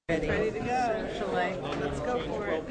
Ready to go. Shall I? Let's go for it.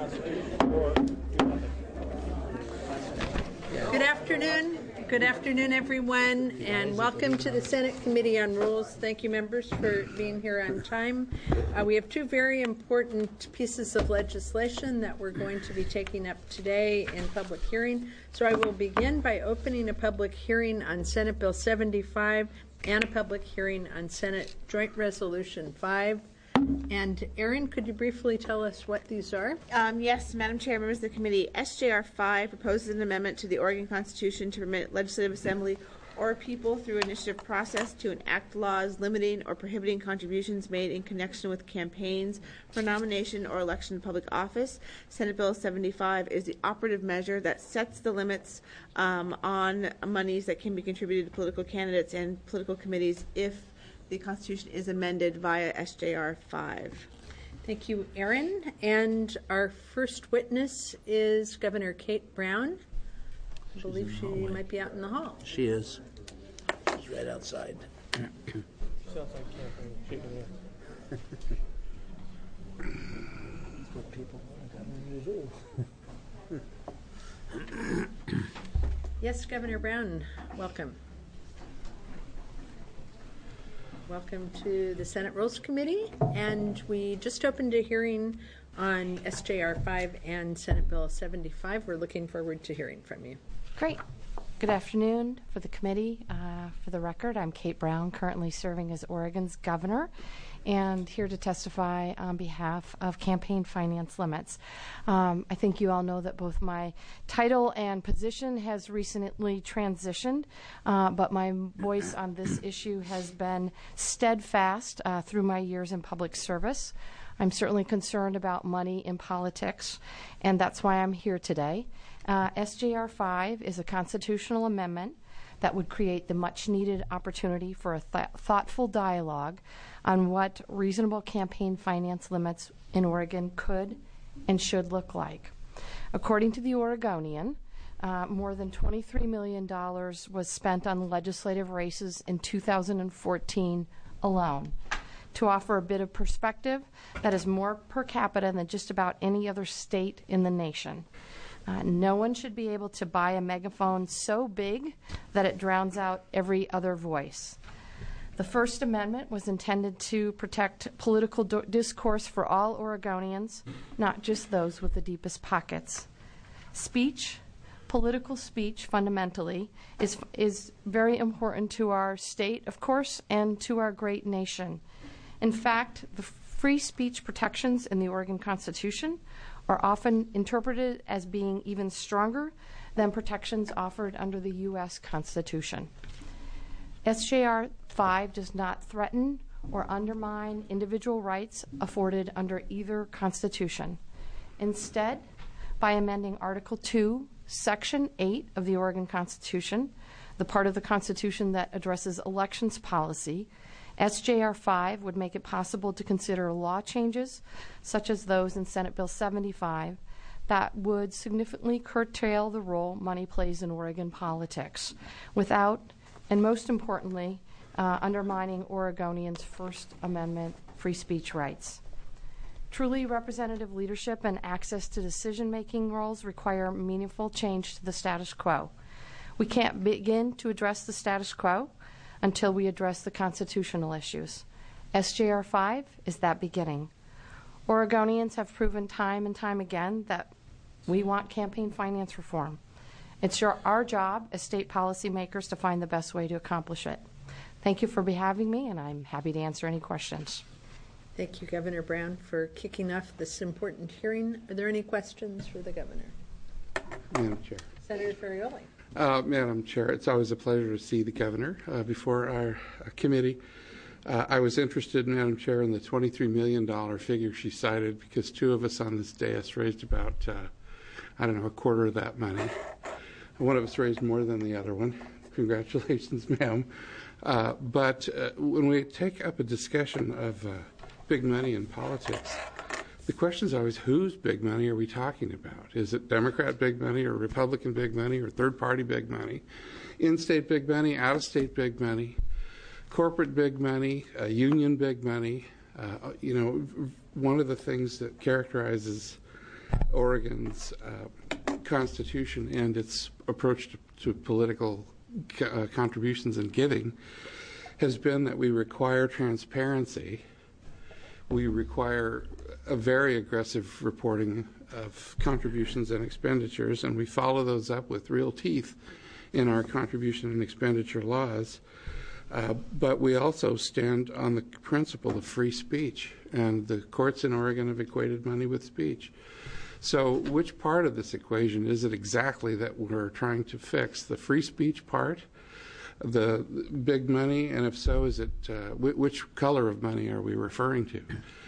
Good afternoon. Good afternoon, everyone, and welcome to the Senate Committee on Rules. Thank you, members, for being here on time. We have two very important pieces of legislation that we're going to be taking up today in public hearing. So I will begin by opening a public hearing on Senate Bill 75 and a public hearing on Senate Joint Resolution 5. And Erin, could you briefly tell us what these are? Yes, Madam Chair, members of the committee, SJR 5 proposes an amendment to the Oregon Constitution to permit legislative assembly or people through initiative process to enact laws limiting or prohibiting contributions made in connection with campaigns for nomination or election to public office. Senate Bill 75 is the operative measure that sets the limits on monies that can be contributed to political candidates and political committees if the Constitution is amended via SJR 5. Thank you, Erin. And our first witness is Governor Kate Brown. I believe she might be out in the hall. She is. She's right outside. Sounds like camping, shaking hands. That's what people want to do. Yes, Governor Brown, welcome. Welcome to the Senate Rules Committee, and we just opened a hearing on SJR 5 and Senate Bill 75. We're looking forward to hearing from you. Great. Good afternoon for the committee. For the record, I'm Kate Brown, currently serving as Oregon's governor, and here to testify on behalf of campaign finance limits. I think you all know that both my title and position has recently transitioned, but my voice on this issue has been steadfast through my years in public service. I'm certainly concerned about money in politics, and that's why I'm here today. SJR 5 is a constitutional amendment that would create the much-needed opportunity for a thoughtful dialogue on what reasonable campaign finance limits in Oregon could and should look like. According to the Oregonian, more than $23 million was spent on legislative races in 2014 alone. To offer a bit of perspective, that is more per capita than just about any other state in the nation. No one should be able to buy a megaphone so big that it drowns out every other voice. The First Amendment was intended to protect political discourse for all Oregonians, not just those with the deepest pockets. Speech, political speech, fundamentally, is very important to our state, of course, and to our great nation. In fact, the free speech protections in the Oregon Constitution are often interpreted as being even stronger than protections offered under the U.S. Constitution. SJR 5 does not threaten or undermine individual rights afforded under either Constitution. Instead, by amending Article 2, Section 8 of the Oregon Constitution, the part of the Constitution that addresses elections policy, SJR 5 would make it possible to consider law changes, such as those in Senate Bill 75, that would significantly curtail the role money plays in Oregon politics, without, and most importantly, undermining Oregonians' First Amendment free speech rights. Truly representative leadership and access to decision-making roles require meaningful change to the status quo. We can't begin to address the status quo until we address the constitutional issues. SJR 5 is that beginning. Oregonians have proven time and time again that we want campaign finance reform. It's our job as state policymakers to find the best way to accomplish it. Thank you for having me, and I'm happy to answer any questions. Thank you, Governor Brown, for kicking off this important hearing. Are there any questions for the governor? Madam Chair. Senator Ferrioli. Madam Chair, it's always a pleasure to see the governor before our committee. I was interested, Madam Chair, in the $23 million figure she cited because two of us on this dais raised about, a quarter of that money. One of us raised more than the other one. Congratulations, ma'am. But when we take up a discussion of big money in politics, the question is always, whose big money are we talking about? Is it Democrat big money or Republican big money or third-party big money? In-state big money, out-of-state big money, corporate big money, union big money, One of the things that characterizes Oregon's Constitution and its approach to political contributions and giving has been that we require transparency. We require a very aggressive reporting of contributions and expenditures, and we follow those up with real teeth in our contribution and expenditure laws. But we also stand on the principle of free speech, and the courts in Oregon have equated money with speech. So which part of this equation is it exactly that we're trying to fix? The free speech part, the big money, and if so, is it which color of money are we referring to?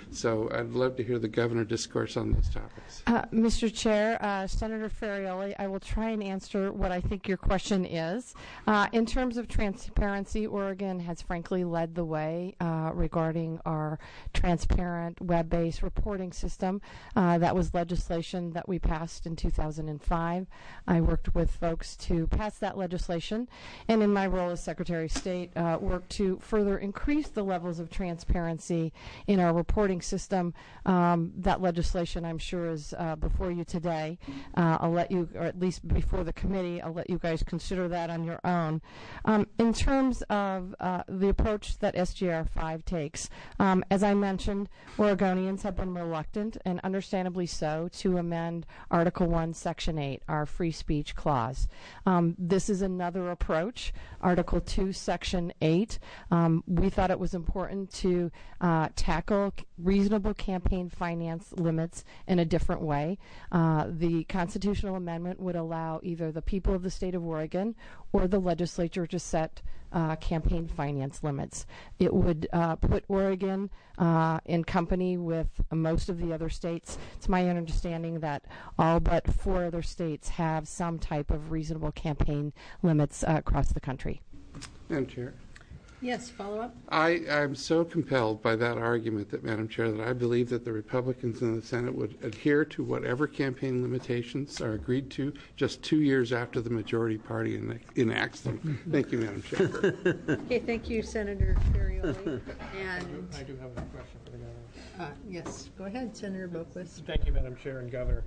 So I'd love to hear the governor discourse on those topics. Mr. Chair, Senator Ferrioli, I will try and answer what I think your question is. In terms of transparency, Oregon has frankly led the way regarding our transparent web-based reporting system. That was legislation that we passed in 2005. I worked with folks to pass that legislation, and in my role as Secretary of State, worked to further increase the levels of transparency in our reporting system. That legislation, I'm sure, is before you today. I'll let you, or at least before the committee, I'll let you guys consider that on your own. In terms of the approach that SGR 5 takes, as I mentioned, Oregonians have been reluctant, and understandably so, to amend Article 1, Section 8, our free speech clause. This is another approach, Article 2, Section 8. We thought it was important to tackle reasonable campaign finance limits in a different way. The constitutional amendment would allow either the people of the state of Oregon or the legislature to set campaign finance limits. It would put Oregon in company with most of the other states. It's my understanding that all but 4 other states have some type of reasonable campaign limits across the country. Madam Chair. Yes, follow up? I'm so compelled by that argument, Madam Chair, that I believe that the Republicans in the Senate would adhere to whatever campaign limitations are agreed to just 2 years after the majority party enacts them. Thank you, Madam Chair. Okay, thank you, Senator Ferrioli. And I do have a question for the governor. yes, go ahead, Senator Boquist. Thank you, Madam Chair and Governor.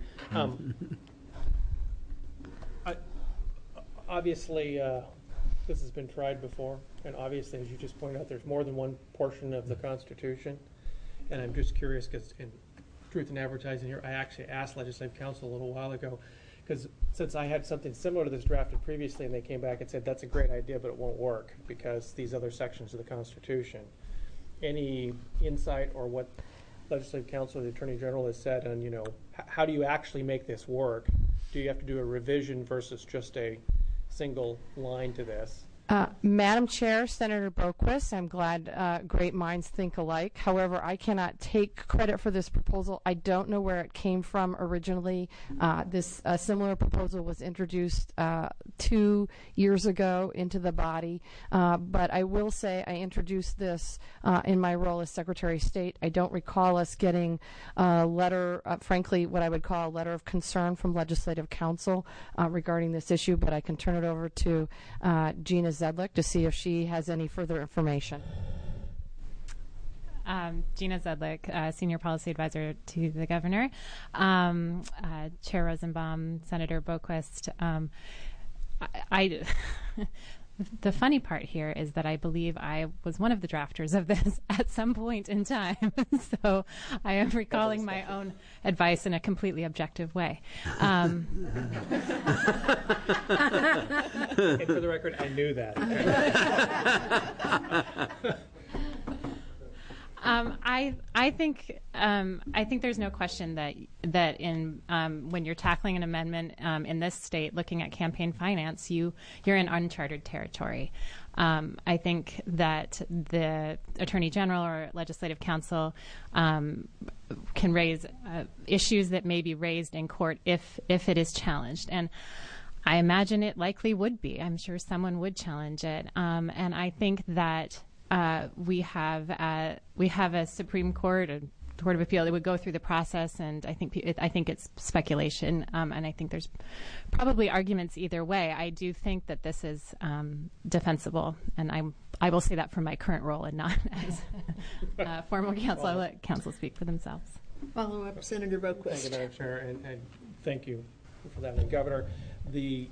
Obviously, this has been tried before, and obviously, as you just pointed out, there's more than one portion of the Constitution. And I'm just curious, because in Truth in Advertising here, I actually asked Legislative Council a little while ago, because since I had something similar to this drafted previously, and they came back and said, that's a great idea, but it won't work, because these other sections of the Constitution. Any insight or what Legislative Council or the Attorney General has said on, how do you actually make this work? Do you have to do a revision versus just a single line to this? Madam Chair, Senator Boquist, I'm glad great minds think alike. However, I cannot take credit for this proposal. I don't know where it came from originally. This similar proposal was introduced 2 years ago into the body. But I will say I introduced this in my role as Secretary of State. I don't recall us getting a letter, frankly, what I would call a letter of concern from Legislative Council regarding this issue, but I can turn it over to Gina Zedlick to see if she has any further information. Gina Zedlick, Senior Policy Advisor to the Governor. Chair Rosenbaum, Senator Boquist. The funny part here is that I believe I was one of the drafters of this at some point in time. So I am recalling my own advice in a completely objective way. And for the record, I knew that. I think there's no question that in when you're tackling an amendment in this state, looking at campaign finance, you're in uncharted territory. I think that the Attorney General or Legislative Council can raise issues that may be raised in court if it is challenged, and I imagine it likely would be. I'm sure someone would challenge it, and I think that. We have a Supreme Court, a Court of Appeal that would go through the process, and I think it's speculation, and I think there's probably arguments either way. I do think that this is defensible, and I will say that for my current role and not as former counsel. I'll let counsel speak for themselves. Follow up, Senator Boquist. Thank you, Madam Chair, and thank you for that. And Governor, the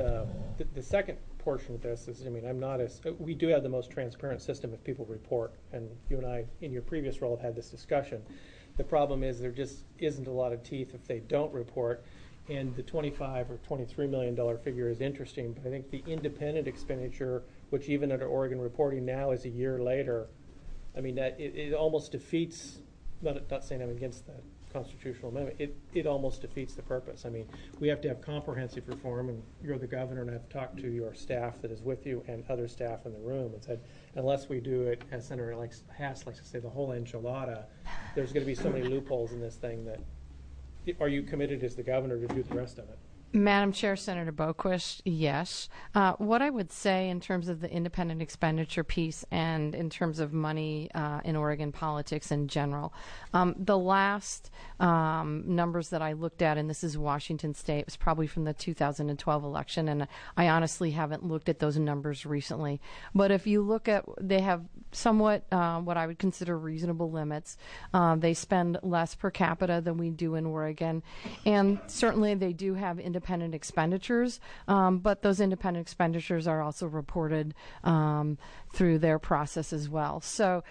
second portion of this is, I mean, we do have the most transparent system if people report, and you and I, in your previous role, have had this discussion. The problem is there just isn't a lot of teeth if they don't report, and the $25 or $23 million figure is interesting, but I think the independent expenditure, which even under Oregon reporting now is a year later, I mean, that it almost defeats, not saying I'm against that constitutional amendment, it almost defeats the purpose. I mean, we have to have comprehensive reform, and you're the governor, and I've talked to your staff that is with you and other staff in the room and said, unless we do it, as Senator Hass likes to say, the whole enchilada, there's going to be so many loopholes in this thing that, are you committed as the governor to do the rest of it? Madam Chair, Senator Boquist, yes. What I would say in terms of the independent expenditure piece and in terms of money in Oregon politics in general, the last numbers that I looked at, and this is Washington State, was probably from the 2012 election, and I honestly haven't looked at those numbers recently. But if you look at, they have somewhat what I would consider reasonable limits. They spend less per capita than we do in Oregon, and certainly they do have independent expenditures, but those independent expenditures are also reported through their process as well. So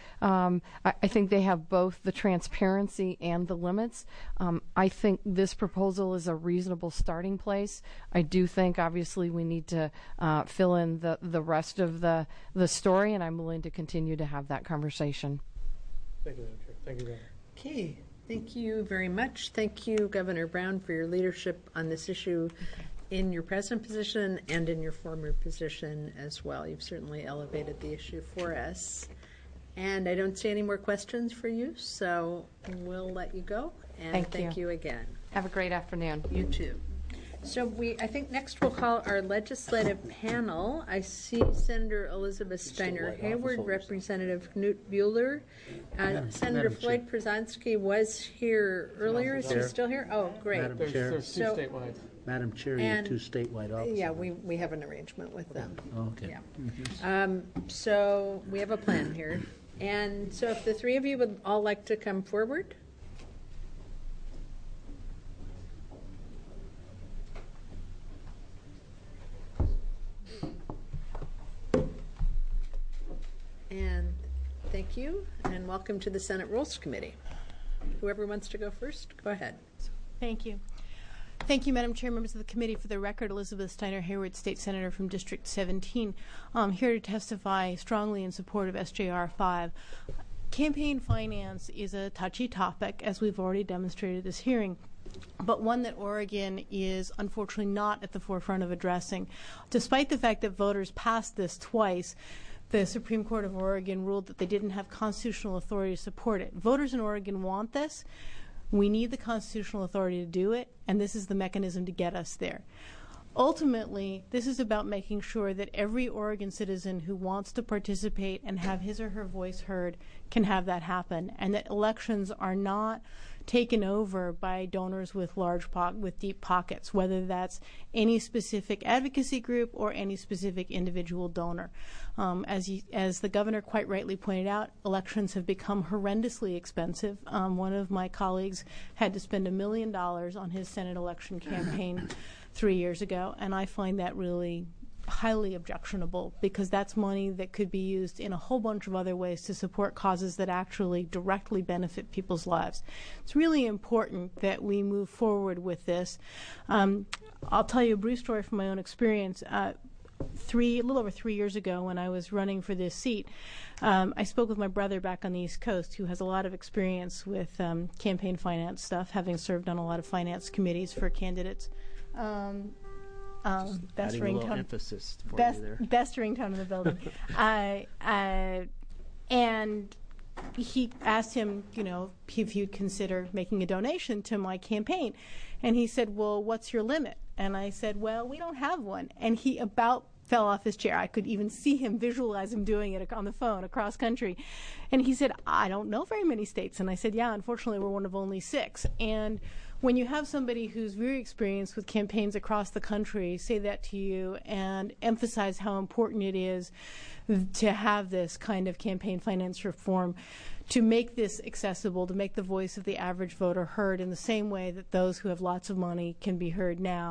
I think they have both the transparency and the limits. I think this proposal is a reasonable starting place. I do think, obviously, we need to fill in the rest of the story, and I'm willing to continue to have that conversation. Thank you, Madam Chair. Thank you, Governor. Okay. Thank you very much. Thank you, Governor Brown, for your leadership on this issue in your present position and in your former position as well. You've certainly elevated the issue for us. And I don't see any more questions for you, so we'll let you go. And thank you again. Have a great afternoon. You too. So I think next we'll call our legislative panel. I see Senator Elizabeth Steiner Hayward, Representative Knut Buehler. Senator Floyd Przanski was here earlier. Is he still here? Oh, great. Madam Chair. There's two statewide. Madam Chair, you have two statewide offices. Yeah, we have an arrangement with them. Okay. Yeah. So we have a plan here. And so if the three of you would all like to come forward. And thank you, and welcome to the Senate Rules Committee. Whoever wants to go first, go ahead. Thank you. Thank you, Madam Chair, members of the committee. For the record, Elizabeth Steiner Hayward, State Senator from District 17. I'm here to testify strongly in support of SJR 5. Campaign finance is a touchy topic, as we've already demonstrated this hearing, but one that Oregon is unfortunately not at the forefront of addressing. Despite the fact that voters passed this twice, the Supreme Court of Oregon ruled that they didn't have constitutional authority to support it. Voters in Oregon want this. We need the constitutional authority to do it, and this is the mechanism to get us there. Ultimately, this is about making sure that every Oregon citizen who wants to participate and have his or her voice heard can have that happen, and that elections are not taken over by donors with with deep pockets, whether that's any specific advocacy group or any specific individual donor. As the governor quite rightly pointed out, elections have become horrendously expensive. One of my colleagues had to spend $1 million on his Senate election campaign 3 years ago, and I find that really highly objectionable, because that's money that could be used in a whole bunch of other ways to support causes that actually directly benefit people's lives. It's really important that we move forward with this. I'll tell you a brief story from my own experience. A little over 3 years ago, when I was running for this seat, I spoke with my brother back on the East Coast, who has a lot of experience with campaign finance stuff, having served on a lot of finance committees for candidates. Best ringtone. Emphasis for you there. Best ringtone in the building. And he asked him, if he'd consider making a donation to my campaign, and he said, "Well, what's your limit?" And I said, "Well, we don't have one." And he about fell off his chair. I could even see him, visualize him doing it on the phone across country. And he said, "I don't know very many states." And I said, "Yeah, unfortunately, we're one of only 6. And when you have somebody who's very experienced with campaigns across the country say that to you and emphasize how important it is to have this kind of campaign finance reform, to make this accessible, to make the voice of the average voter heard in the same way that those who have lots of money can be heard now.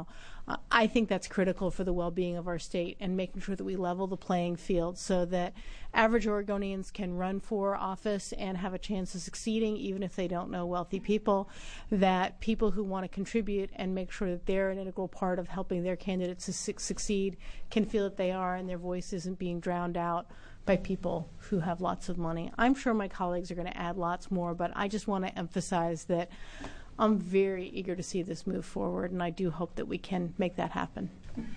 I think that's critical for the well-being of our state and making sure that we level the playing field so that average Oregonians can run for office and have a chance of succeeding even if they don't know wealthy people, that people who want to contribute and make sure that they're an integral part of helping their candidates to succeed can feel that they are and their voice isn't being drowned out by people who have lots of money. I'm sure my colleagues are going to add lots more, but I just want to emphasize that I'm very eager to see this move forward, and I do hope that we can make that happen.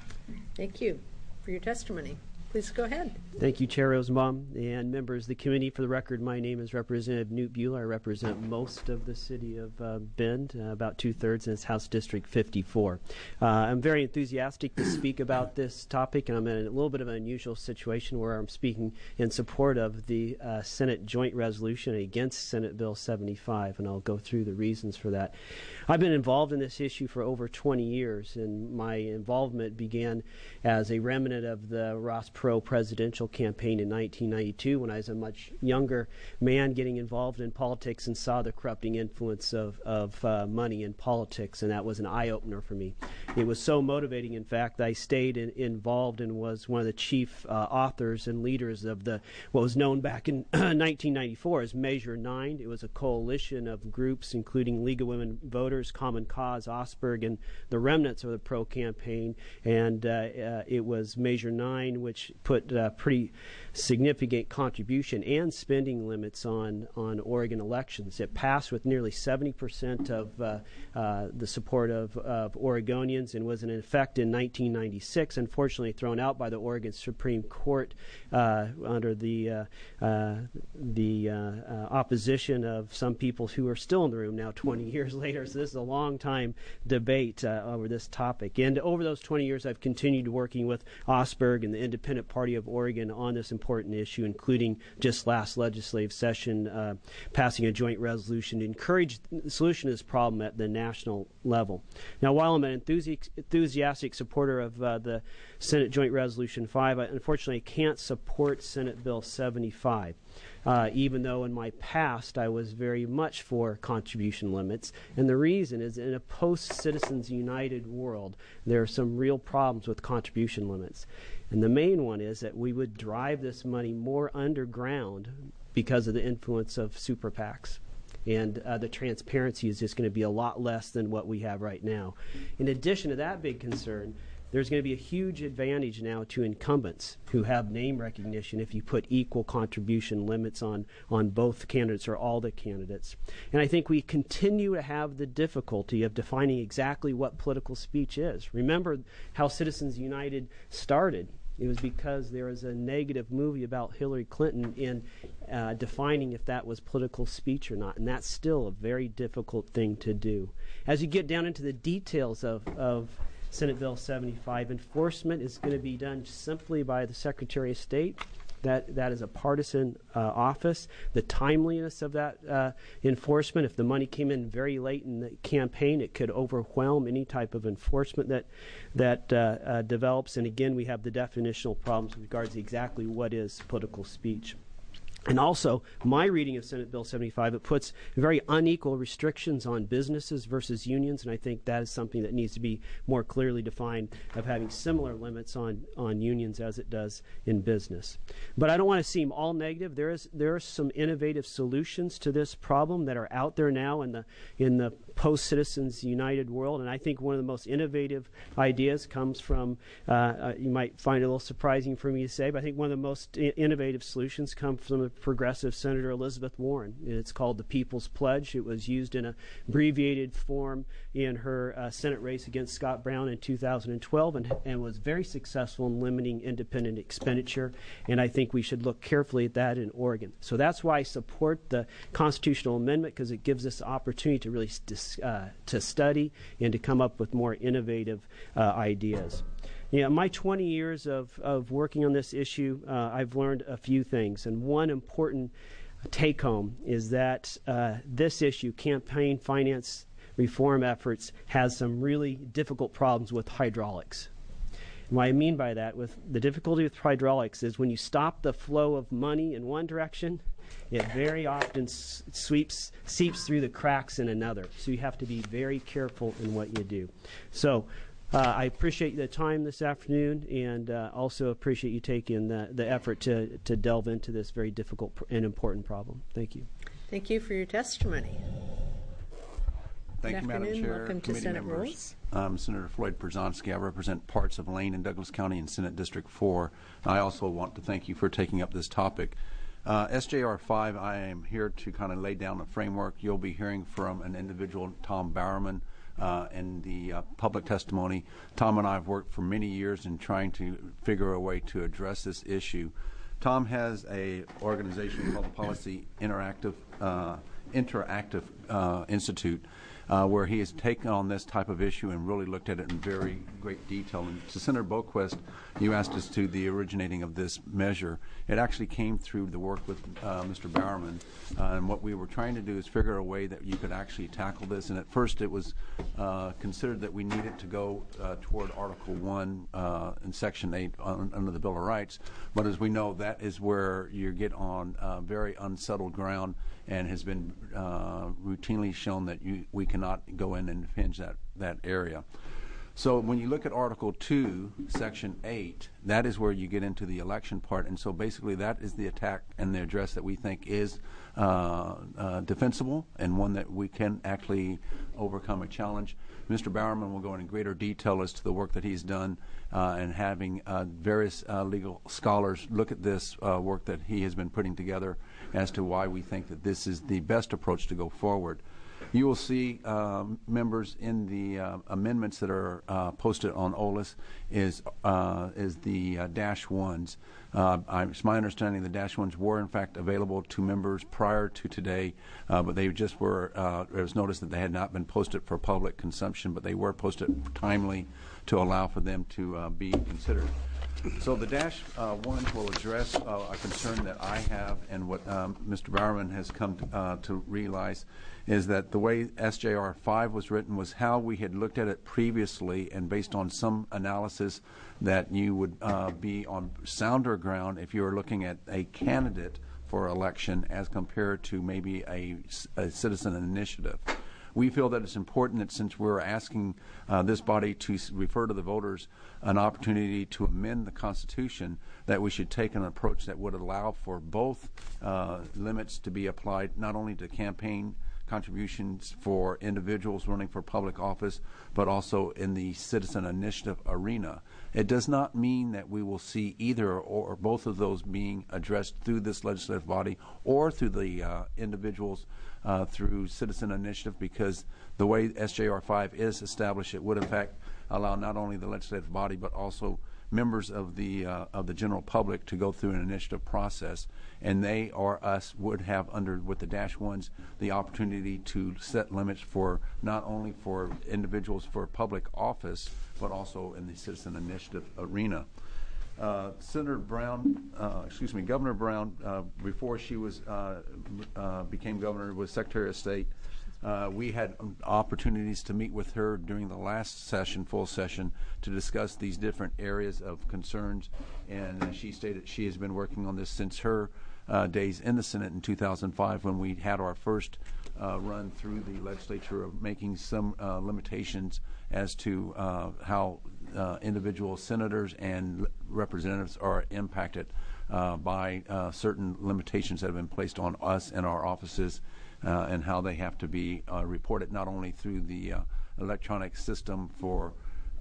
Thank you for your testimony. Please go ahead. Thank you, Chair Rosenbaum and members of the committee. For the record, my name is Representative Newt Bueller. I represent most of the city of Bend, about 2/3, and it's House District 54. I'm very enthusiastic to speak about this topic, and I'm in a little bit of an unusual situation where I'm speaking in support of the Senate joint resolution against Senate Bill 75, and I'll go through the reasons for that. I've been involved in this issue for over 20 years, and my involvement began as a remnant of the Ross Perot presidential campaign in 1992 when I was a much younger man getting involved in politics and saw the corrupting influence of money in politics, and that was an eye-opener for me. It was so motivating, in fact, that I stayed involved and was one of the chief authors and leaders of what was known back in 1994 as Measure 9. It was a coalition of groups including League of Women Voters, Common Cause, Osberg, and the remnants of the Perot campaign, and it was Measure 9 which put pretty significant contribution and spending limits on Oregon elections. It passed with nearly 70% of the support of Oregonians and was in effect in 1996, unfortunately thrown out by the Oregon Supreme Court under the opposition of some people who are still in the room now 20 years later. So this is a long time debate over this topic. And over those 20 years, I've continued working with Osberg and the Independent Party of Oregon on this important issue, including just last legislative session passing a joint resolution to encourage the solution to this problem at the national level. Now, while I'm an enthusiastic supporter of the Senate Joint Resolution 5, I unfortunately can't support Senate Bill 75. Even though in my past I was very much for contribution limits. And the reason is in a post-Citizens United world, there are some real problems with contribution limits. And the main one is that we would drive this money more underground because of the influence of super PACs. And the transparency is just going to be a lot less than what we have right now. In addition to that big concern, there's going to be a huge advantage now to incumbents who have name recognition if you put equal contribution limits on both candidates or all the candidates. And I think we continue to have the difficulty of defining exactly what political speech is. Remember how Citizens United started. It was because there was a negative movie about Hillary Clinton in defining if that was political speech or not. And that's still a very difficult thing to do. As you get down into the details of Senate Bill 75, enforcement is going to be done simply by the Secretary of State. That is a partisan office. The timeliness of that enforcement, if the money came in very late in the campaign, it could overwhelm any type of enforcement that develops. And again, we have the definitional problems with regards to exactly what is political speech. And also, my reading of Senate Bill 75, it puts very unequal restrictions on businesses versus unions, and I think that is something that needs to be more clearly defined, of having similar limits on unions as it does in business. But I don't want to seem all negative. There are some innovative solutions to this problem that are out there now in the post-Citizens United world, and I think one of the most innovative ideas comes from, you might find it a little surprising for me to say, but I think one of the most innovative solutions comes from the progressive Senator Elizabeth Warren. It's called the People's Pledge. It was used in an abbreviated form in her Senate race against Scott Brown in 2012 and was very successful in limiting independent expenditure, and I think we should look carefully at that in Oregon. So that's why I support the constitutional amendment, because it gives us the opportunity to really to study and to come up with more innovative ideas. Yeah, my 20 years of working on this issue, I've learned a few things. And one important take-home is that this issue, campaign finance reform efforts has some really difficult problems with hydraulics. And what I mean by that, with the difficulty with hydraulics, is when you stop the flow of money in one direction, it very often seeps through the cracks in another. So you have to be very careful in what you do. So I appreciate the time this afternoon, and also appreciate you taking the effort to delve into this very difficult and important problem. Thank you. Thank you for your testimony. Thank you, Madam Chair. Welcome to Senate Rules. I'm Senator Floyd Berzonsky. I represent parts of Lane and Douglas County in Senate District 4. I also want to thank you for taking up this topic. SJR 5, I am here to kind of lay down a framework. You'll be hearing from an individual, Tom Bowerman, in the public testimony. Tom and I have worked for many years in trying to figure a way to address this issue. Tom has an organization called the Policy Interactive Institute, where he has taken on this type of issue and really looked at it in very great detail. And to Senator Boquist, you asked us to the originating of this measure. It actually came through the work with Mr. Bowerman, and what we were trying to do is figure a way that you could actually tackle this. And at first it was considered that we needed to go toward Article 1 in Section 8 under the Bill of Rights. But as we know, that is where you get on very unsettled ground, and has been routinely shown that we cannot go in and impinge that area. So when you look at Article 2, Section 8, that is where you get into the election part. And so basically that is the attack and the address that we think is defensible, and one that we can actually overcome a challenge. Mr. Bowerman will go into greater detail as to the work that he's done, and having various legal scholars look at this work that he has been putting together as to why we think that this is the best approach to go forward. You will see, members, in the amendments that are posted on OLS is the dash ones. It's my understanding the dash ones were in fact available to members prior to today, but they just were, it was noticed that they had not been posted for public consumption, but they were posted timely to allow for them to be considered. So the dash ones will address a concern that I have, and what Mr. Bowerman has come to realize is that the way SJR 5 was written was how we had looked at it previously, and based on some analysis that you would be on sounder ground if you were looking at a candidate for election as compared to maybe a citizen initiative. We feel that it's important that since we're asking this body to refer to the voters an opportunity to amend the Constitution, that we should take an approach that would allow for both limits to be applied not only to campaign contributions for individuals running for public office, but also in the citizen initiative arena. It does not mean that we will see either or both of those being addressed through this legislative body or through the individuals through citizen initiative, because the way SJR 5 is established, it would in fact allow not only the legislative body but also members of the general public to go through an initiative process, and they or us would have with the dash ones the opportunity to set limits for not only for individuals for public office but also in the citizen initiative arena. Senator Brown, Governor Brown, before she was became governor, was Secretary of State. We had opportunities to meet with her during the last session, full session, to discuss these different areas of concerns, and she stated she has been working on this since her days in the Senate in 2005, when we had our first run through the legislature of making some limitations as to how individual senators and representatives are impacted by certain limitations that have been placed on us and our offices, and how they have to be reported not only through the electronic system for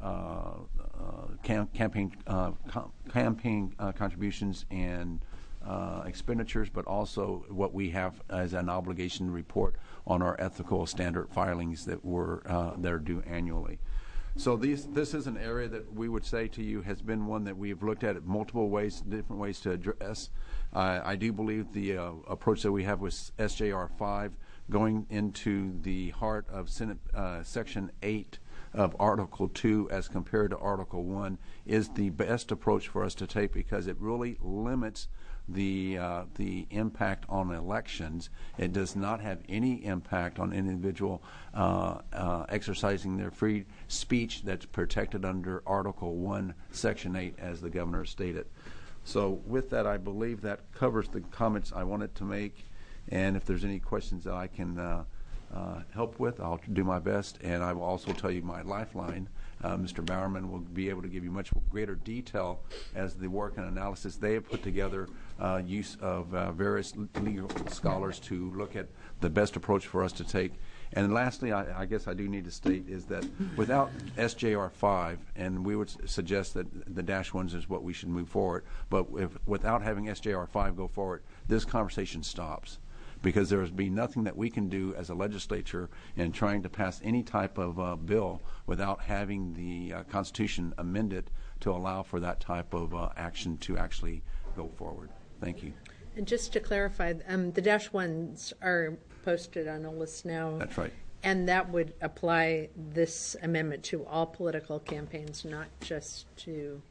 campaign contributions and expenditures, but also what we have as an obligation to report on our ethical standard filings that are due annually. So this is an area that we would say to you has been one that we have looked at multiple ways, different ways to address. I do believe the approach that we have with SJR 5 going into the heart of Senate Section 8 of Article 2 as compared to Article 1 is the best approach for us to take, because it really limits the impact on elections. It does not have any impact on individual exercising their free speech that's protected under Article 1, Section 8, as the governor stated. So with that, I believe that covers the comments I wanted to make. And if there's any questions that I can help with, I'll do my best. And I will also tell you my lifeline. Mr. Bowerman will be able to give you much greater detail as the work and analysis they have put together, use of various legal scholars to look at the best approach for us to take. And lastly, I guess I do need to state is that without SJR 5, and we would suggest that the -1s is what we should move forward, but without having SJR 5 go forward, this conversation stops. Because there has been nothing that we can do as a legislature in trying to pass any type of bill without having the Constitution amended to allow for that type of action to actually go forward. Thank you. And just to clarify, the -1s are posted on a list now. That's right. And that would apply this amendment to all political campaigns, not just to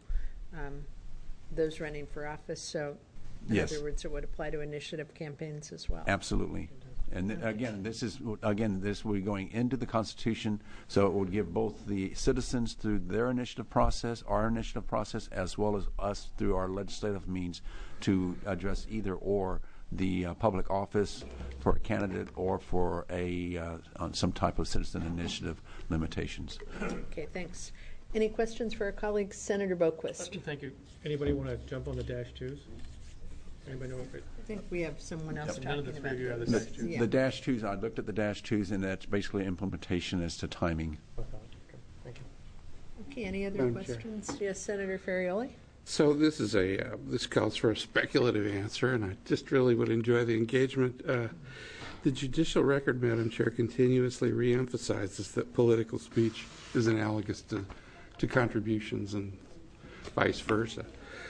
those running for office. So in other words, it would apply to initiative campaigns as well. Absolutely. And again, this will be going into the Constitution, so it would give both the citizens through their initiative process, our initiative process, as well as us through our legislative means to address either or the public office for a candidate or for some type of citizen initiative limitations. Okay, thanks. Any questions for our colleague, Senator Boquist? Thank you. Anybody want to jump on the -2s? Anybody know if it? I think we have someone else talking None of the three about of you have the this. -2s. Yeah. The -2s, I looked at the -2s, and that's basically implementation as to timing. Okay, thank you. Okay, any other Madam Chair. questions? Yes, Senator Ferrioli? So this is this calls for a speculative answer, and I just really would enjoy the engagement. The judicial record, Madam Chair, continuously reemphasizes that political speech is analogous to contributions and vice versa.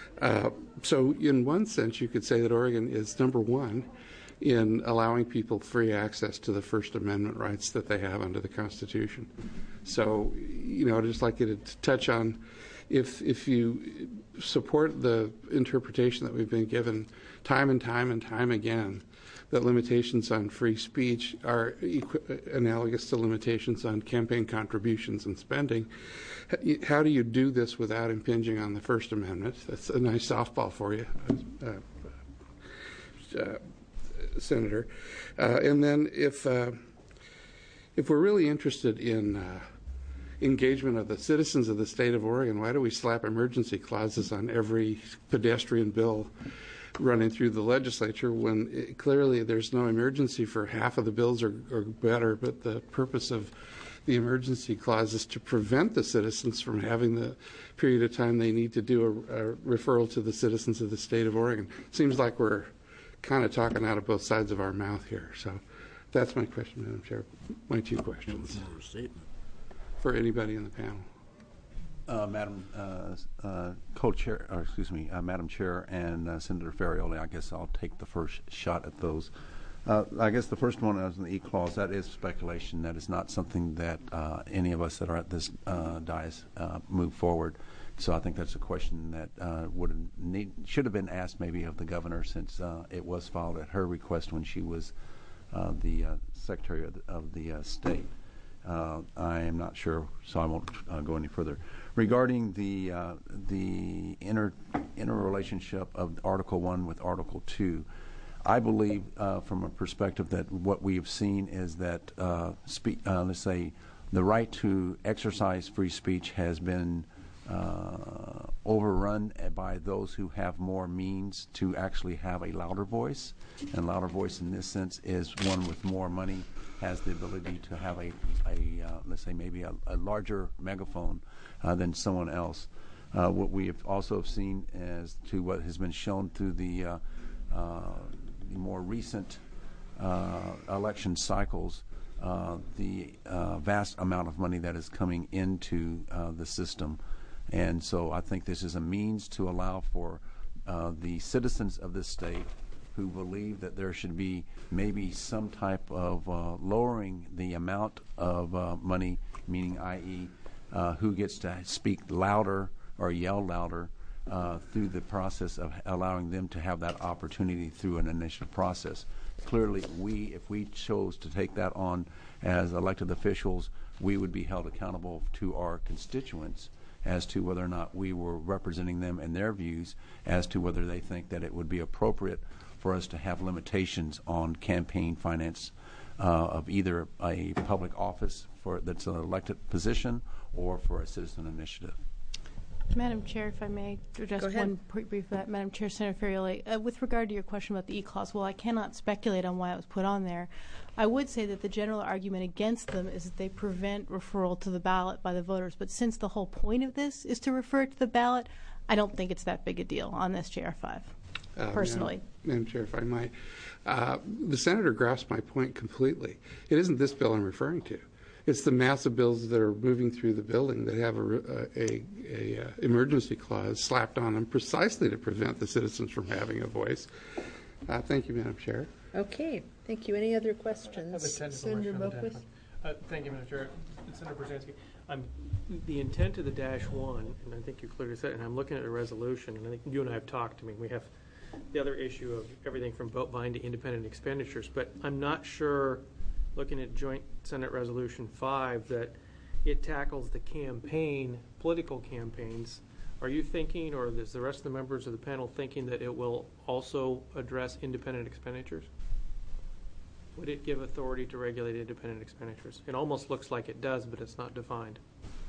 So in one sense, you could say that Oregon is number one in allowing people free access to the First Amendment rights that they have under the Constitution. So, I'd just like you to touch on if you support the interpretation that we've been given time and time and time again, that limitations on free speech are analogous to limitations on campaign contributions and spending. How do you do this without impinging on the First Amendment? That's a nice softball for you, Senator. And then if we're really interested in engagement of the citizens of the state of Oregon, why do we slap emergency clauses on every pedestrian bill running through the legislature when clearly there's no emergency for half of the bills or better, but the purpose of the emergency clause is to prevent the citizens from having the period of time they need to do a referral to the citizens of the state of Oregon. Seems like we're kind of talking out of both sides of our mouth here. So that's my question, Madam Chair. My two questions for anybody in the panel. Madam Co-Chair, or excuse me, Madam Chair and Senator Ferrioli, I guess I'll take the first shot at those. I guess the first one is in the E-clause. That is speculation. That is not something that any of us that are at this dais move forward. So I think that's a question that should have been asked maybe of the governor, since it was filed at her request when she was the Secretary of the State. I am not sure, so I won't go any further. Regarding the interrelationship of Article 1 with Article 2, I believe from a perspective that what we have seen is that, let's say, the right to exercise free speech has been overrun by those who have more means to actually have a louder voice. And louder voice in this sense is one with more money, has the ability to have let's say maybe a larger megaphone than someone else. What we have also seen as to what has been shown through the more recent election cycles, the vast amount of money that is coming into the system. And so I think this is a means to allow for the citizens of this state who believe that there should be maybe some type of lowering the amount of money, meaning i.e. Who gets to speak louder or yell louder, through the process of allowing them to have that opportunity through an initiative process. Clearly, if we chose to take that on as elected officials, we would be held accountable to our constituents as to whether or not we were representing them and their views as to whether they think that it would be appropriate for us to have limitations on campaign finance of either a public office that's an elected position or for a citizen initiative. Madam Chair, if I may address one brief that. Madam Chair, Senator Ferrioli, with regard to your question about the E-clause, well, I cannot speculate on why it was put on there. I would say that the general argument against them is that they prevent referral to the ballot by the voters. But since the whole point of this is to refer it to the ballot, I don't think it's that big a deal on SJR 5, personally. Madam Chair, if I might. The Senator grasped my point completely. It isn't this bill I'm referring to. It's the massive bills that are moving through the building that have a emergency clause slapped on them precisely to prevent the citizens from having a voice. Thank you, Madam Chair. Okay, thank you. Any other questions? Senator Moquist? Thank you, Madam Chair. Senator Brzezinski, the intent of the -1, and I think you clearly said it, and I'm looking at the resolution, and I think you and I have talked. We have the other issue of everything from vote buying to independent expenditures, but I'm not sure, looking at Joint Senate Resolution 5, that it tackles the political campaigns. Are you thinking, or is the rest of the members of the panel thinking, that it will also address independent expenditures? Would it give authority to regulate independent expenditures? It almost looks like it does, but it's not defined.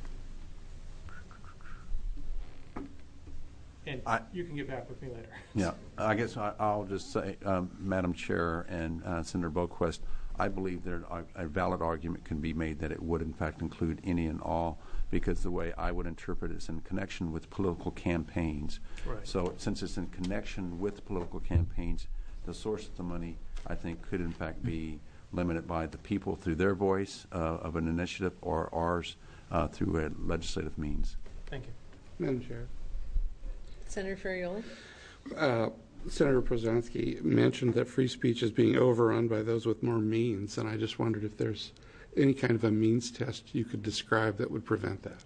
And you can get back with me later. Yeah, I guess I'll just say, Madam Chair and Senator Boquist, I believe that a valid argument can be made that it would, in fact, include any and all, because the way I would interpret it is in connection with political campaigns. Right. So since it's in connection with political campaigns, the source of the money, I think, could, in fact, be limited by the people through their voice of an initiative or ours through a legislative means. Thank you. Madam Chair. Senator Ferrioli? Senator Brzezinski mentioned that free speech is being overrun by those with more means, and I just wondered if there's any kind of a means test you could describe that would prevent that.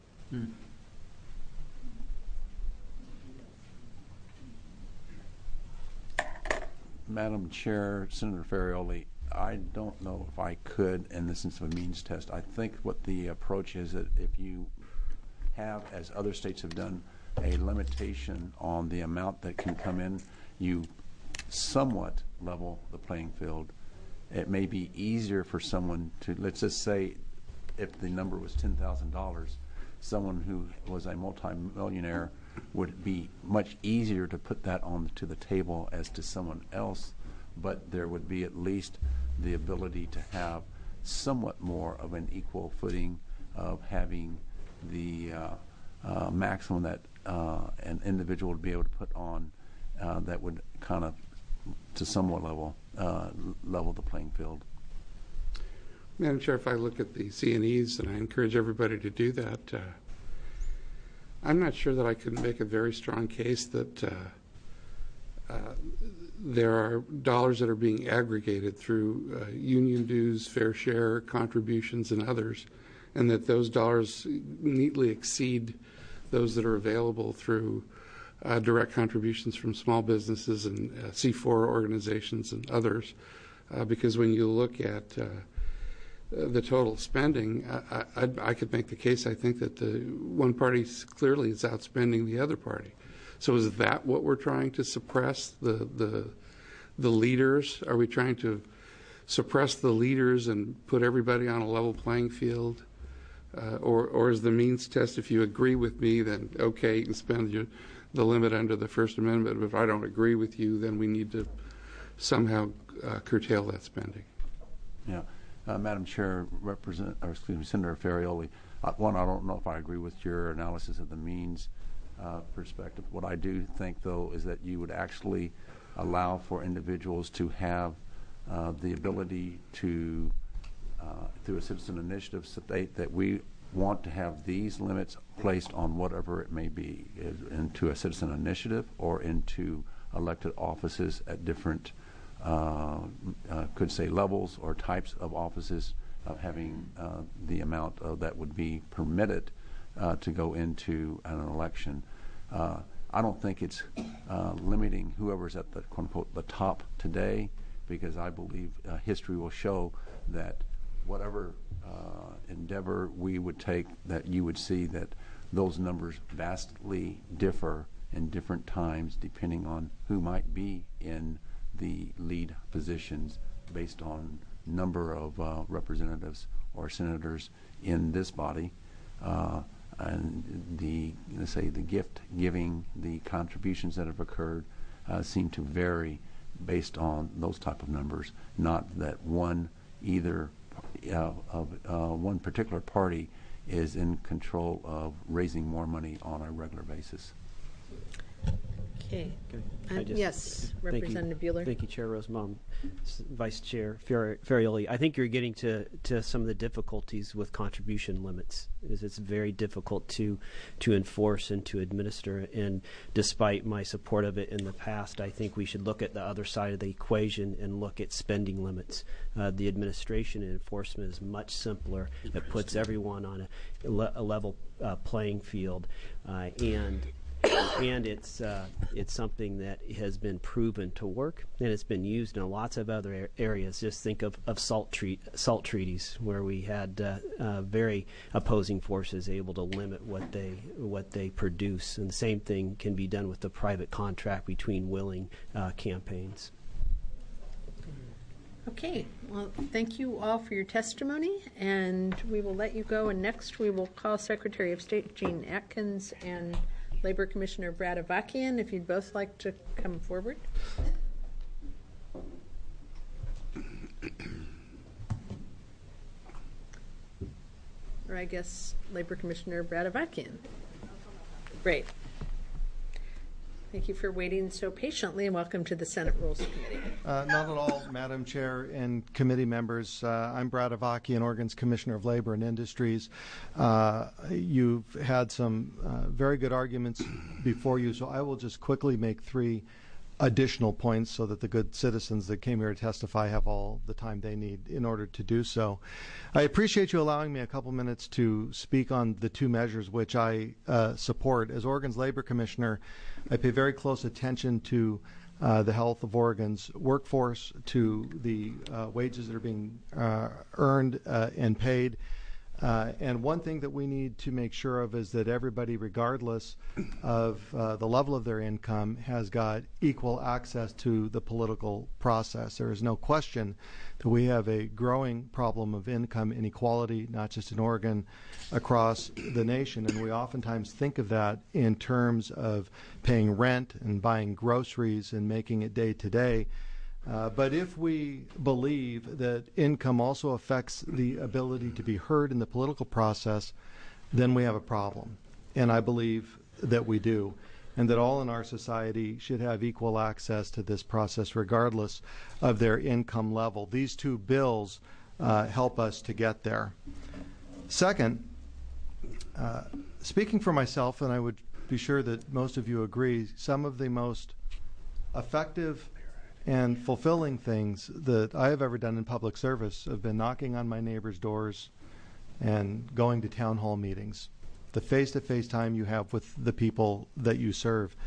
Madam Chair, Senator Ferrioli, I don't know if I could, in the sense of a means test. I think what the approach is that if you have, as other states have done, a limitation on the amount that can come in, you somewhat level the playing field. It may be easier for someone to, let's just say, if the number was $10,000, someone who was a multimillionaire would be much easier to put that on to the table as to someone else, but there would be at least the ability to have somewhat more of an equal footing of having the maximum that an individual would be able to put on that would kind of, to somewhat level the playing field. Madam Chair, if I look at the C&Es, and I encourage everybody to do that, I'm not sure that I could make a very strong case that there are dollars that are being aggregated through union dues, fair share, contributions, and others, and that those dollars neatly exceed those that are available through direct contributions from small businesses and C4 organizations and others. Because when you look at the total spending, I could make the case, I think, that the one party clearly is outspending the other party. So is that what we're trying to suppress, the leaders? Are we trying to suppress the leaders and put everybody on a level playing field? Or is the means test, if you agree with me, then okay, you can spend the limit under the First Amendment, but if I don't agree with you, then we need to somehow curtail that spending. Yeah. Madam Chair, Senator Ferrioli, one, I don't know if I agree with your analysis of the means perspective. What I do think, though, is that you would actually allow for individuals to have the ability to, through a citizen initiative, state that we want to have these limits placed on whatever it may be, into a citizen initiative or into elected offices at different could say levels or types of offices, of having the amount that would be permitted to go into an election. I don't think it's limiting whoever's at the quote-unquote the top today, because I believe history will show that whatever endeavor we would take, that you would see that those numbers vastly differ in different times depending on who might be in the lead positions based on number of representatives or senators in this body, and let's say the gift giving, the contributions that have occurred seem to vary based on those type of numbers. Not that one one particular party is in control of raising more money on a regular basis. Okay. Okay. Yes, Representative Bueller. Thank you, Chair Rosenbaum. Vice Chair Ferrioli, I think you're getting to some of the difficulties with contribution limits. It's very difficult to enforce and to administer, and despite my support of it in the past, I think we should look at the other side of the equation and look at spending limits. The administration and enforcement is much simpler. It puts everyone on a level playing field, and it's something that has been proven to work, and it's been used in lots of other areas. Just think of salt treaties, where we had very opposing forces able to limit what they produce, and the same thing can be done with the private contract between willing campaigns. Okay, well, thank you all for your testimony, and we will let you go. And next we will call Secretary of State Jean Atkins and Labor Commissioner Brad Avakian, if you'd both like to come forward. Or I guess Labor Commissioner Brad Avakian. Great. Thank you for waiting so patiently, and welcome to the Senate Rules Committee. Not at all, Madam Chair and committee members. I'm Brad Avakian, Oregon's Commissioner of Labor and Industries. You've had some very good arguments before you, so I will just quickly make 3 additional points so that the good citizens that came here to testify have all the time they need in order to do so. I appreciate you allowing me a couple minutes to speak on the 2 measures which I support. As Oregon's Labor Commissioner, I pay very close attention to the health of Oregon's workforce, to the wages that are being earned and paid. And one thing that we need to make sure of is that everybody, regardless of the level of their income, has got equal access to the political process. There is no question that we have a growing problem of income inequality, not just in Oregon, across the nation. And we oftentimes think of that in terms of paying rent and buying groceries and making it day to day. But if we believe that income also affects the ability to be heard in the political process, then we have a problem. And I believe that we do, and that all in our society should have equal access to this process regardless of their income level. These 2 bills help us to get there. Second, speaking for myself, and I would be sure that most of you agree, some of the most effective and fulfilling things that I have ever done in public service have been knocking on my neighbors' doors and going to town hall meetings, the face-to-face time you have with the people that you serve.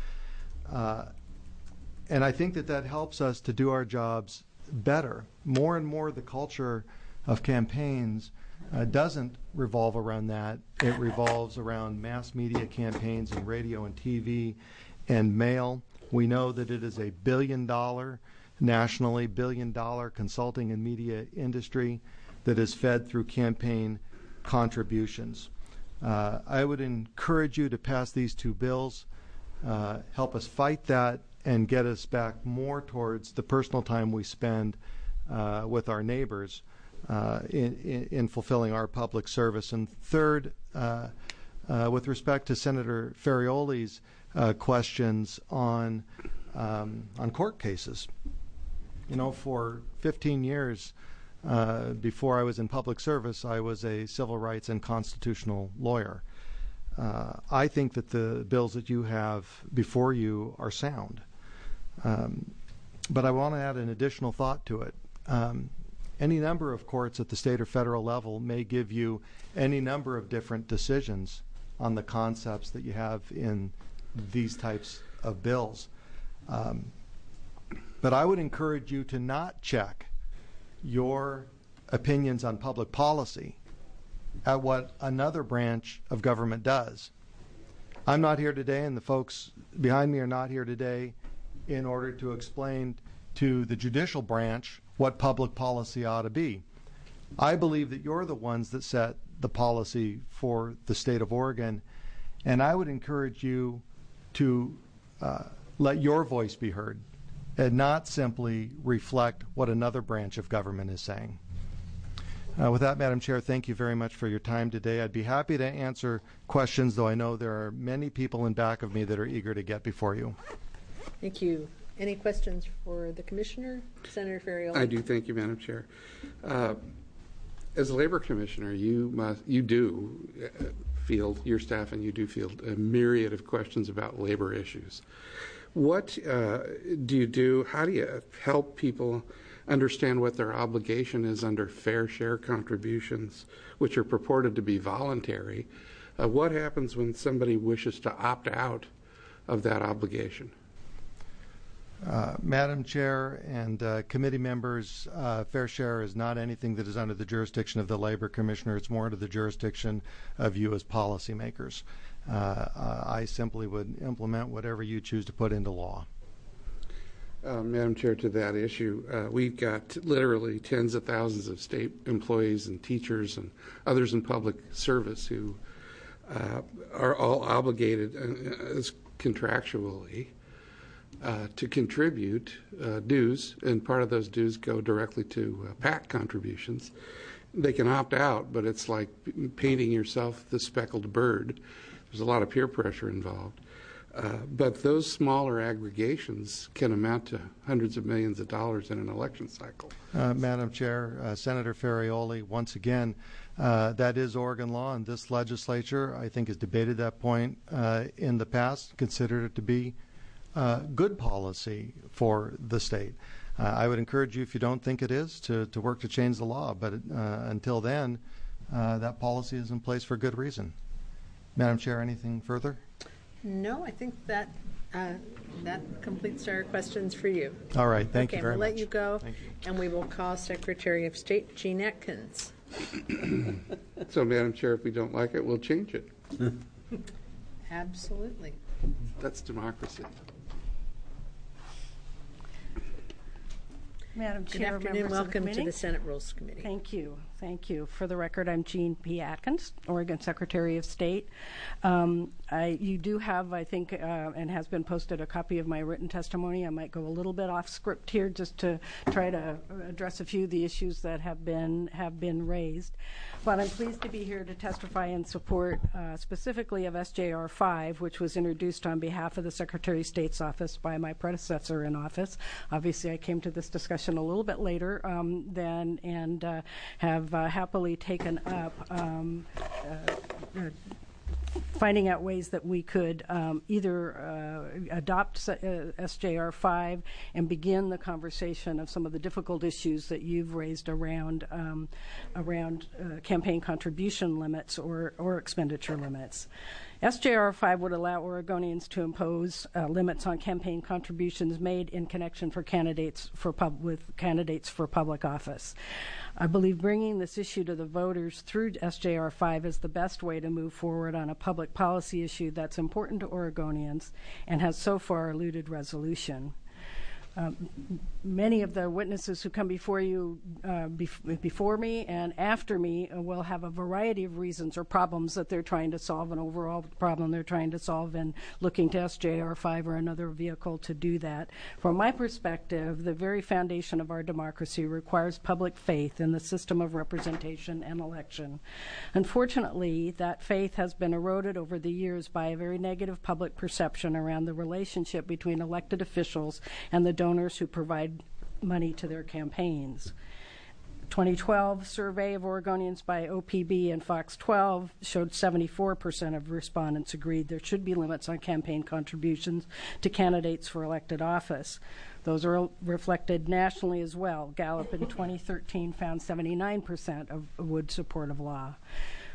And I think that helps us to do our jobs better. More and more the culture of campaigns doesn't revolve around that. It revolves around mass media campaigns and radio and TV and mail. We know that it is a nationally billion-dollar consulting and media industry that is fed through campaign contributions. I would encourage you to pass these 2 bills, help us fight that, and get us back more towards the personal time we spend with our neighbors in fulfilling our public service. And third, with respect to Senator Ferrioli's questions on court cases. You know, for 15 years before I was in public service, I was a civil rights and constitutional lawyer. I think that the bills that you have before you are sound. But I want to add an additional thought to it. Any number of courts at the state or federal level may give you any number of different decisions on the concepts that you have in these types of bills. But I would encourage you to not check your opinions on public policy at what another branch of government does. I'm not here today, and the folks behind me are not here today, in order to explain to the judicial branch what public policy ought to be. I believe that you're the ones that set the policy for the state of Oregon, and I would encourage you to let your voice be heard and not simply reflect what another branch of government is saying. With that, Madam Chair, thank you very much for your time today. I'd be happy to answer questions, though I know there are many people in back of me that are eager to get before you. Thank you. Any questions for the Commissioner? Senator Ferrioli? I do. Thank you, Madam Chair. As a Labor Commissioner, you do field, your staff and you do field a myriad of questions about labor issues. What do you do? How do you help people understand what their obligation is under fair share contributions, which are purported to be voluntary? What happens when somebody wishes to opt out of that obligation? Madam Chair and committee members, fair share is not anything that is under the jurisdiction of the Labor Commissioner. It's more under the jurisdiction of you as policymakers. I simply would implement whatever you choose to put into law. Madam Chair, to that issue, we've got literally tens of thousands of state employees and teachers and others in public service who are all obligated contractually to contribute dues, and part of those dues go directly to PAC contributions. They can opt out, but it's like painting yourself the speckled bird. There's a lot of peer pressure involved. But those smaller aggregations can amount to hundreds of millions of dollars in an election cycle. Madam Chair, Senator Ferrioli, once again, that is Oregon law, and this legislature, I think, has debated that point in the past, considered it to be good policy for the state. I would encourage you, if you don't think it is, to work to change the law. But until then, that policy is in place for good reason. Madam Chair, anything further? No, I think that that completes our questions for you. All right, thank you very much. Okay, we'll let you go, Thank you. and we will call Secretary of State Jean Atkins. So, Madam Chair, if we don't like it, we'll change it. Absolutely. That's democracy. Madam Good Chair, afternoon. members of the Welcome to committee. the Senate Rules Committee. Thank you. Thank you. For the record, I'm Jean P. Atkins, Oregon Secretary of State. You do have, I think, and has been posted, a copy of my written testimony. I might go a little bit off script here just to try to address a few of the issues that have been raised. But I'm pleased to be here to testify in support specifically of SJR 5, which was introduced on behalf of the Secretary of State's office by my predecessor in office. Obviously, I came to this discussion a little bit later and have happily taken up finding out ways that we could either adopt SJR 5 and begin the conversation of some of the difficult issues that you've raised around campaign contribution limits or expenditure limits. SJR 5 would allow Oregonians to impose limits on campaign contributions made in connection for candidates with candidates for public office. I believe bringing this issue to the voters through SJR 5 is the best way to move forward on a public policy issue that's important to Oregonians and has so far eluded resolution. Many of the witnesses who come before you, before me and after me, will have a variety of reasons or problems that they're trying to solve, an overall problem they're trying to solve, and looking to SJR 5 or another vehicle to do that. From my perspective, the very foundation of our democracy requires public faith in the system of representation and election. Unfortunately, that faith has been eroded over the years by a very negative public perception around the relationship between elected officials and the donors who provide money to their campaigns. 2012 survey of Oregonians by OPB and Fox 12 showed 74% of respondents agreed there should be limits on campaign contributions to candidates for elected office. Those are reflected nationally as well. Gallup in 2013 found 79% would support of law.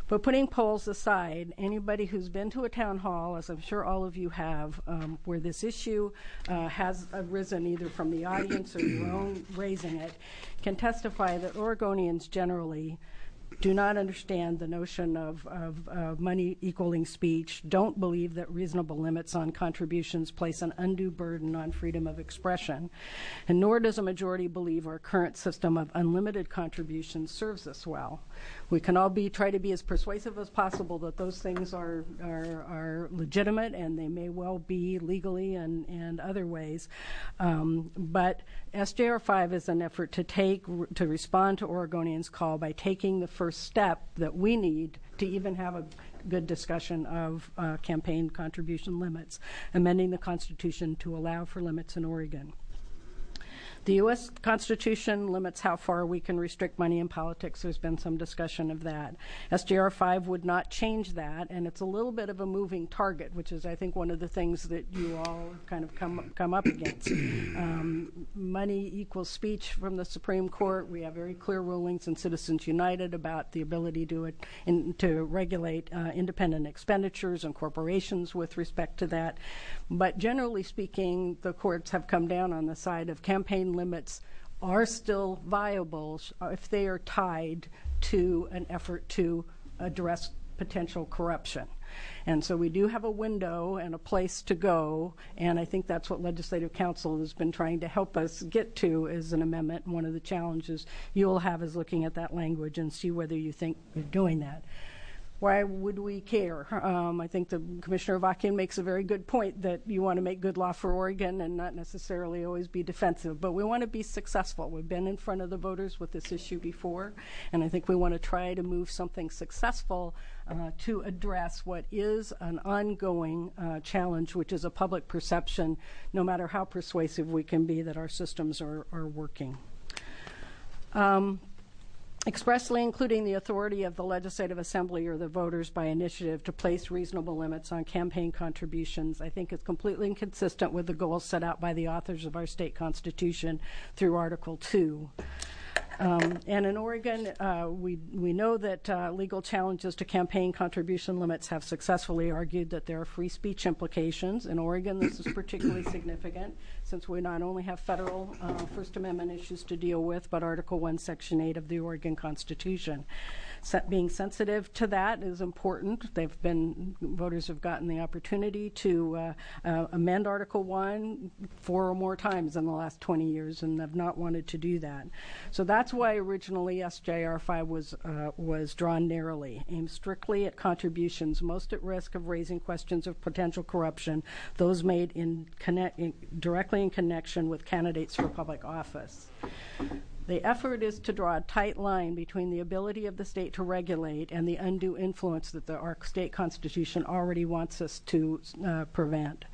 But putting polls aside, anybody who's been to a town hall, as I'm sure all of you have, where this issue has arisen either from the audience or your own raising it, can testify that Oregonians generally do not understand the notion of money equaling speech, don't believe that reasonable limits on contributions place an undue burden on freedom of expression, and nor does a majority believe our current system of unlimited contributions serves us well. We can all try to be as persuasive as possible that those things are legitimate, and they may well be legally and other ways. But SJR 5 is an effort to respond to Oregonians' call by taking the first step that we need to even have a good discussion of campaign contribution limits, amending the Constitution to allow for limits in Oregon. The U.S. Constitution limits how far we can restrict money in politics. There's been some discussion of that. SJR 5 would not change that, and it's a little bit of a moving target, which is, I think, one of the things that you all kind of come up against. Money equals speech from the Supreme Court. We have very clear rulings in Citizens United about the ability to regulate independent expenditures and corporations with respect to that. But generally speaking, the courts have come down on the side of campaign limits are still viable if they are tied to an effort to address potential corruption. And so we do have a window and a place to go, and I think that's what Legislative Council has been trying to help us get to as an amendment. And one of the challenges you'll have is looking at that language and see whether you think you're doing that. Why would we care? I think the Commissioner Avakian makes a very good point that you want to make good law for Oregon and not necessarily always be defensive, but we want to be successful. We've been in front of the voters with this issue before, and I think we want to try to move something successful to address what is an ongoing challenge, which is a public perception, no matter how persuasive we can be, that our systems are working. Expressly including the authority of the Legislative Assembly or the voters by initiative to place reasonable limits on campaign contributions, I think is completely inconsistent with the goals set out by the authors of our state constitution through Article 2. And in Oregon, we know that legal challenges to campaign contribution limits have successfully argued that there are free speech implications. In Oregon, this is particularly significant since we not only have federal First Amendment issues to deal with, but Article 1, Section 8 of the Oregon Constitution. Being sensitive to that is important. Voters have gotten the opportunity to amend Article 1 4 or more times in the last 20 years and have not wanted to do that. So that's why originally SJR 5 was drawn narrowly, aimed strictly at contributions most at risk of raising questions of potential corruption, those made directly in connection with candidates for public office. The effort is to draw a tight line between the ability of the state to regulate and the undue influence that our state constitution already wants us to prevent.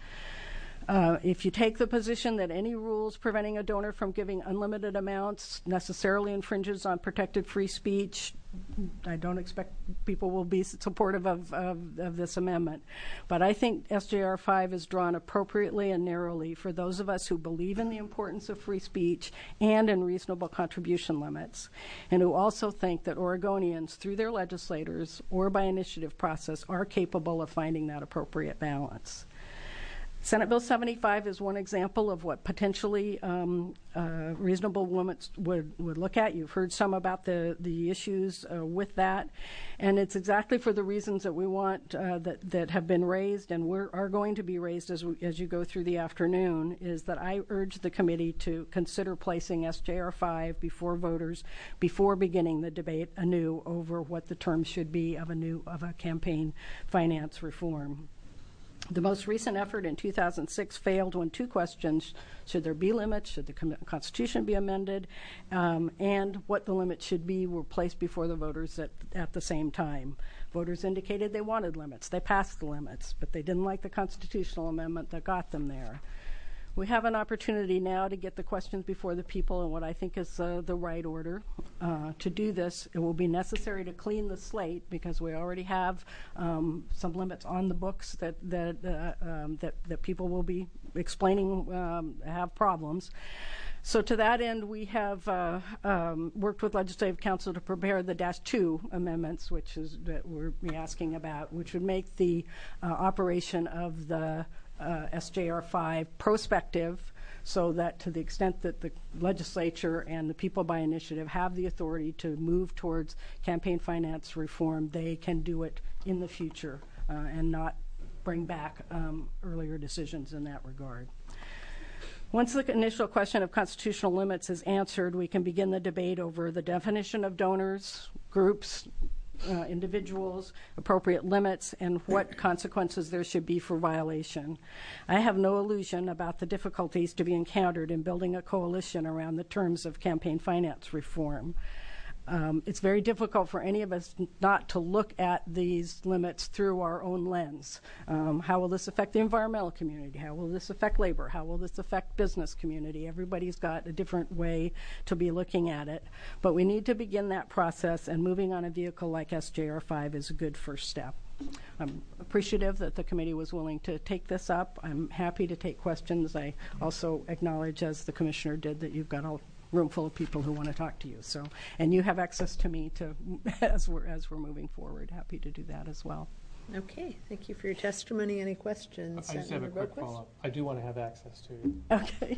If you take the position that any rules preventing a donor from giving unlimited amounts necessarily infringes on protected free speech, I don't expect people will be supportive of this amendment. But I think SJR 5 is drawn appropriately and narrowly for those of us who believe in the importance of free speech and in reasonable contribution limits, and who also think that Oregonians, through their legislators or by initiative process, are capable of finding that appropriate balance. Senate Bill 75 is one example of what potentially reasonable limits would look at. You've heard some about the issues with that, and it's exactly for the reasons that we want that have been raised and are going to be raised as you go through the afternoon, is that I urge the committee to consider placing SJR 5 before voters before beginning the debate anew over what the terms should be of a campaign finance reform. The most recent effort in 2006 failed when two questions: should there be limits, should the Constitution be amended, and what the limits should be were placed before the voters at the same time. Voters indicated they wanted limits. They passed the limits, but they didn't like the constitutional amendment that got them there. We have an opportunity now to get the questions before the people in what I think is the right order. To do this, it will be necessary to clean the slate because we already have some limits on the books that people will be explaining have problems. So to that end, we have worked with Legislative Council to prepare the -2 amendments, which is that we're asking about, which would make the operation of the SJR 5 prospective, so that to the extent that the legislature and the people by initiative have the authority to move towards campaign finance reform, they can do it in the future and not bring back earlier decisions in that regard. Once the initial question of constitutional limits is answered, we can begin the debate over the definition of donors, groups, individuals, appropriate limits, and what consequences there should be for violation. I have no illusion about the difficulties to be encountered in building a coalition around the terms of campaign finance reform. It's very difficult for any of us not to look at these limits through our own lens. How will this affect the environmental community? How will this affect labor? How will this affect business community? Everybody's got a different way to be looking at it. But we need to begin that process, and moving on a vehicle like SJR 5 is a good first step. I'm appreciative that the committee was willing to take this up. I'm happy to take questions. I also acknowledge, as the commissioner did, that you've got a room full of people who want to talk to you. So, and you have access to me to as we're moving forward. Happy to do that as well. Okay, thank you for your testimony. Any questions? I just have a quick follow-up. I do want to have access to you. Okay.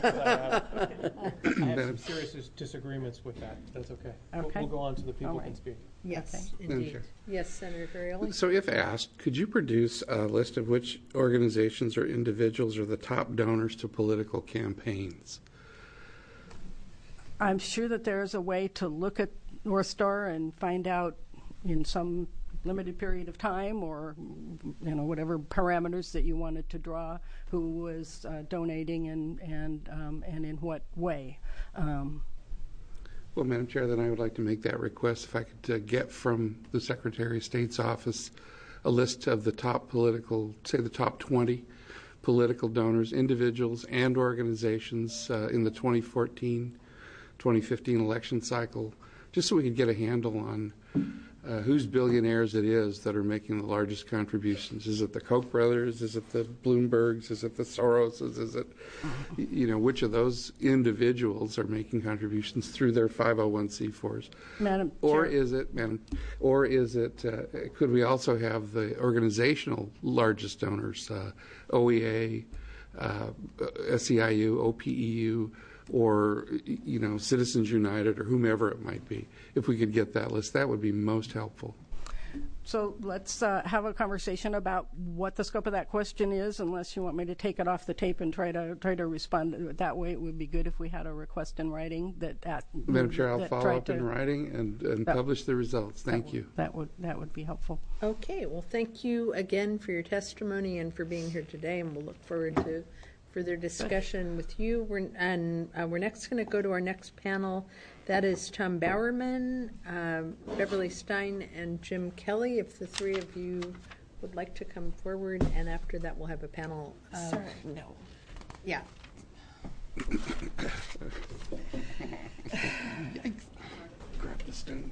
I have some serious disagreements with that. That's okay. Okay. We'll go on to the people who can speak. Yes, Okay. indeed. Sure. Yes, Senator Ferrielli. So if asked, could you produce a list of which organizations or individuals are the top donors to political campaigns? I'm sure that there is a way to look at North Star and find out in some limited period of time, or whatever parameters that you wanted to draw, who was donating and in what way. Well, Madam Chair, then I would like to make that request. If I could get from the Secretary of State's office a list of the top political, say the top 20 political donors, individuals and organizations in the 2014-2015 election cycle, just so we could get a handle on whose billionaires it is that are making the largest contributions. Is it the Koch brothers? Is it the Bloombergs? Is it the Soroses? Is it, which of those individuals are making contributions through their 501c4s? Madam Or Chair. is it, could we also have the organizational largest donors, OEA, SEIU, OPEU, or Citizens United, or whomever it might be? If we could get that list, that would be most helpful. So let's have a conversation about what the scope of that question is, unless you want me to take it off the tape and try to respond that way. It would be good if we had a request in writing Madam Chair, I'll follow up in writing and publish the results. Thank you. That would be helpful. Okay, well, thank you again for your testimony and for being here today, and we'll look forward to further discussion with you. We're next going to go to our next panel. That is Tom Bowerman, Beverly Stein, and Jim Kelly. If the three of you would like to come forward, and after that we'll have a panel. No. Yeah. Grab the stone.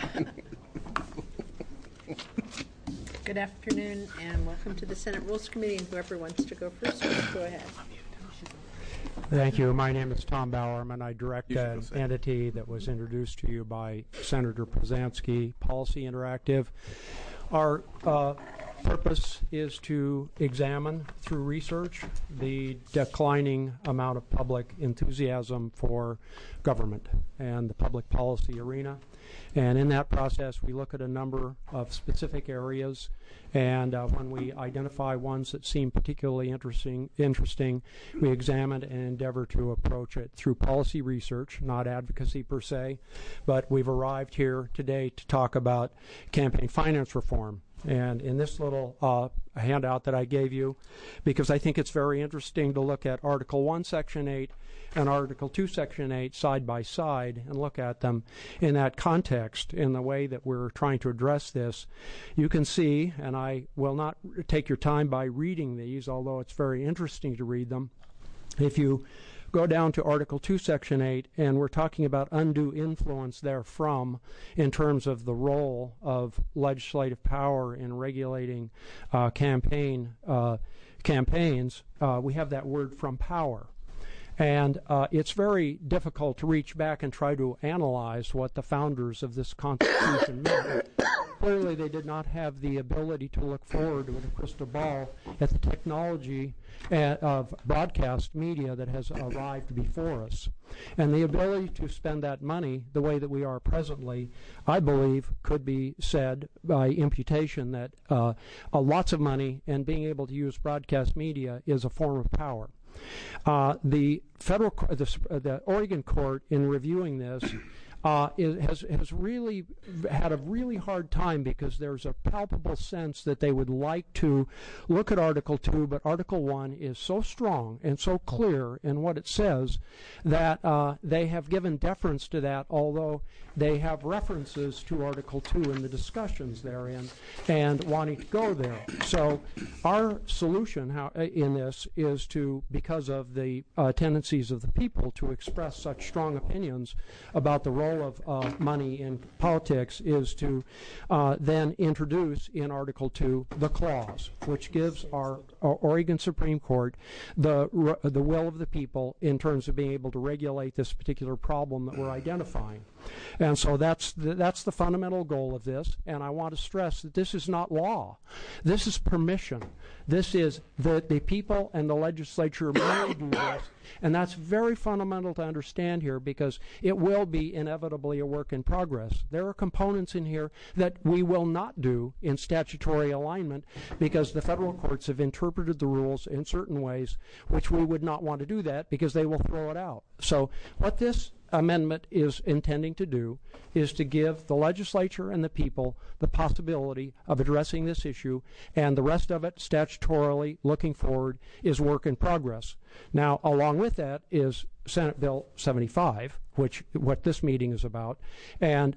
Good afternoon, and welcome to the Senate Rules Committee, and whoever wants to go first, please go ahead. Thank you. My name is Tom Bowerman. I direct an entity that was introduced to you by Senator Pruzansky, Policy Interactive. Our purpose is to examine, through research, the declining amount of public enthusiasm for government and the public policy arena. And in that process, we look at a number of specific areas, and when we identify ones that seem particularly interesting, we examine and endeavor to approach it through policy research, not advocacy per se, but we've arrived here today to talk about campaign finance reform. And in this little handout that I gave you, because I think it's very interesting to look at Article 1, Section 8, and Article 2, Section 8 side by side and look at them in that context, in the way that we're trying to address this. You can see, and I will not take your time by reading these, although it's very interesting to read them. If you go down to Article 2, Section 8, and we're talking about undue influence therefrom in terms of the role of legislative power in regulating campaigns, we have that word from power. And it's very difficult to reach back and try to analyze what the founders of this Constitution meant. Clearly, they did not have the ability to look forward with a crystal ball at the technology of broadcast media that has arrived before us. And the ability to spend that money the way that we are presently, I believe, could be said by imputation that lots of money and being able to use broadcast media is a form of power. The Oregon court, in reviewing this, has really had a really hard time because there's a palpable sense that they would like to look at Article 2, but Article 1 is so strong and so clear in what it says that they have given deference to that, although they have references to Article 2 in the discussions therein and wanting to go there. So our solution in this is to, because of the tendencies of the people to express such strong opinions about the role of money in politics, is to then introduce in Article 2 the clause which gives our Oregon Supreme Court the will of the people in terms of being able to regulate this particular problem that we're identifying. And so that's the fundamental goal of this, and I want to stress that this is not law. This is permission. This is that the people and the legislature may do this, and that's very fundamental to understand here because it will be inevitably a work in progress. There are components in here that we will not do in statutory alignment because the federal courts have interpreted the rules in certain ways which we would not want to do that because they will throw it out. So what this amendment is intending to do is to give the legislature and the people the possibility of addressing this issue, and the rest of it, statutorily looking forward, is work in progress. Now, along with that is Senate Bill 75, what this meeting is about, and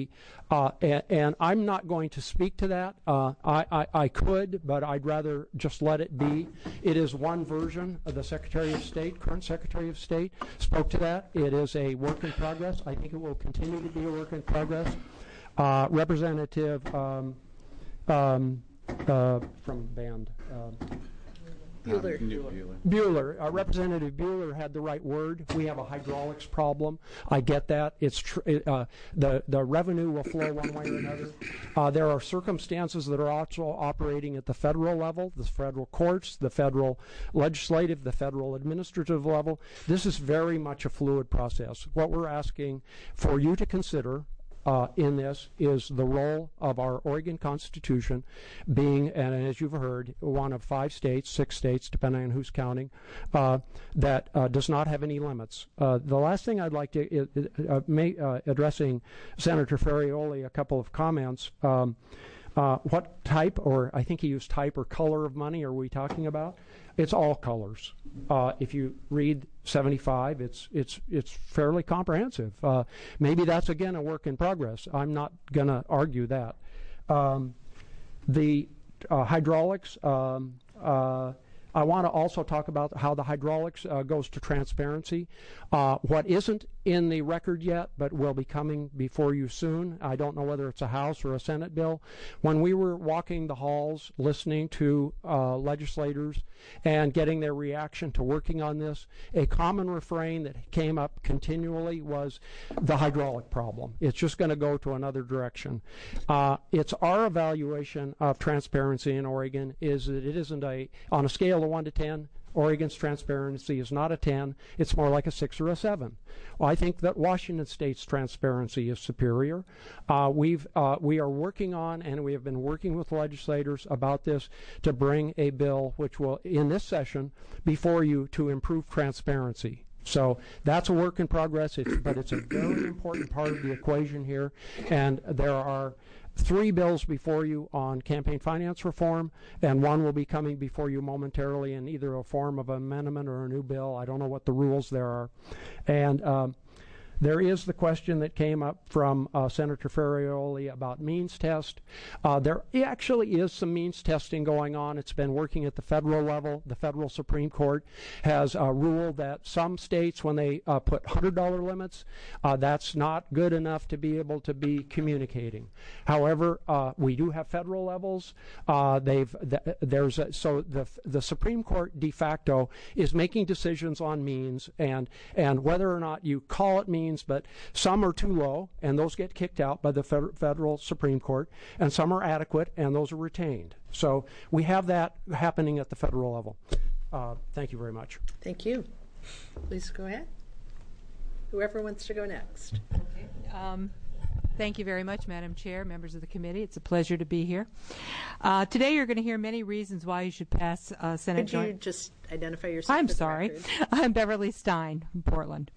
and I'm not going to speak to that. I could, but I'd rather just let it be. It is one version of the Secretary of State, current Secretary of State, spoke to that. It is a work in progress. I think it will continue to be a work in progress. Representative from band. Bueller. Representative Bueller had the right word. We have a hydraulics problem. I get that. It's the revenue will flow one way or another. There are circumstances that are also operating at the federal level, the federal courts, the federal legislative, the federal administrative level. This is very much a fluid process. What we're asking for you to consider in this is the role of our Oregon Constitution being, and as you've heard, one of 5 states, 6 states, depending on who's counting, that does not have any limits. The last thing I'd like to, addressing Senator Ferrioli, a couple of comments. What type, or I think he used type or color of money are we talking about? It's all colors. If you read 75, it's fairly comprehensive. Maybe that's, again, a work in progress. I'm not going to argue that. The hydraulics, I want to also talk about how the hydraulics goes to transparency. What isn't in the record yet, but will be coming before you soon, I don't know whether it's a House or a Senate bill. When we were walking the halls, listening to legislators and getting their reaction to working on this, a common refrain that came up continually was the hydraulic problem. It's just going to go to another direction. It's our evaluation of transparency in Oregon is that it isn't on a scale of 1 to 10, Oregon's transparency is not a 10, it's more like a 6 or a 7. Well, I think that Washington State's transparency is superior. We are working on, and we have been working with legislators about this to bring a bill which will, in this session, before you to improve transparency. So that's a work in progress, but it's a very important part of the equation here, and there are 3 bills before you on campaign finance reform, and 1 will be coming before you momentarily in either a form of amendment or a new bill. I don't know what the rules there are. And There is the question that came up from Senator Ferrioli about means test. There actually is some means testing going on. It's been working at the federal level. The federal Supreme Court has ruled that some states, when they put $100 limits, that's not good enough to be able to be communicating. However, we do have federal levels. So the Supreme Court de facto is making decisions on means and whether or not you call it means, but some are too low and those get kicked out by the federal Supreme Court, and some are adequate and those are retained. So we have that happening at the federal level. Thank you very much. Thank you. Please go ahead. Whoever wants to go next. Okay. Thank you very much, Madam Chair, members of the committee. It's a pleasure to be here. Today you're going to hear many reasons why you should pass Senate Could you just identify yourself? I'm for the sorry. record? I'm Beverly Stein from Portland.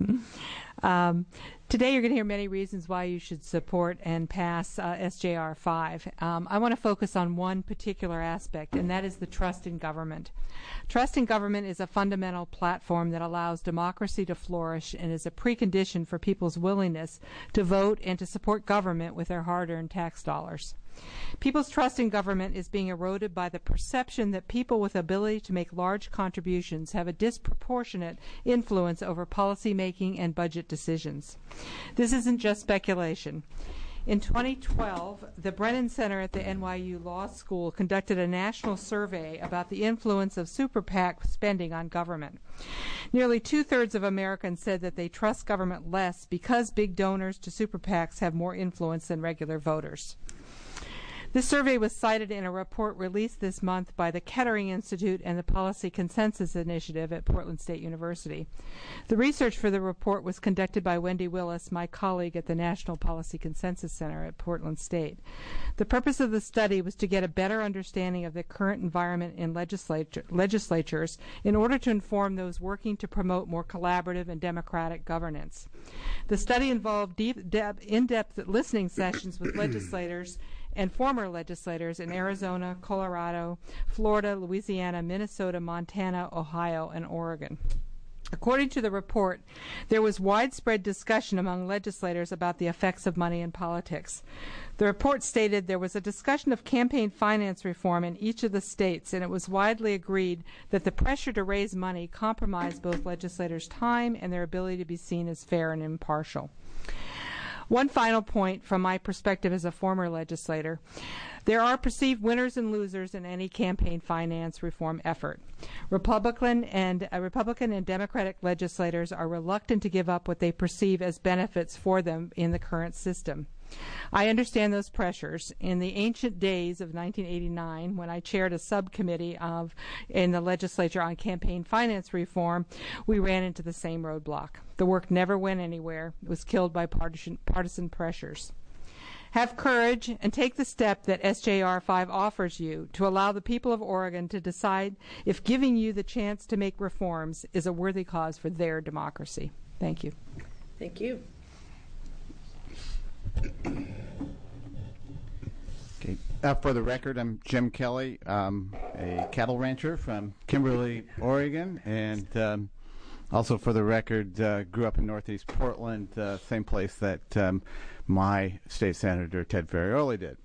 Today you're going to hear many reasons why you should support and pass SJR 5. I want to focus on one particular aspect, and that is the trust in government. Trust in government is a fundamental platform that allows democracy to flourish and is a precondition for people's willingness to vote and to support government with their hard-earned tax dollars. People's trust in government is being eroded by the perception that people with ability to make large contributions have a disproportionate influence over policy making and budget decisions. This isn't just speculation. In 2012, the Brennan Center at the NYU Law School conducted a national survey about the influence of super PAC spending on government. Nearly 2/3 of Americans said that they trust government less because big donors to super PACs have more influence than regular voters. This survey was cited in a report released this month by the Kettering Institute and the Policy Consensus Initiative at Portland State University. The research for the report was conducted by Wendy Willis, my colleague at the National Policy Consensus Center at Portland State. The purpose of the study was to get a better understanding of the current environment in legislatures in order to inform those working to promote more collaborative and democratic governance. The study involved in-depth listening sessions with legislators and former legislators in Arizona, Colorado, Florida, Louisiana, Minnesota, Montana, Ohio, and Oregon. According to the report, there was widespread discussion among legislators about the effects of money in politics. The report stated there was a discussion of campaign finance reform in each of the states, and it was widely agreed that the pressure to raise money compromised both legislators' time and their ability to be seen as fair and impartial. One final point from my perspective as a former legislator. There are perceived winners and losers in any campaign finance reform effort. Republican and Democratic legislators are reluctant to give up what they perceive as benefits for them in the current system. I understand those pressures. In the ancient days of 1989, when I chaired a subcommittee in the legislature on campaign finance reform, we ran into the same roadblock. The work never went anywhere. It was killed by partisan pressures. Have courage and take the step that SJR 5 offers you to allow the people of Oregon to decide if giving you the chance to make reforms is a worthy cause for their democracy. Thank you. Thank you. Okay. For the record, I'm Jim Kelly, a cattle rancher from Kimberly, Oregon, and also for the record, grew up in Northeast Portland, same place that my state senator Ted Ferrioli did.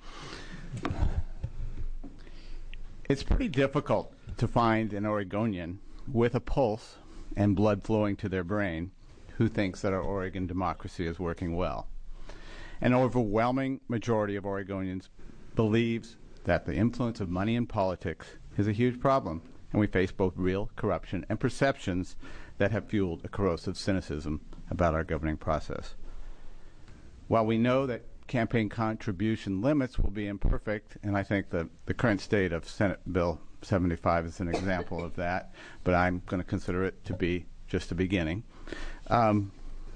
It's pretty difficult to find an Oregonian with a pulse and blood flowing to their brain who thinks that our Oregon democracy is working well. An overwhelming majority of Oregonians believes that the influence of money in politics is a huge problem, and we face both real corruption and perceptions that have fueled a corrosive cynicism about our governing process. While we know that campaign contribution limits will be imperfect, and I think the current state of Senate Bill 75 is an example of that, but I'm going to consider it to be just a beginning. To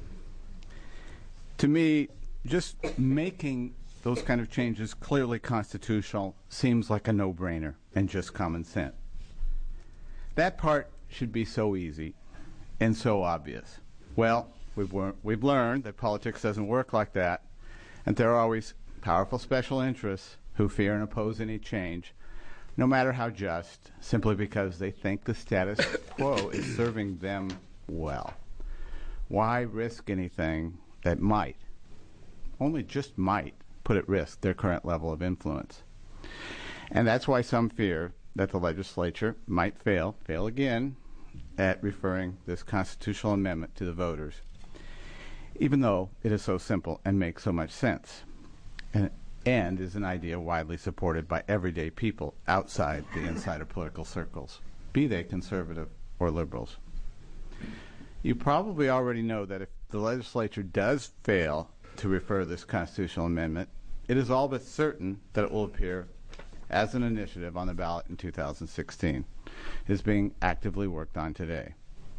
me, just making those kind of changes clearly constitutional seems like a no-brainer and just common sense. That part should be so easy and so obvious. Well, we've learned that politics doesn't work like that, and there are always powerful special interests who fear and oppose any change, no matter how just, simply because they think the status quo is serving them well. Why risk anything that might, only just might, put at risk their current level of influence. And that's why some fear that the legislature might fail again, at referring this constitutional amendment to the voters, even though it is so simple and makes so much sense, and is an idea widely supported by everyday people outside the insider political circles, be they conservative or liberals. You probably already know that if the legislature does fail to refer this constitutional amendment, it is all but certain that it will appear as an initiative on the ballot in 2016. It is being actively worked on today.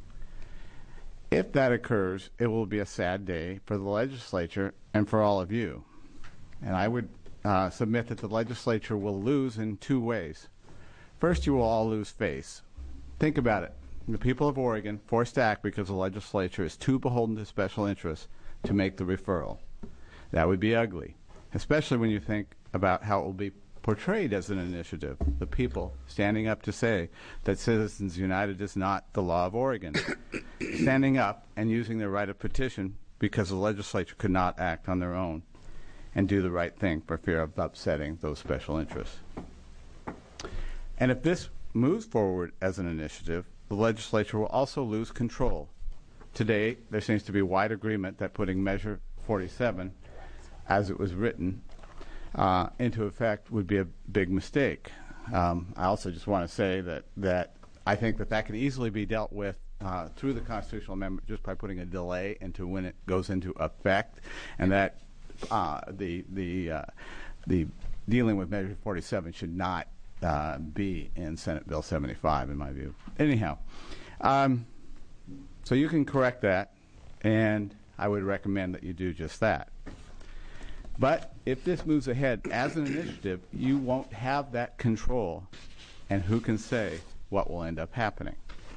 If that occurs, it will be a sad day for the legislature and for all of you. And I would submit that the legislature will lose in two ways. First, you will all lose face. Think about it. The people of Oregon forced to act because the legislature is too beholden to special interests to make the referral. That would be ugly, especially when you think about how it will be portrayed as an initiative. The people standing up to say that Citizens United is not the law of Oregon. Standing up and using their right of petition because the legislature could not act on their own and do the right thing for fear of upsetting those special interests. And if this moves forward as an initiative, the legislature will also lose control. Today, there seems to be wide agreement that putting Measure 47, as it was written, into effect would be a big mistake. I also just want to say that I think that could easily be dealt with through the constitutional amendment just by putting a delay into when it goes into effect, and that the dealing with Measure 47 should not be in Senate Bill 75, in my view. Anyhow, so you can correct that, and I would recommend that you do just that. But if this moves ahead as an initiative, you won't have that control, and who can say what will end up happening?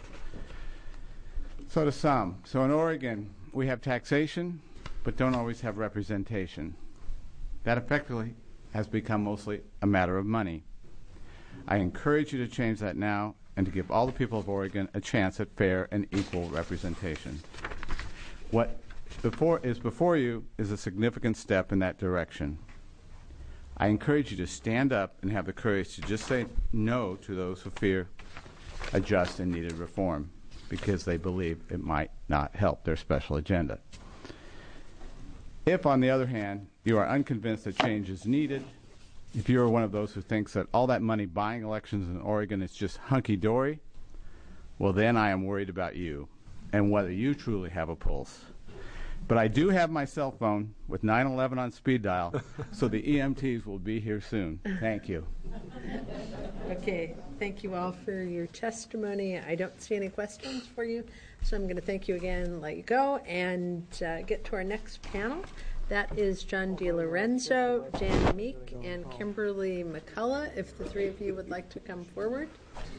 So to sum, so in Oregon, we have taxation, but don't always have representation. That effectively has become mostly a matter of money. I encourage you to change that now and to give all the people of Oregon a chance at fair and equal representation. What is before you is a significant step in that direction. I encourage you to stand up and have the courage to just say no to those who fear a just and needed reform because they believe it might not help their special agenda. If, on the other hand, you are unconvinced that change is needed, if you are one of those who thinks that all that money buying elections in Oregon is just hunky-dory, well, then I am worried about you and whether you truly have a pulse. But I do have my cell phone with 911 on speed dial, so the EMTs will be here soon. Thank you. Okay, thank you all for your testimony. I don't see any questions for you, so I'm going to thank you again and let you go and get to our next panel. That is John DiLorenzo, Jan Meek, and Kimberly McCullough. If the three of you would like to come forward.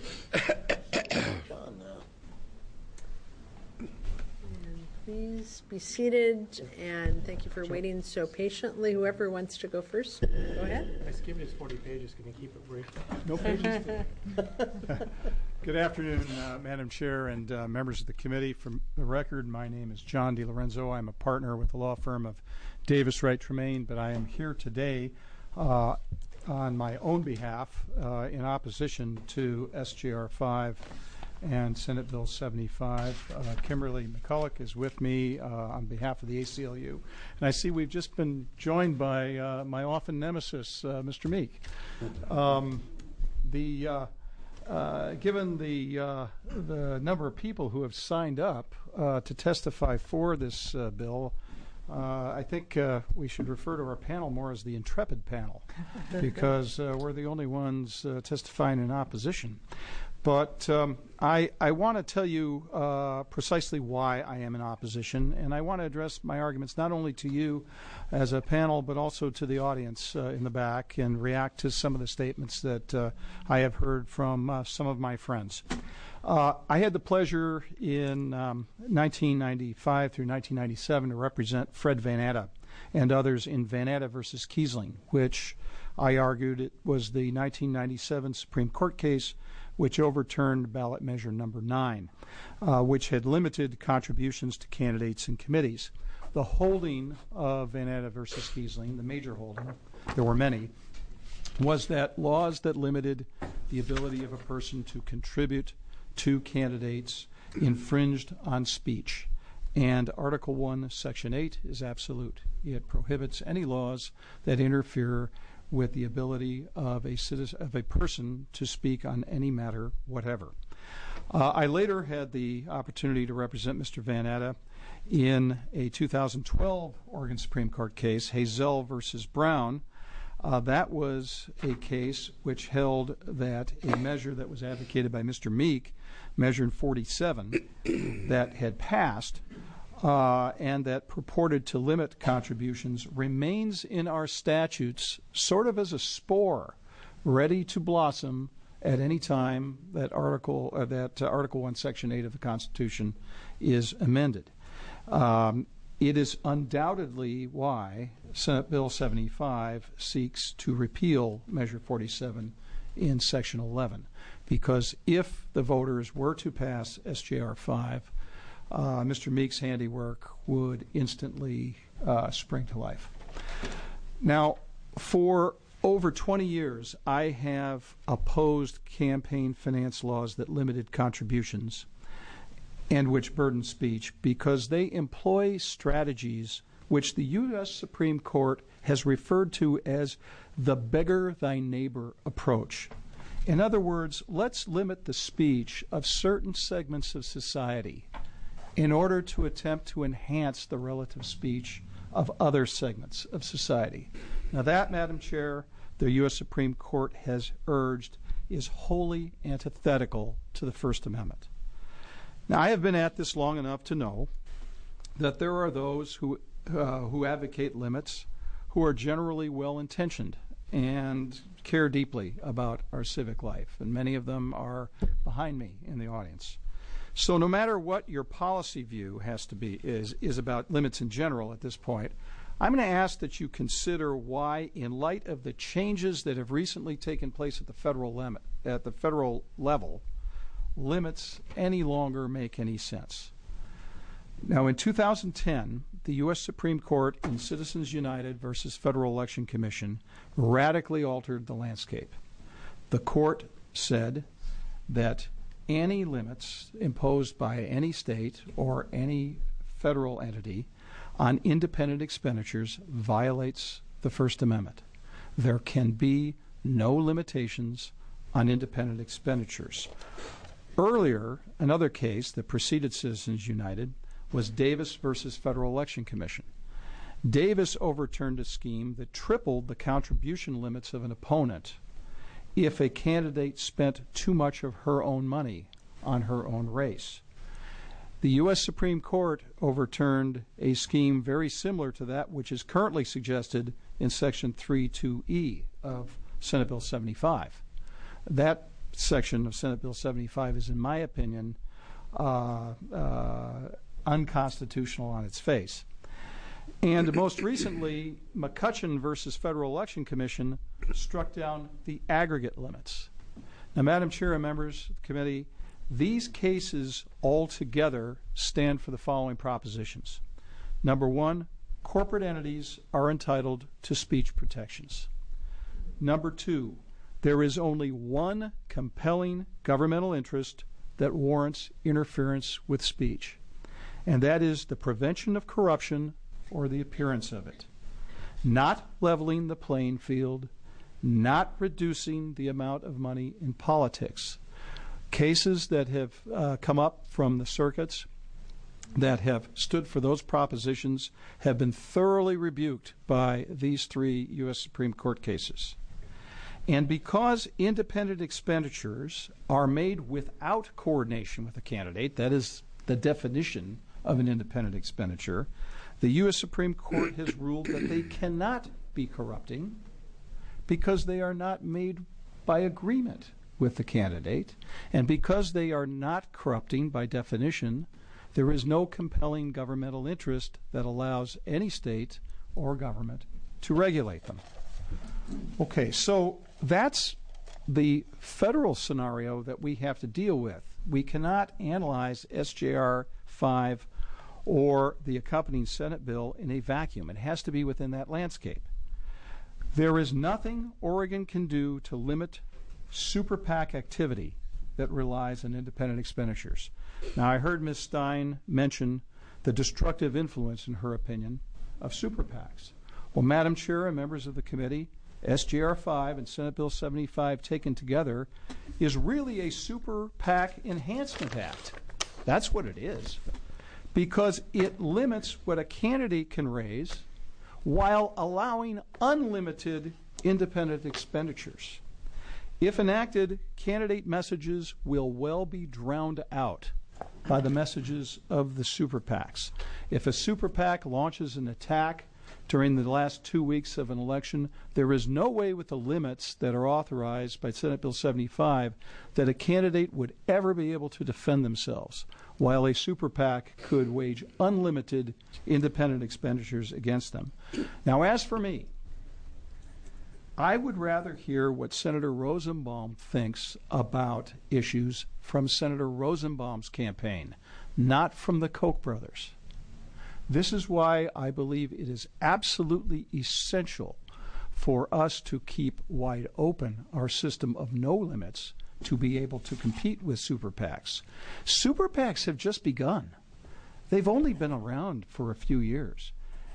Please be seated, and thank you for waiting so patiently. Whoever wants to go first, go ahead. I skipped his 40 pages. Can you keep it brief? No pages. Good afternoon, Madam Chair and members of the committee. For the record, my name is John DiLorenzo. I'm a partner with the law firm of Davis Wright Tremaine, but I am here today on my own behalf in opposition to SJR 5 and Senate Bill 75. Kimberly McCullough is with me on behalf of the ACLU. And I see we've just been joined by my often nemesis, Mr. Meek. Given the number of people who have signed up to testify for this bill, I think we should refer to our panel more as the intrepid panel because we're the only ones testifying in opposition. But I want to tell you precisely why I am in opposition, and I want to address my arguments not only to you as a panel, but also to the audience in the back and react to some of the statements that I have heard from some of my friends. I had the pleasure in 1995 through 1997 to represent Fred Van Atta and others in Van Atta versus Kiesling, which I argued it was the 1997 Supreme Court case which overturned ballot measure number 9, which had limited contributions to candidates and committees. the holding of Van Atta versus Kiesling, the major holding, there were many, was that laws that limited the ability of a person to contribute to candidates infringed on speech. And Article 1, Section 8 is absolute. It prohibits any laws that interfere with the ability of a person to speak on any matter whatever. I later had the opportunity to represent Mr. Van Atta in a 2012 Oregon Supreme Court case, Hazel versus Brown. That was a case which held that a measure that was advocated by Mr. Meek, Measure 47, that had passed and that purported to limit contributions remains in our statutes sort of as a spore, ready to blossom at any time that Article 1, Section 8 of the Constitution is amended. It is undoubtedly why Senate Bill 75 seeks to repeal Measure 47 in Section 11, because if the voters were to pass SJR 5, Mr. Meek's handiwork would instantly spring to life. Now, for over 20 years, I have opposed campaign finance laws that limited contributions and which burden speech because they employ strategies which the U.S. Supreme Court has referred to as the beggar thy neighbor approach. In other words, let's limit the speech of certain segments of society in order to attempt to enhance the relative speech of other segments of society. Now that, Madam Chair, the U.S. Supreme Court has urged is wholly antithetical to the First Amendment. Now, I have been at this long enough to know that there are those who advocate limits who are generally well-intentioned and care deeply about our civic life, and many of them are behind me in the audience. So no matter what your policy view has to be is about limits in general at this point, I'm going to ask that you consider why, in light of the changes that have recently taken place at the federal level, limits any longer make any sense. Now, in 2010, the U.S. Supreme Court in Citizens United versus Federal Election Commission radically altered the landscape. The court said that any limits imposed by any state or any federal entity on independent expenditures violates the First Amendment. There can be no limitations on independent expenditures. Earlier, another case that preceded Citizens United was Davis versus Federal Election Commission. Davis overturned a scheme that tripled the contribution limits of an opponent if a candidate spent too much of her own money on her own race. The U.S. Supreme Court overturned a scheme very similar to that which is currently suggested in Section 3.2e of Senate Bill 75. That section of Senate Bill 75 is, in my opinion, unconstitutional on its face. And most recently, McCutcheon versus Federal Election Commission struck down the aggregate limits. Now, Madam Chair and members of the committee, these cases altogether stand for the following propositions. Number one, corporate entities are entitled to speech protections. Number two, there is only one compelling governmental interest that warrants interference with speech, and that is the prevention of corruption or the appearance of it. Not leveling the playing field, not reducing the amount of money in politics. Cases that have come up from the circuits that have stood for those propositions have been thoroughly rebuked by these three U.S. Supreme Court cases. And because independent expenditures are made without coordination with the candidate, that is the definition of an independent expenditure, the U.S. Supreme Court has ruled that they cannot be corrupting because they are not made by agreement with the candidate, and because they are not corrupting by definition, there is no compelling governmental interest that allows any state or government to regulate them. Okay, so that's the federal scenario that we have to deal with. We cannot analyze SJR 5 or the accompanying Senate bill in a vacuum. It has to be within that landscape. There is nothing Oregon can do to limit super PAC activity that relies on independent expenditures. Now, I heard Ms. Stein mention the destructive influence, in her opinion, of super PACs. Well, Madam Chair and members of the committee, SJR 5 and Senate Bill 75 taken together is really a super PAC enhancement act. That's what it is, because it limits what a candidate can raise while allowing unlimited independent expenditures. If enacted, candidate messages will well be drowned out by the messages of the super PACs. If a super PAC launches an attack during the last 2 weeks of an election, there is no way with the limits that are authorized by Senate Bill 75 that a candidate would ever be able to defend themselves, while a super PAC could wage unlimited independent expenditures against them. Now, as for me, I would rather hear what Senator Rosenbaum thinks about issues from Senator Rosenbaum's campaign, not from the Koch brothers. This is why I believe it is absolutely essential for us to keep wide open our system of no limits to be able to compete with super PACs. Super PACs have just begun. They've only been around for a few years.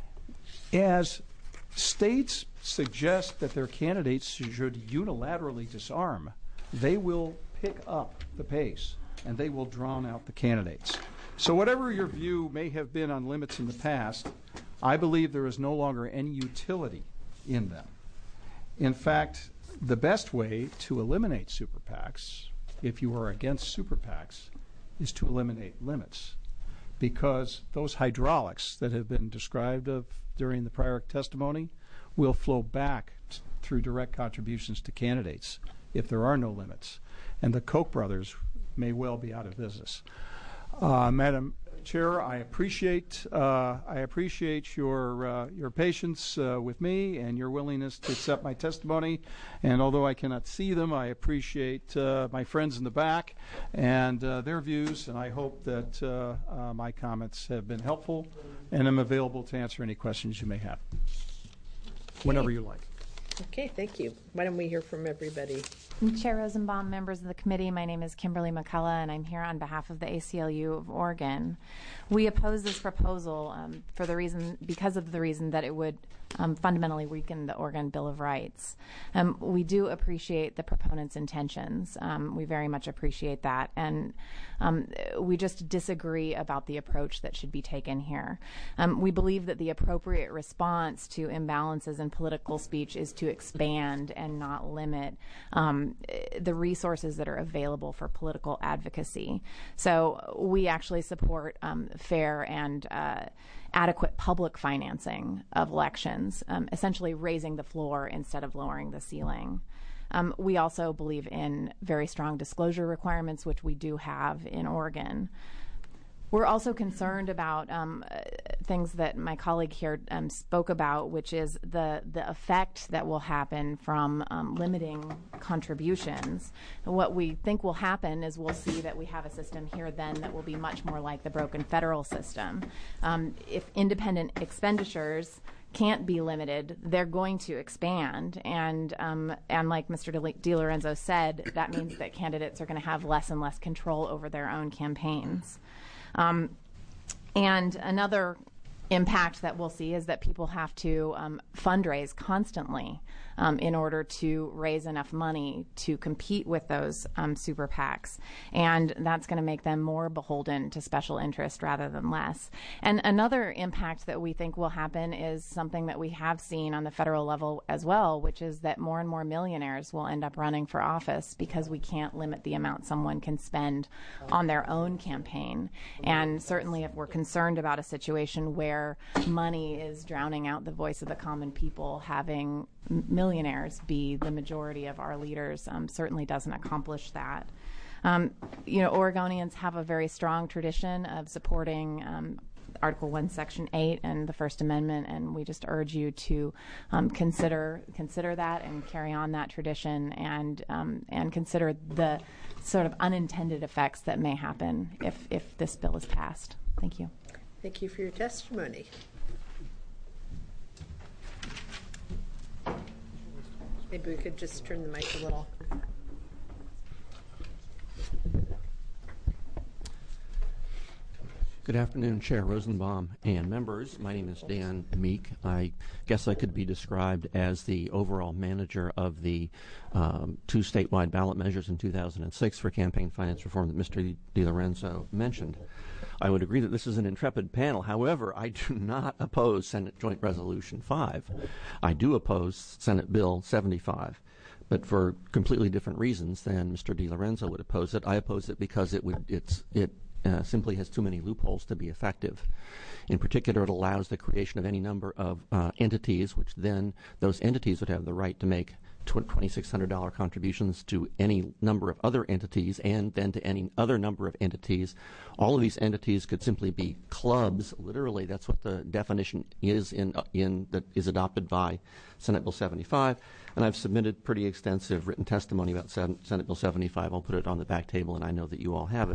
As states suggest that their candidates should unilaterally disarm, they will pick up the pace and they will drown out the candidates. So whatever your view may have been on limits in the past, I believe there is no longer any utility in them. In fact, the best way to eliminate super PACs, if you are against super PACs, is to eliminate limits, because those hydraulics that have been described of during the prior testimony will flow back through direct contributions to candidates if there are no limits. And the Koch brothers may well be out of business. Madam Chair, I appreciate your patience with me and your willingness to accept my testimony. And although I cannot see them, I appreciate my friends in the back and their views. And I hope that my comments have been helpful, and I'm available to answer any questions you may have, whenever you like. Okay, thank you. Why don't we hear from everybody? Chair Rosenbaum, members of the committee, my name is Kimberly McCullough, and I'm here on behalf of the ACLU of Oregon. We oppose this proposal because of the reason that it would fundamentally weaken the Oregon Bill of Rights. We do appreciate the proponents' intentions. We very much appreciate that, and we just disagree about the approach that should be taken here. We believe that the appropriate response to imbalances in political speech is to expand and not limit the resources that are available for political advocacy. So we actually support fair and adequate public financing of elections, essentially raising the floor instead of lowering the ceiling. We also believe in very strong disclosure requirements, which we do have in Oregon. We're also concerned about things that my colleague here spoke about, which is the effect that will happen from limiting contributions. What we think will happen is we'll see that we have a system here then that will be much more like the broken federal system. If independent expenditures can't be limited, they're going to expand, and like Mr. DiLorenzo said, that means that candidates are going to have less and less control over their own campaigns. And another impact that we'll see is that people have to fundraise constantly in order to raise enough money to compete with those super PACs. And that's going to make them more beholden to special interest rather than less. And another impact that we think will happen is something that we have seen on the federal level as well, which is that more and more millionaires will end up running for office because we can't limit the amount someone can spend on their own campaign. And certainly if we're concerned about a situation where money is drowning out the voice of the common people, having millionaires be the majority of our leaders certainly doesn't accomplish that. Oregonians have a very strong tradition of supporting Article 1, Section 8 and the First Amendment, and we just urge you to consider that and carry on that tradition, and consider the sort of unintended effects that may happen if this bill is passed. Thank you. Thank you for your testimony. Maybe we could just turn the mic a little. Good afternoon, Chair Rosenbaum and members. My name is Dan Meek. I guess I could be described as the overall manager of the 2 statewide ballot measures in 2006 for campaign finance reform that Mr. DiLorenzo mentioned. I would agree that this is an intrepid panel. However, I do not oppose Senate Joint Resolution 5. I do oppose Senate Bill 75. But for completely different reasons than Mr. DiLorenzo would oppose it. I oppose it because it simply has too many loopholes to be effective. In particular, it allows the creation of any number of entities, which then those entities would have the right to make $2,600 contributions to any number of other entities and then to any other number of entities. All of these entities could simply be clubs. Literally, that's what the definition is that is adopted by Senate Bill 75. And I've submitted pretty extensive written testimony about Senate Bill 75. I'll put it on the back table, and I know that you all have it.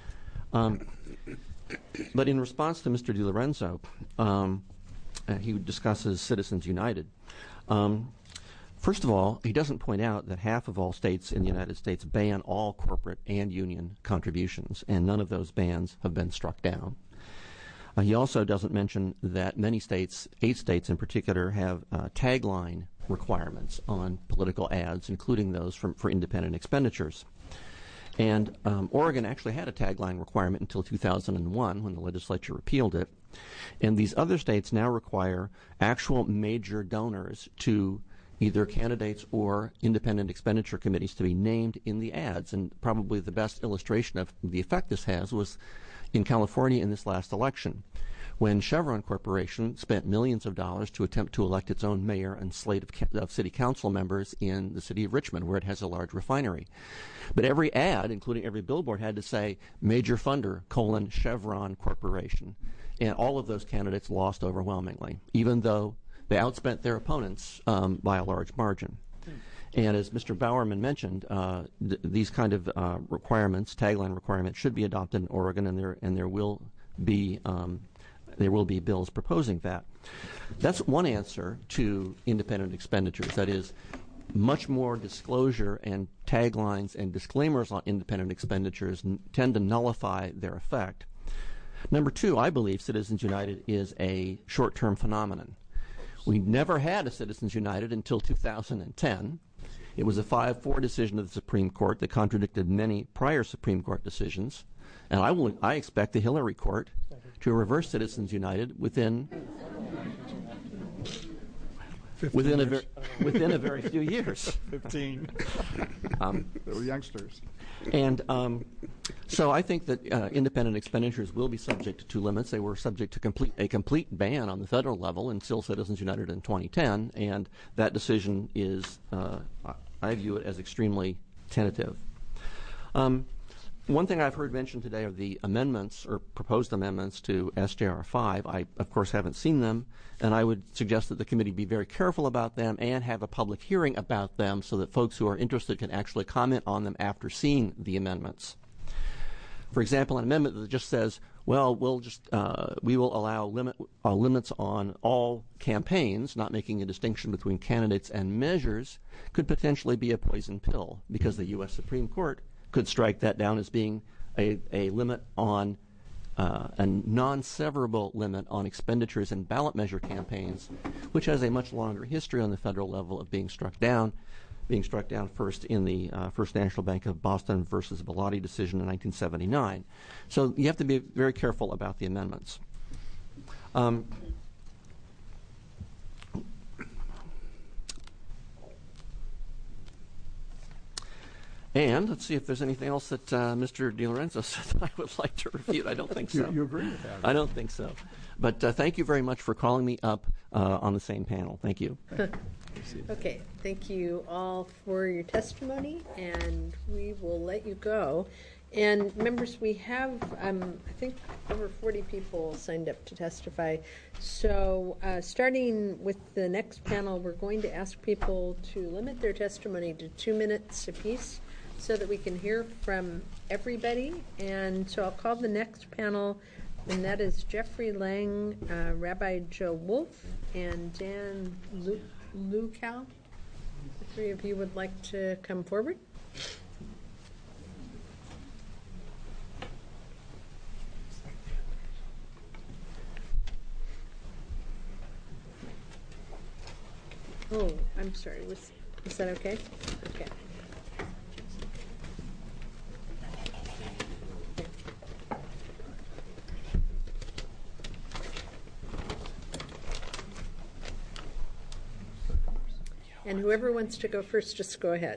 But in response to Mr. DiLorenzo, he discusses Citizens United. First of all, he doesn't point out that half of all states in the United States ban all corporate and union contributions, and none of those bans have been struck down. He also doesn't mention that many states, 8 states in particular, have tagline requirements on political ads, including those for independent expenditures. And Oregon actually had a tagline requirement until 2001 when the legislature repealed it. And these other states now require actual major donors to either candidates or independent expenditure committees to be named in the ads. And probably the best illustration of the effect this has was in California in this last election, when Chevron Corporation spent millions of dollars to attempt to elect its own mayor and slate of city council members in the city of Richmond, where it has a large refinery. But every ad, including every billboard, had to say, major funder, Chevron Corporation. And all of those candidates lost overwhelmingly, even though they outspent their opponents by a large margin. And as Mr. Bowerman mentioned, these kind of requirements, tagline requirements, should be adopted in Oregon, and there will be bills proposing that. That's one answer to independent expenditures. That is, much more disclosure and taglines and disclaimers on independent expenditures tend to nullify their effect. Number 2, I believe Citizens United is a short-term phenomenon. We never had a Citizens United until 2010. It was a 5-4 decision of the Supreme Court that contradicted many prior Supreme Court decisions. And I expect the Hillary Court to reverse Citizens United within a very few years. 15. They were youngsters. And so I think that independent expenditures will be subject to limits. They were subject to a complete ban on the federal level until Citizens United in 2010, and that decision is, I view it as extremely tentative. One thing I've heard mentioned today are the amendments or proposed amendments to SJR 5. I, of course, haven't seen them, and I would suggest that the committee be very careful about them and have a public hearing about them so that folks who are interested can actually comment on them after seeing the amendments. For example, an amendment that just says, well, we will allow limits on all campaigns, not making a distinction between candidates and measures, could potentially be a poison pill because the U.S. Supreme Court could strike that down as being a limit on a non-severable limit on expenditures in ballot measure campaigns, which has a much longer history on the federal level of being struck down first in the First National Bank of Boston versus Bellotti decision in 1979. So you have to be very careful about the amendments. And let's see if there's anything else that Mr. DiLorenzo said that I would like to refute. I don't think so. You agree with that? I don't think so. But thank you very much for calling me up on the same panel. Thank you. Okay, thank you all for your testimony, and we will let you go. And members, we have, I think, over 40 people signed up to testify. So starting with the next panel, we're going to ask people to limit their testimony to 2 minutes apiece so that we can hear from everybody. And so I'll call the next panel and that is Jeffrey Lang, Rabbi Joe Wolf, and Dan Lukow. The three of you would like to come forward? Oh, I'm sorry. Was that okay? Okay. And whoever wants to go first, just go ahead.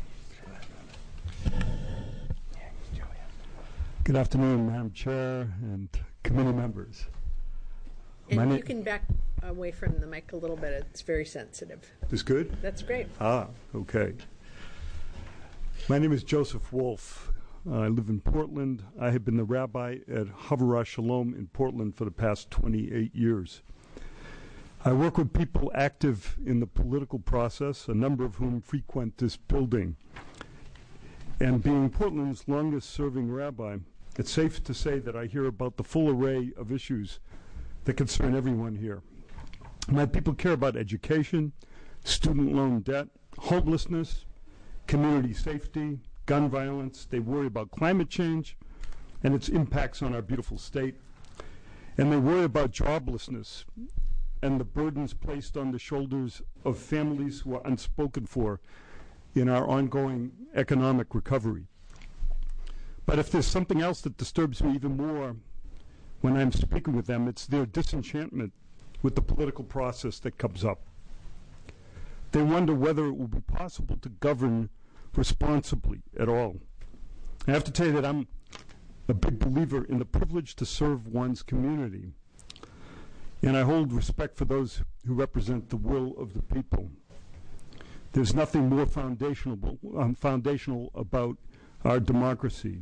Good afternoon, Madam Chair and committee members. And you can back away from the mic a little bit. It's very sensitive. Is good? That's great. Okay. My name is Joseph Wolf. I live in Portland. I have been the rabbi at Havurah Shalom in Portland for the past 28 years. I work with people active in the political process, a number of whom frequent this building. And being Portland's longest serving rabbi, it's safe to say that I hear about the full array of issues that concern everyone here. My people care about education, student loan debt, homelessness, community safety, gun violence. They worry about climate change and its impacts on our beautiful state. And they worry about joblessness and the burdens placed on the shoulders of families who are unspoken for in our ongoing economic recovery. But if there's something else that disturbs me even more when I'm speaking with them, it's their disenchantment with the political process that comes up. They wonder whether it will be possible to govern responsibly at all. I have to tell you that I'm a big believer in the privilege to serve one's community, and I hold respect for those who represent the will of the people. There's nothing more foundational about our democracy.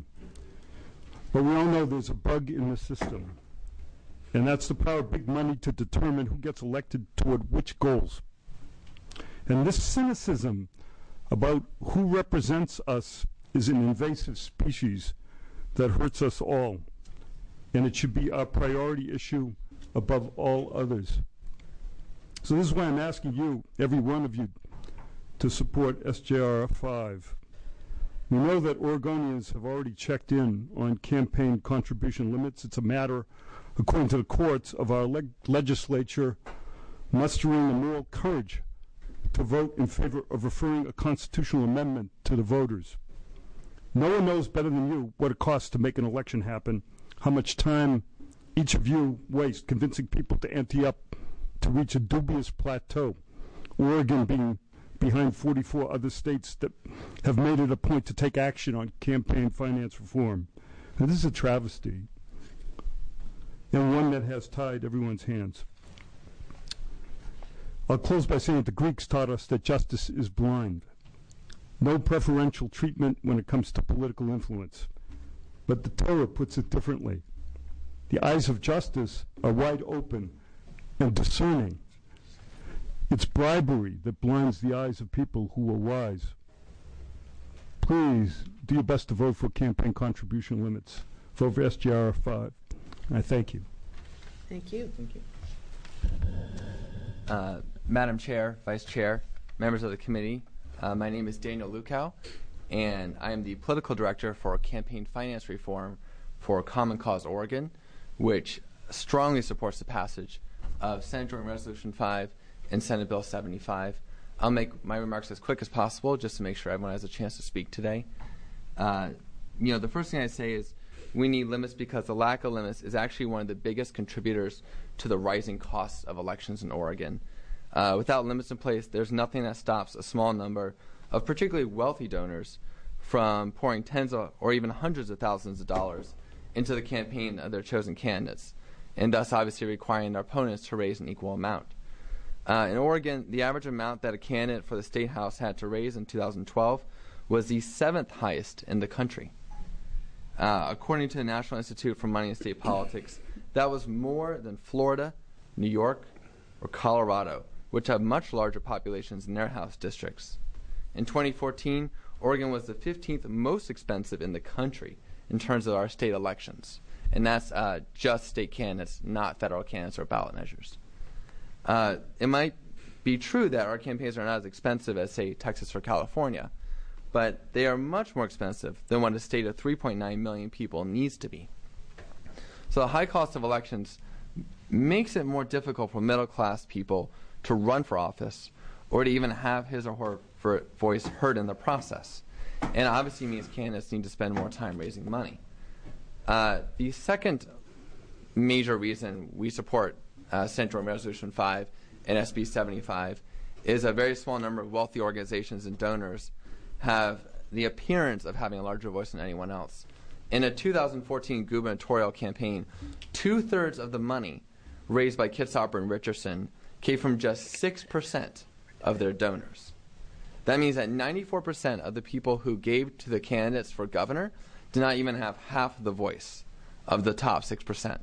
But we all know there's a bug in the system, and that's the power of big money to determine who gets elected toward which goals. And this cynicism about who represents us is an invasive species that hurts us all, and it should be our priority issue above all others. So this is why I'm asking you, every one of you, to support SJR 5. We know that Oregonians have already checked in on campaign contribution limits. It's a matter, according to the courts, of our legislature mustering the moral courage to vote in favor of referring a constitutional amendment to the voters. No one knows better than you what it costs to make an election happen, how much time each of you waste convincing people to ante up to reach a dubious plateau, Oregon being behind 44 other states that have made it a point to take action on campaign finance reform. Now, this is a travesty, and one that has tied everyone's hands. I'll close by saying that the Greeks taught us that justice is blind. No preferential treatment when it comes to political influence. But the Torah puts it differently. The eyes of justice are wide open and discerning. It's bribery that blinds the eyes of people who are wise. Please do your best to vote for campaign contribution limits. Vote for SJR 5. I thank you. Thank you. Thank you. Madam Chair, Vice Chair, members of the committee, my name is Daniel Lukow, and I am the political director for campaign finance reform for Common Cause Oregon, which strongly supports the passage of Senate Joint Resolution 5 and Senate Bill 75. I'll make my remarks as quick as possible just to make sure everyone has a chance to speak today. The first thing I say is we need limits because the lack of limits is actually one of the biggest contributors to the rising costs of elections in Oregon. Without limits in place, there's nothing that stops a small number of particularly wealthy donors from pouring tens of, or even hundreds of thousands of dollars into the campaign of their chosen candidates, and thus obviously requiring their opponents to raise an equal amount. In Oregon, the average amount that a candidate for the State House had to raise in 2012 was the 7th highest in the country. According to the National Institute for Money and State Politics, that was more than Florida, New York, or Colorado, which have much larger populations in their House districts. In 2014, Oregon was the 15th most expensive in the country in terms of our state elections. and that's just state candidates, not federal candidates or ballot measures. It might be true that our campaigns are not as expensive as, say, Texas or California, but they are much more expensive than what a state of 3.9 million people needs to be. So the high cost of elections makes it more difficult for middle-class people to run for office or to even have his or her voice heard in the process. And obviously means candidates need to spend more time raising money. The second major reason we support Senate Joint Resolution 5 and SB 75 is a very small number of wealthy organizations and donors have the appearance of having a larger voice than anyone else. In a 2014 gubernatorial campaign, 2/3 of the money raised by Kitzhaber and Richardson came from just 6% of their donors. That means that 94% of the people who gave to the candidates for governor did not even have half the voice of the top 6%.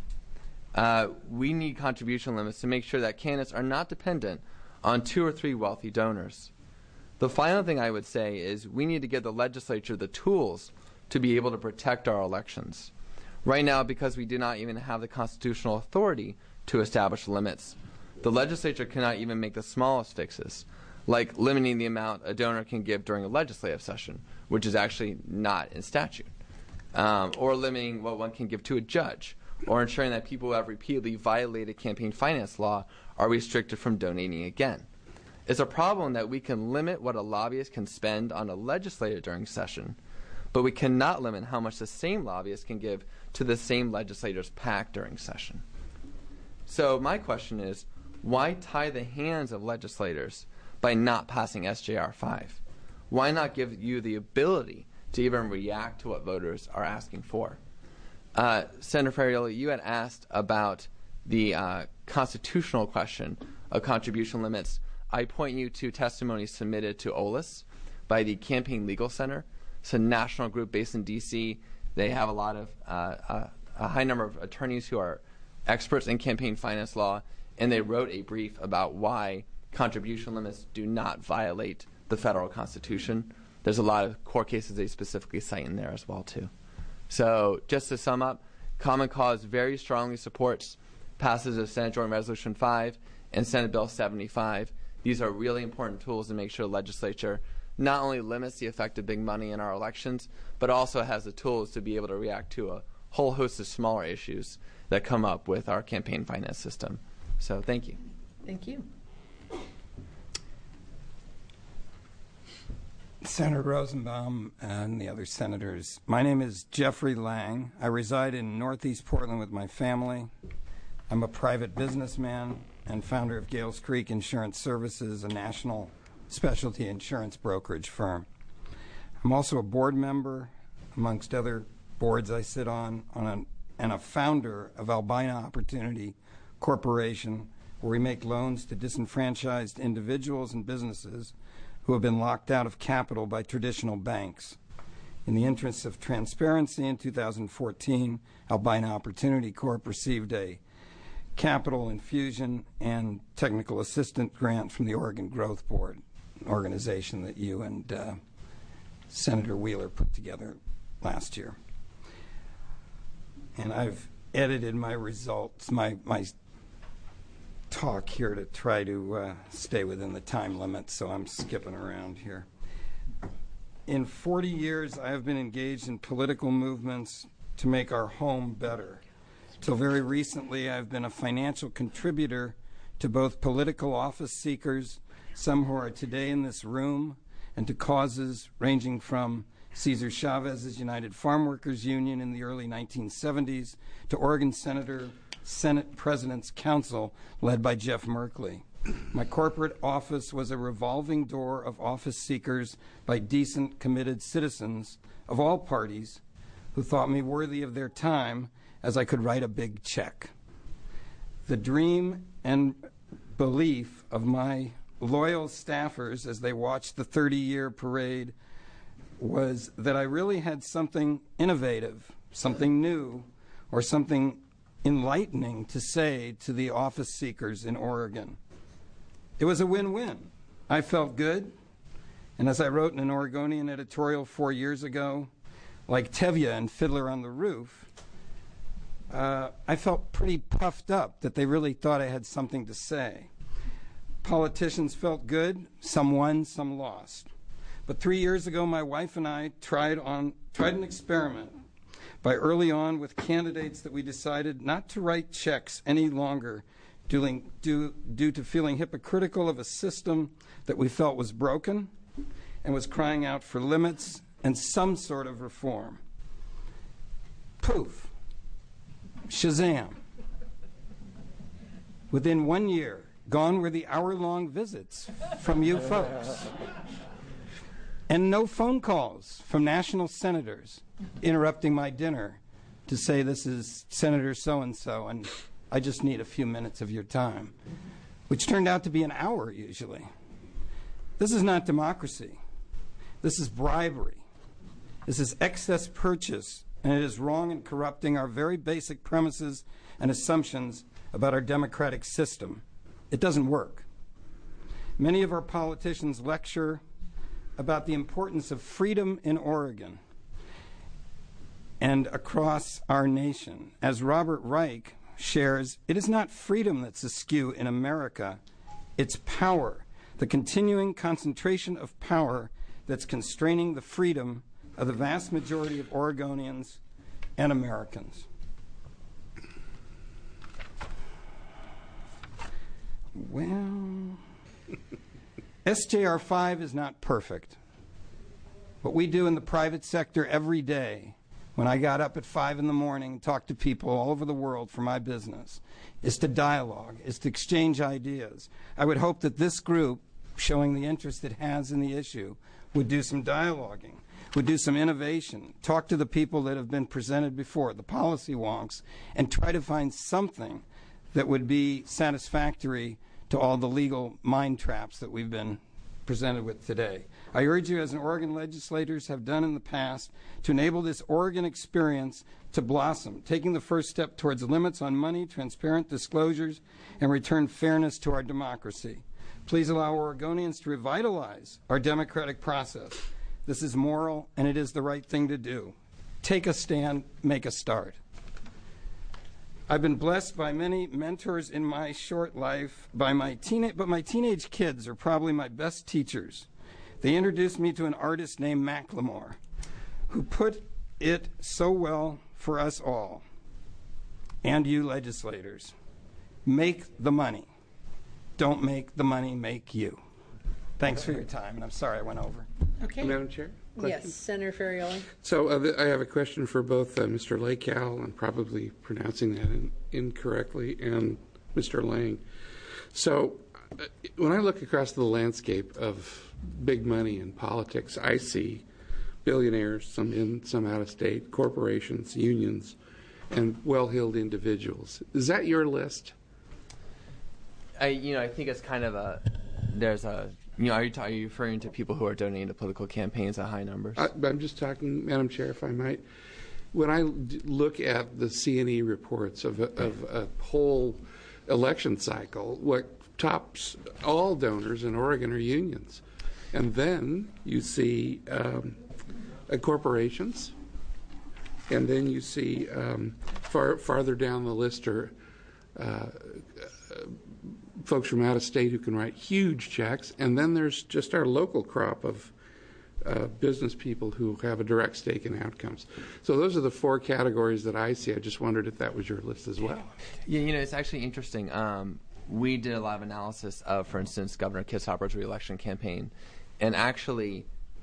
We need contribution limits to make sure that candidates are not dependent on 2 or 3 wealthy donors. The final thing I would say is we need to give the legislature the tools to be able to protect our elections. Right now, because we do not even have the constitutional authority to establish limits, the legislature cannot even make the smallest fixes, like limiting the amount a donor can give during a legislative session, which is actually not in statute, or limiting what one can give to a judge, or ensuring that people who have repeatedly violated campaign finance law are restricted from donating again. It's a problem that we can limit what a lobbyist can spend on a legislator during session, but we cannot limit how much the same lobbyist can give to the same legislator's PAC during session. So my question is, why tie the hands of legislators by not passing SJR 5? Why not give you the ability to even react to what voters are asking for? Senator Ferrielli, you had asked about the constitutional question of contribution limits. I point you to testimony submitted to OLIS by the Campaign Legal Center. It's a national group based in D.C. They have a lot of a high number of attorneys who are experts in campaign finance law, and they wrote a brief about why contribution limits do not violate the federal Constitution. There's a lot of court cases they specifically cite in there as well, too. So just to sum up, Common Cause very strongly supports passage of Senate Joint Resolution 5 and Senate Bill 75. These are really important tools to make sure the legislature not only limits the effect of big money in our elections, but also has the tools to be able to react to a whole host of smaller issues that come up with our campaign finance system. So thank you. Thank you. Senator Rosenbaum and the other senators. My name is Jeffrey Lang. I reside in Northeast Portland with my family. I'm a private businessman and founder of Gales Creek Insurance Services, a national specialty insurance brokerage firm. I'm also a board member, amongst other boards I sit on and a founder of Albina Opportunity Corporation, where we make loans to disenfranchised individuals and businesses who have been locked out of capital by traditional banks. In the interest of transparency, in 2014, Albina Opportunity Corp received a capital infusion and technical assistance grant from the Oregon Growth Board, an organization that you and Senator Wheeler put together last year. And I've edited my results, my talk here to try to stay within the time limit, so I'm skipping around here. In 40 years, I have been engaged in political movements to make our home better. Till very recently, I've been a financial contributor to both political office seekers, some who are today in this room, and to causes ranging from Cesar Chavez's United Farm Workers Union in the early 1970s to Oregon Senate President's Council led by Jeff Merkley. My corporate office was a revolving door of office seekers by decent, committed citizens of all parties who thought me worthy of their time as I could write a big check. The dream and belief of my loyal staffers as they watched the 30-year parade was that I really had something innovative, something new, or something enlightening to say to the office seekers in Oregon. It was a win-win. I felt good, and as I wrote in an Oregonian editorial 4 years ago, like Tevye and Fiddler on the Roof, I felt pretty puffed up that they really thought I had something to say. Politicians felt good. Some won, some lost. But 3 years ago, my wife and I tried an experiment by early on with candidates that we decided not to write checks any longer due to feeling hypocritical of a system that we felt was broken and was crying out for limits and some sort of reform. Poof. Shazam. Within 1 year, gone were the hour-long visits from you folks. And no phone calls from national senators interrupting my dinner to say this is Senator so-and-so and I just need a few minutes of your time, which turned out to be an hour usually. This is not democracy. This is bribery. This is excess purchase, and it is wrong and corrupting our very basic premises and assumptions about our democratic system. It doesn't work. Many of our politicians lecture about the importance of freedom in Oregon and across our nation. As Robert Reich shares, it is not freedom that's askew in America, it's power, the continuing concentration of power that's constraining the freedom of the vast majority of Oregonians and Americans. Well, SJR 5 is not perfect. What we do in the private sector every day, when I got up at 5 in the morning and talked to people all over the world for my business, is to dialogue, is to exchange ideas. I would hope that this group, showing the interest it has in the issue, would do some dialoguing, would do some innovation, talk to the people that have been presented before, the policy wonks, and try to find something that would be satisfactory to all the legal mind traps that we've been presented with today. I urge you, as an Oregon legislators have done in the past, to enable this Oregon experience to blossom, taking the first step towards limits on money, transparent disclosures, and return fairness to our democracy. Please allow Oregonians to revitalize our democratic process. This is moral, and it is the right thing to do. Take a stand, make a start. I've been blessed by many mentors in my short life, but my teenage kids are probably my best teachers. They introduced me to an artist named Macklemore, who put it so well for us all, and you legislators. Make the money. Don't make the money make you. Thanks for your time, and I'm sorry I went over. Okay. Madam Chair? Question? Yes, Senator Ferrioli. So I have a question for both Mr. Lakow, I'm probably pronouncing that incorrectly, and Mr. Lang. So when I look across the landscape of big money in politics, I see billionaires, some in, some out of state, corporations, unions, and well-heeled individuals. Is that your list? I think it's kind of are you referring to people who are donating to political campaigns at high numbers? I'm just talking, Madam Chair, if I might. When I look at the C&E reports of a whole election cycle, what tops all donors in Oregon are unions. And then you see corporations, and then you see farther down the list are folks from out of state who can write huge checks, and then there's just our local crop of business people who have a direct stake in outcomes. So those are the four categories that I see. I just wondered if that was your list as well. Yeah, it's actually interesting. We did a lot of analysis of, for instance, Governor Kitzhaber's re-election campaign, and actually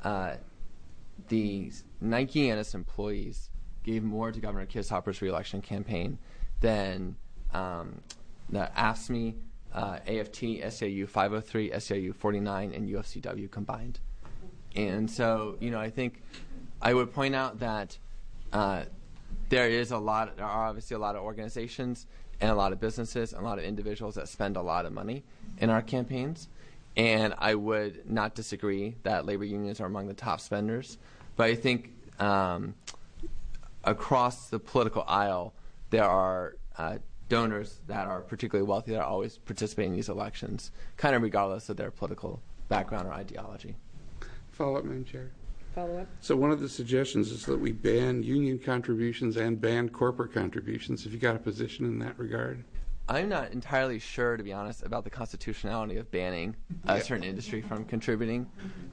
the Nike and its employees gave more to Governor Kitzhaber's re-election campaign than the AFSCME, AFT, SEIU 503, SEIU 49, and UFCW combined. And so, I think I would point out that there are obviously a lot of organizations and a lot of businesses and a lot of individuals that spend a lot of money in our campaigns. And I would not disagree that labor unions are among the top spenders. But I think across the political aisle, there are donors that are particularly wealthy that are always participating in these elections, kind of regardless of their political background or ideology. Follow up, Madam Chair. follow up? So one of the suggestions is that we ban union contributions and ban corporate contributions. Have you got a position in that regard? I'm not entirely sure, to be honest, about the constitutionality of banning a certain industry from contributing.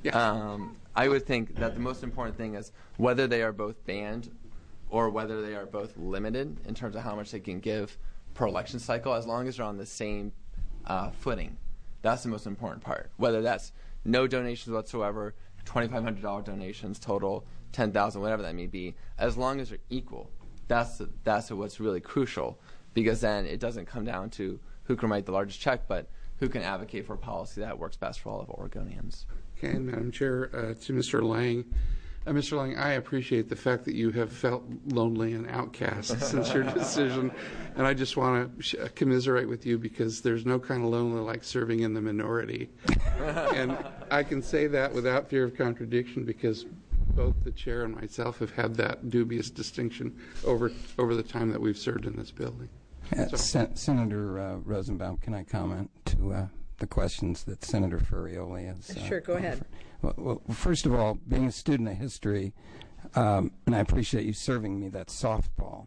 I would think that the most important thing is whether they are both banned or whether they are both limited in terms of how much they can give per election cycle, as long as they're on the same footing. That's the most important part. Whether that's no donations whatsoever, $2,500 donations total, $10,000, whatever that may be, as long as they're equal, that's what's really crucial, because then it doesn't come down to who can write the largest check, but who can advocate for a policy that works best for all of Oregonians. Okay, and Madam Chair, to Mr. Lang. Mr. Lang, I appreciate the fact that you have felt lonely and outcast since your decision, and I just want to commiserate with you, because there's no kind of lonely like serving in the minority. And I can say that without fear of contradiction, because both the chair and myself have had that dubious distinction over the time that we've served in this building. Senator Rosenbaum, can I comment to the questions that Senator Ferrioli has? Sure, go ahead. Well, first of all, being a student of history, and I appreciate you serving me that softball,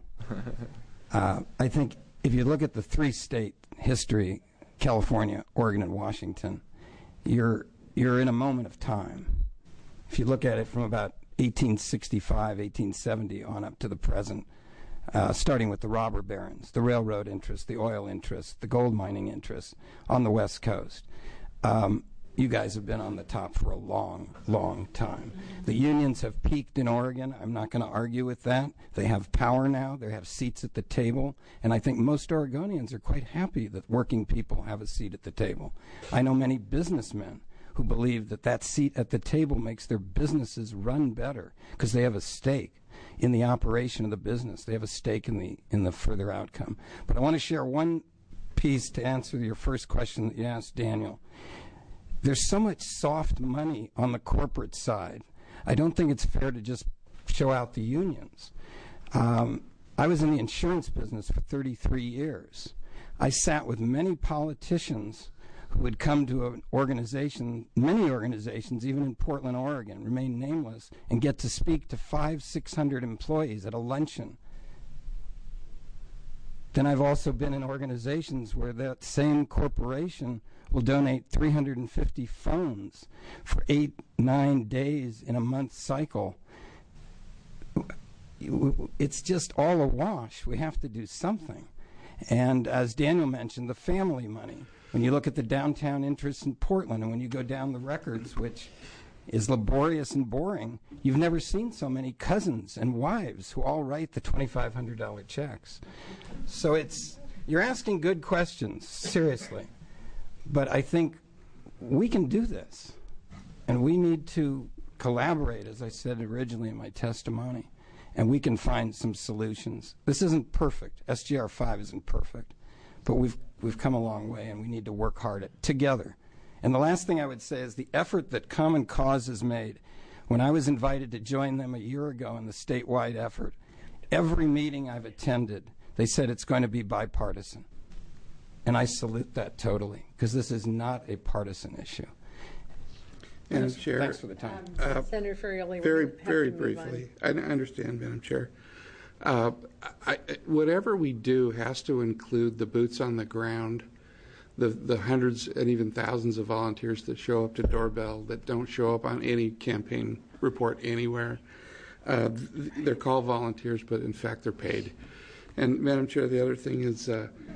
I think if you look at the three-state history, California, Oregon, and Washington, you're in a moment of time. If you look at it from about 1865, 1870 on up to the present, starting with the robber barons, the railroad interests, the oil interests, the gold mining interests on the West Coast. You guys have been on the top for a long, long time. The unions have peaked in Oregon. I'm not going to argue with that. They have power now. They have seats at the table. And I think most Oregonians are quite happy that working people have a seat at the table. I know many businessmen who believe that that seat at the table makes their businesses run better because they have a stake in the operation of the business. They have a stake in the further outcome. But I want to share one piece to answer your first question that you asked, Daniel. There's so much soft money on the corporate side. I don't think it's fair to just show out the unions. I was in the insurance business for 33 years. I sat with many politicians who would come to an organization, many organizations, even in Portland, Oregon, remain nameless, and get to speak to 500-600 employees at a luncheon. Then I've also been in organizations where that same corporation will donate 350 phones for 8-9 days in a month cycle. It's just all awash. We have to do something. And as Daniel mentioned, the family money. When you look at the downtown interests in Portland, and when you go down the records, which is laborious and boring, you've never seen so many cousins and wives who all write the $2,500 checks. So you're asking good questions, seriously. But I think we can do this, and we need to collaborate, as I said originally in my testimony, and we can find some solutions. This isn't perfect. SGR 5 isn't perfect, but we've come a long way, and we need to work hard together. And the last thing I would say is the effort that Common Cause has made. When I was invited to join them a year ago in the statewide effort, every meeting I've attended, they said it's going to be bipartisan. And I salute that totally, because this is not a partisan issue. Madam Chair, thanks for the time. Senator Ferrioli, very briefly. I understand, Madam Chair. Whatever we do has to include the boots on the ground, the hundreds and even thousands of volunteers that show up to doorbell that don't show up on any campaign report anywhere. They're called volunteers, but in fact they're paid. And Madam Chair, the other thing is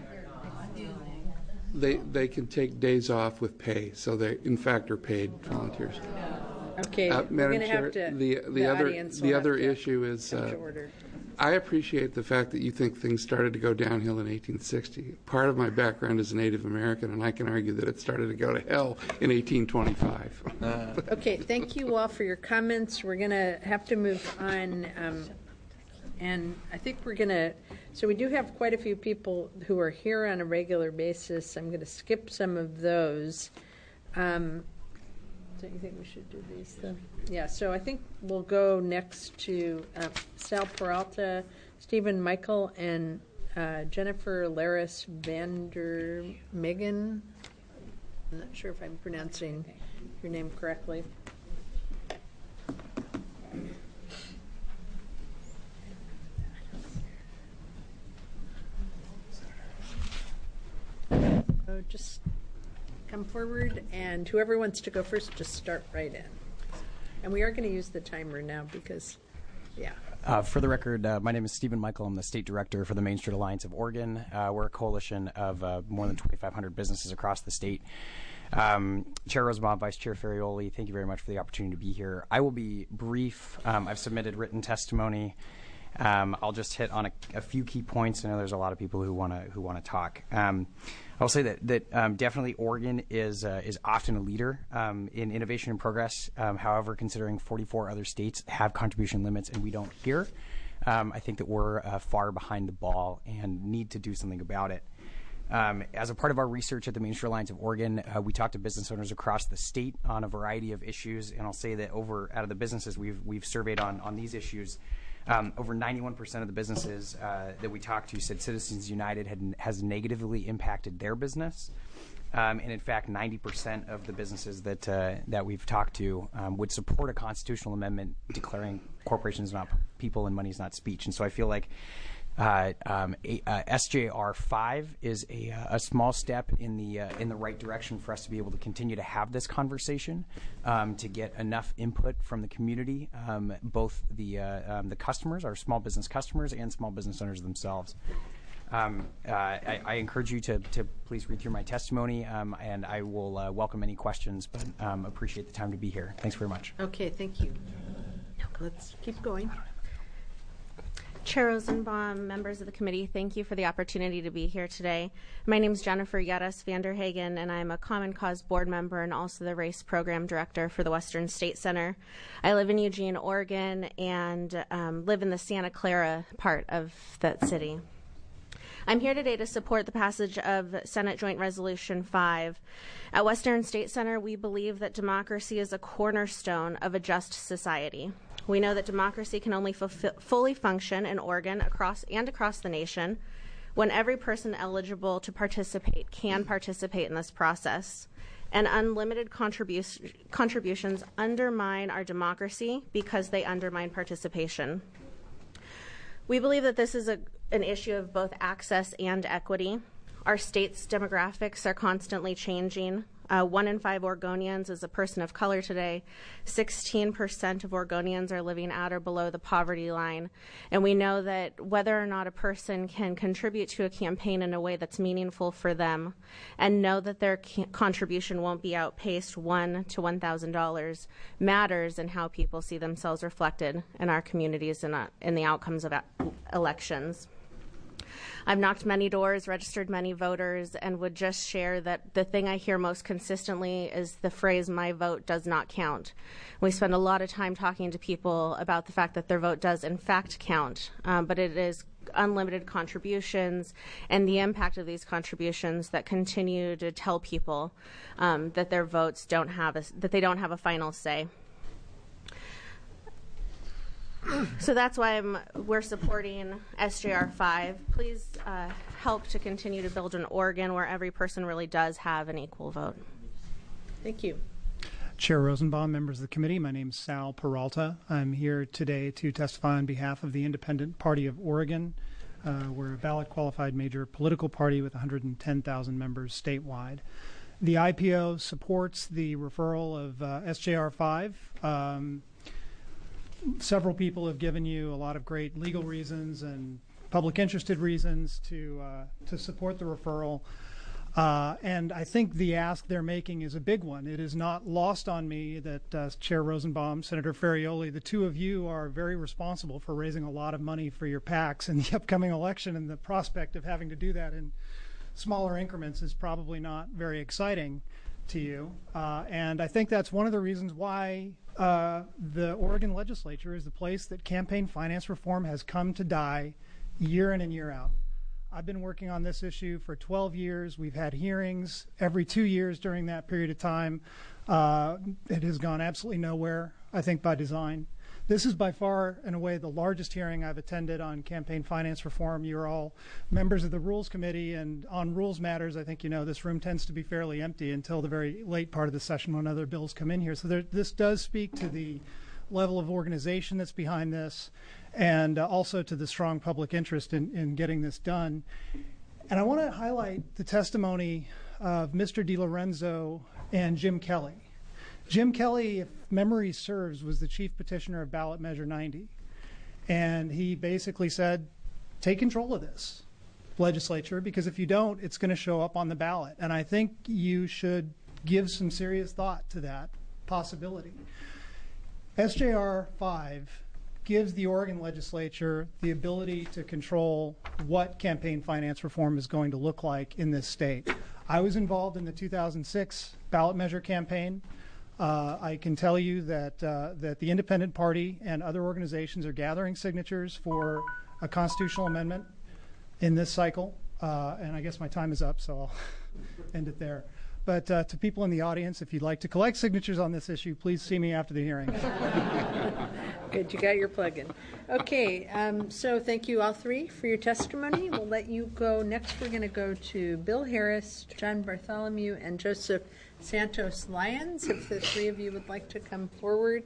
they can take days off with pay, so they in fact are paid volunteers. Okay, we're going to have to. The other issue is I appreciate the fact that you think things started to go downhill in 1860. Part of my background is a Native American, and I can argue that it started to go to hell in 1825. Okay, thank you all for your comments. We're going to have to move on, and I think we're going to. So we do have quite a few people who are here on a regular basis. I'm going to skip some of those. Don't you think we should do these then? Yeah, so I think we'll go next to Sal Peralta, Stephen Michael, and Jennifer Laris Vander Megan. I'm not sure if I'm pronouncing your name correctly. forward, and whoever wants to go first, just start right in. And we are going to use the timer now because, yeah. For the record, my name is Stephen Michael. I'm the State Director for the Main Street Alliance of Oregon. We're a coalition of more than 2,500 businesses across the state. Chair Rosenbaum, Vice Chair Ferrioli, thank you very much for the opportunity to be here. I will be brief. I've submitted written testimony. I'll just hit on a few key points. I know there's a lot of people who want to talk. I'll say that definitely Oregon is often a leader in innovation and progress. However, considering 44 other states have contribution limits and we don't here, I think that we're far behind the ball and need to do something about it. As a part of our research at the Main Street Alliance of Oregon, we talked to business owners across the state on a variety of issues, and I'll say that out of the businesses we've surveyed on these issues, over 91% of the businesses that we talked to said Citizens United has negatively impacted their business. And in fact, 90% of the businesses that we've talked to would support a constitutional amendment declaring corporations not people and money is not speech. And so I feel like SJR 5 is a small step in the right direction for us to be able to continue to have this conversation, to get enough input from the community, both the customers, our small business customers, and small business owners themselves. I encourage you to please read through my testimony, and I will welcome any questions, but appreciate the time to be here. Thanks very much. Okay, thank you. Let's keep going. Chair Rosenbaum, members of the committee, thank you for the opportunity to be here today. My name is Jennifer Yettis Vanderhagen, and I'm a Common Cause board member and also the race program director for the Western State Center. I live in Eugene, Oregon, and live in the Santa Clara part of that city. I'm here today to support the passage of Senate Joint Resolution 5. At Western State Center, we believe that democracy is a cornerstone of a just society. We know that democracy can only fully function in Oregon across the nation when every person eligible to participate can participate in this process. And unlimited contributions undermine our democracy because they undermine participation. We believe that this is an issue of both access and equity. Our state's demographics are constantly changing. 1 in 5 Oregonians is a person of color today. 16% of Oregonians are living at or below the poverty line. And we know that whether or not a person can contribute to a campaign in a way that's meaningful for them and know that their contribution won't be outpaced $1 to $1,000 matters in how people see themselves reflected in our communities and in the outcomes of elections. I've knocked many doors, registered many voters, and would just share that the thing I hear most consistently is the phrase, "my vote does not count." We spend a lot of time talking to people about the fact that their vote does in fact count, but it is unlimited contributions and the impact of these contributions that continue to tell people that their votes don't have a final say. So that's why we're supporting SJR 5. Please help to continue to build an Oregon where every person really does have an equal vote. Thank you. Chair Rosenbaum, members of the committee, my name is Sal Peralta. I'm here today to testify on behalf of the Independent Party of Oregon. We're a ballot-qualified major political party with 110,000 members statewide. The IPO supports the referral of SJR 5. Several people have given you a lot of great legal reasons and public interested reasons to support the referral. And I think the ask they're making is a big one. It is not lost on me that Chair Rosenbaum, Senator Ferrioli, the two of you are very responsible for raising a lot of money for your PACs in the upcoming election, and the prospect of having to do that in smaller increments is probably not very exciting to you. And I think that's one of the reasons why the Oregon legislature is the place that campaign finance reform has come to die year in and year out. I've been working on this issue for 12 years. We've had hearings every 2 years during that period of time. It has gone absolutely nowhere, I think by design. This is by far, in a way, the largest hearing I've attended on campaign finance reform. You're all members of the Rules Committee, and on rules matters, I think you know this room tends to be fairly empty until the very late part of the session when other bills come in here. So this does speak to the level of organization that's behind this, and also to the strong public interest in getting this done. And I want to highlight the testimony of Mr. DiLorenzo and Jim Kelly. Jim Kelly, if memory serves, was the chief petitioner of ballot measure 90. And he basically said, take control of this legislature, because if you don't, it's going to show up on the ballot. And I think you should give some serious thought to that possibility. SJR 5 gives the Oregon legislature the ability to control what campaign finance reform is going to look like in this state. I was involved in the 2006 ballot measure campaign. I can tell you that the Independent Party and other organizations are gathering signatures for a constitutional amendment in this cycle. And I guess my time is up, so I'll end it there. But to people in the audience, if you'd like to collect signatures on this issue, please see me after the hearing. Good, you got your plug-in. Okay, so thank you all three for your testimony. We'll let you go. Next, we're going to go to Bill Harris, John Bartholomew, and Joseph Santos Lyons. If the three of you would like to come forward.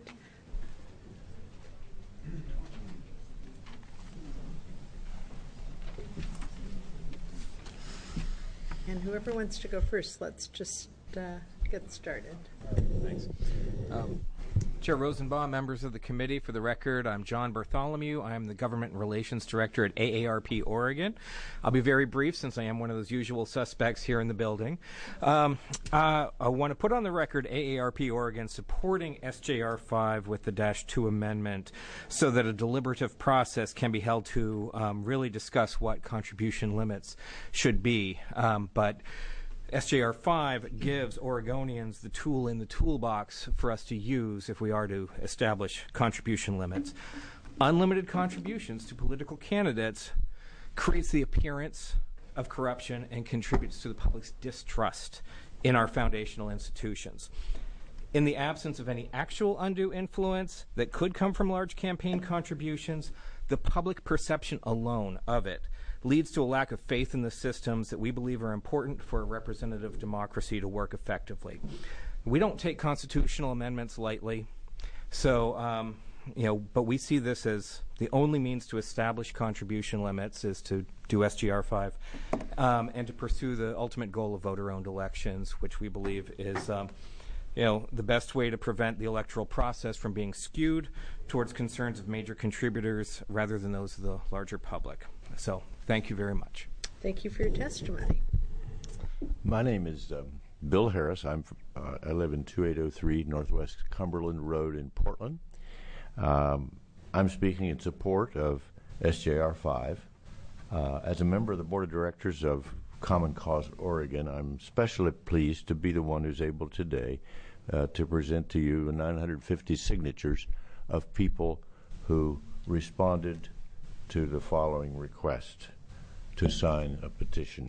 And whoever wants to go first, let's just get started. Thanks. Chair Rosenbaum, members of the committee, for the record, I'm John Bartholomew. I am the Government Relations Director at AARP Oregon. I'll be very brief since I am one of those usual suspects here in the building. I want to put on the record AARP Oregon supporting SJR 5 with the -2 amendment so that a deliberative process can be held to really discuss what contribution limits should be. But SJR 5 gives Oregonians the tool in the toolbox for us to use if we are to establish contribution limits. Unlimited contributions to political candidates creates the appearance of corruption and contributes to the public's distrust in our foundational institutions. In the absence of any actual undue influence that could come from large campaign contributions, the public perception alone of it leads to a lack of faith in the systems that we believe are important for a representative democracy to work effectively. We don't take constitutional amendments lightly, so but we see this as the only means to establish contribution limits is to do SJR 5 and to pursue the ultimate goal of voter-owned elections, which we believe is the best way to prevent the electoral process from being skewed towards concerns of major contributors rather than those of the larger public. So thank you very much. Thank you for your testimony. My name is Bill Harris. I live in 2803 Northwest Cumberland Road in Portland. I'm speaking in support of SJR 5. As a member of the Board of Directors of Common Cause Oregon, I'm especially pleased to be the one who's able today to present to you 950 signatures of people who responded to the following request to sign a petition.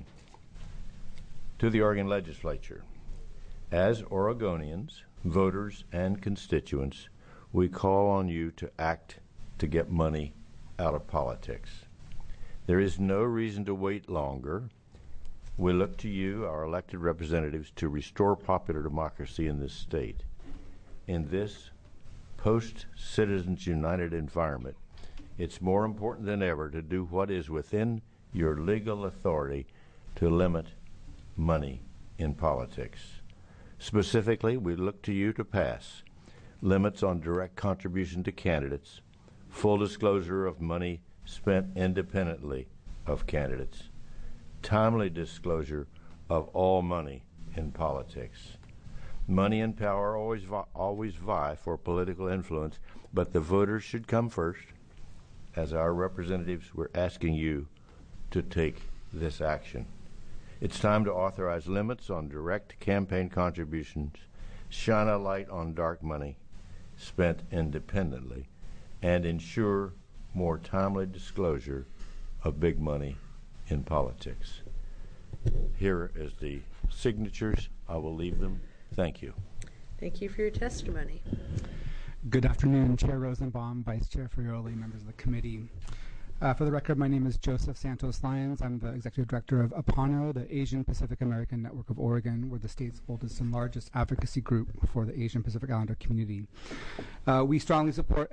To the Oregon Legislature, as Oregonians, voters, and constituents, we call on you to act to get money out of politics. There is no reason to wait longer. We look to you, our elected representatives, to restore popular democracy in this state. In this post-Citizens United environment, it's more important than ever to do what is within your legal authority to limit money in politics. Specifically, we look to you to pass limits on direct contribution to candidates, full disclosure of money spent independently of candidates, timely disclosure of all money in politics. Money and power always vie for political influence, but the voters should come first. As our representatives, we're asking you to take this action. It's time to authorize limits on direct campaign contributions, shine a light on dark money spent independently, and ensure more timely disclosure of big money in politics. Here is the signatures. I will leave them. Thank you. Thank you for your testimony. Good afternoon, Chair Rosenbaum, Vice Chair Frioli, members of the committee. For the record, my name is Joseph Santos Lyons. I'm the Executive Director of APANO, the Asian Pacific American Network of Oregon. We're the state's oldest and largest advocacy group for the Asian Pacific Islander community. We strongly support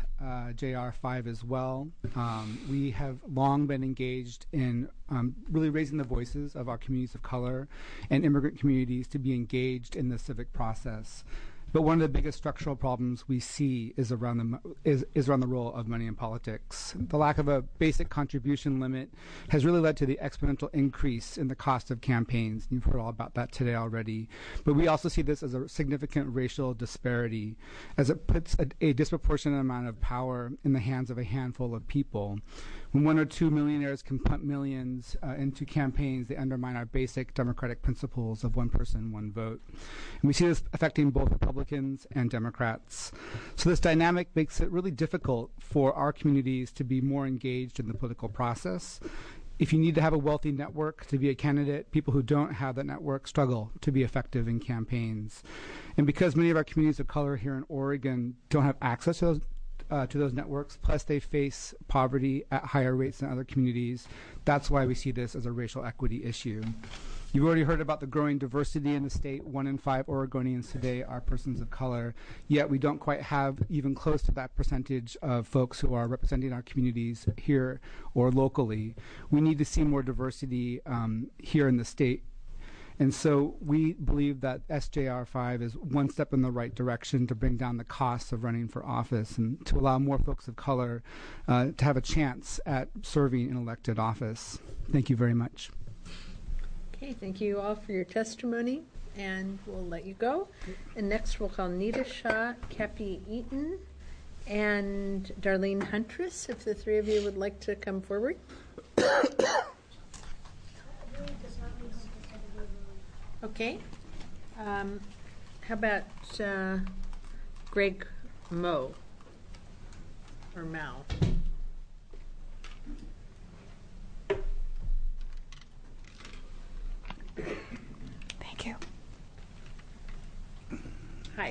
SJR 5 as well. We have long been engaged in really raising the voices of our communities of color and immigrant communities to be engaged in the civic process. But one of the biggest structural problems we see is around the role of money in politics. The lack of a basic contribution limit has really led to the exponential increase in the cost of campaigns. You've heard all about that today already. But we also see this as a significant racial disparity, as it puts a disproportionate amount of power in the hands of a handful of people. When one or two millionaires can pump millions into campaigns, they undermine our basic democratic principles of one person, one vote. And we see this affecting both Republicans and Democrats. So this dynamic makes it really difficult for our communities to be more engaged in the political process. If you need to have a wealthy network to be a candidate, people who don't have that network struggle to be effective in campaigns. And because many of our communities of color here in Oregon don't have access to those networks, plus they face poverty at higher rates than other communities, that's why we see this as a racial equity issue. You've already heard about the growing diversity in the state. 1 in 5 Oregonians today are persons of color, yet we don't quite have even close to that percentage of folks who are representing our communities here or locally. We need to see more diversity here in the state. And so we believe that SJR 5 is one step in the right direction to bring down the costs of running for office and to allow more folks of color to have a chance at serving in elected office. Thank you very much. Okay, thank you all for your testimony, and we'll let you go. And next we'll call Nita Shah, Cappy Eaton, and Darlene Huntress, if the three of you would like to come forward. Okay. How about Greg Moe or Mao? Thank you. Hi.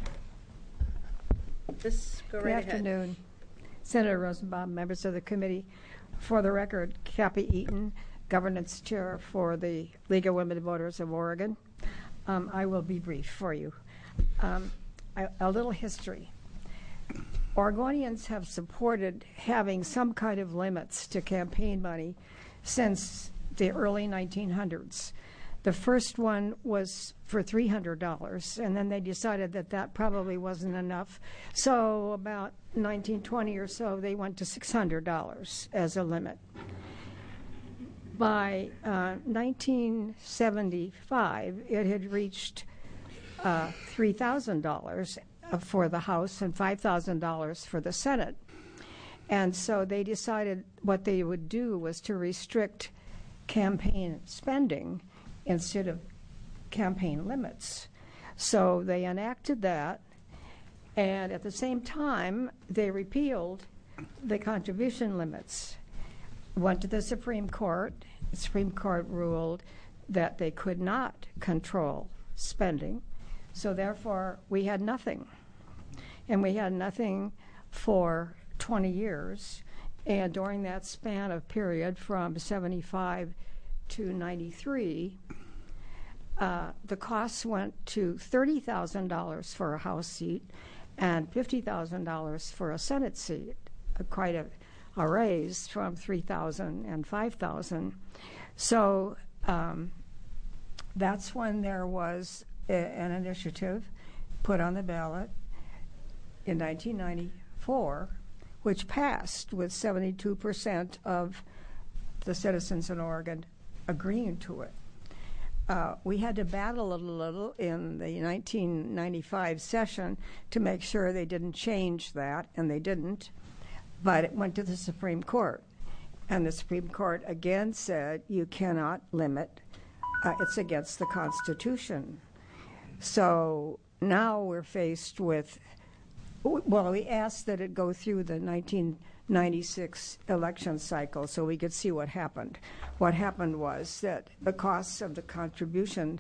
Just go right ahead. Good afternoon, Senator Rosenbaum, members of the committee. For the record, Cappy Eaton, Governance Chair for the League of Women Voters of Oregon. I will be brief for you. A little history. Oregonians have supported having some kind of limits to campaign money since the early 1900s. The first one was for $300, and then they decided that that probably wasn't enough. So about 1920 or so, they went to $600 as a limit. By 1975, it had reached $3,000 for the House and $5,000 for the Senate. And so they decided what they would do was to restrict campaign spending instead of campaign limits. So they enacted that, and at the same time, they repealed the contribution limits. Went to the Supreme Court. The Supreme Court ruled that they could not control spending, so therefore we had nothing. And we had nothing for 20 years, and during that span of period from 75 to 93, the costs went to $30,000 for a House seat and $50,000 for a Senate seat, quite a raise from $3,000 and $5,000. So that's when there was an initiative put on the ballot in 1994, which passed with 72% of the citizens in Oregon agreeing to it. We had to battle a little in the 1995 session to make sure they didn't change that, and they didn't. But it went to the Supreme Court, and the Supreme Court again said you cannot limit. It's against the Constitution. So now we're faced with, well, we asked that it go through the 1996 election cycle so we could see what happened. What happened was that the costs of the contributions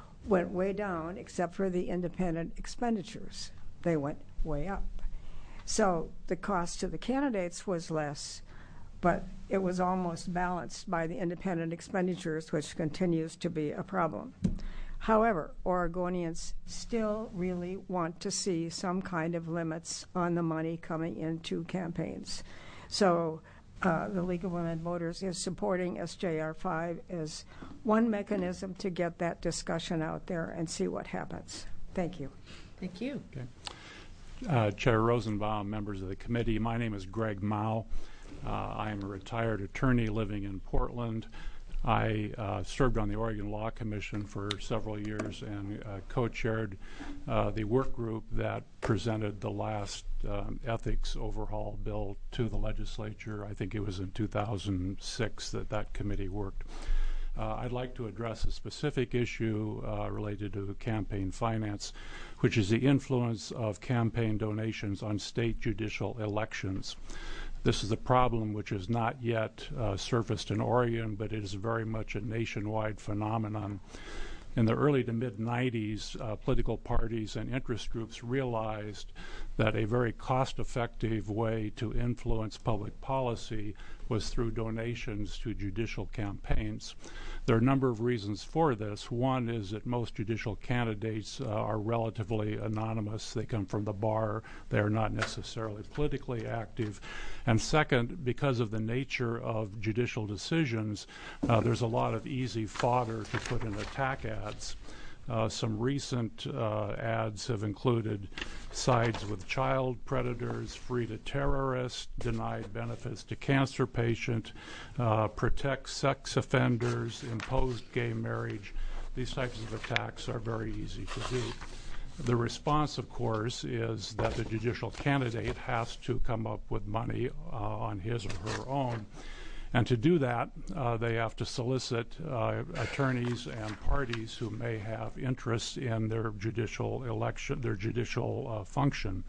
went way down except for the independent expenditures. They went way up. So the cost to the candidates was less, but it was almost balanced by the independent expenditures, which continues to be a problem. However, Oregonians still really want to see some kind of limits on the money coming into campaigns. So the League of Women Voters is supporting SJR 5 as one mechanism to get that discussion out there and see what happens. Thank you. Thank you. Okay. Chair Rosenbaum, members of the committee, my name is Greg Mao. I am a retired attorney living in Portland. I served on the Oregon Law Commission for several years and co-chaired the work group that presented the last ethics overhaul bill to the legislature. I think it was in 2006 that committee worked. I'd like to address a specific issue related to campaign finance, which is the influence of campaign donations on state judicial elections. This is a problem which is not yet surfaced in Oregon, but it is very much a nationwide phenomenon. In the early to mid-90s, political parties and interest groups realized that a very cost-effective way to influence public policy was through donations to judicial campaigns. There are a number of reasons for this. One is that most judicial candidates are relatively anonymous. They come from the bar. They are not necessarily politically active. And second, because of the nature of judicial decisions, there's a lot of easy fodder to put in attack ads. Some recent ads have included sides with child predators, free to terrorists, denied benefits to cancer patient, protect sex offenders, imposed gay marriage. These types of attacks are very easy to do. The response, of course, is that the judicial candidate has to come up with money on his or her own. And to do that, they have to solicit attorneys and parties who may have interests in their judicial election, their judicial function.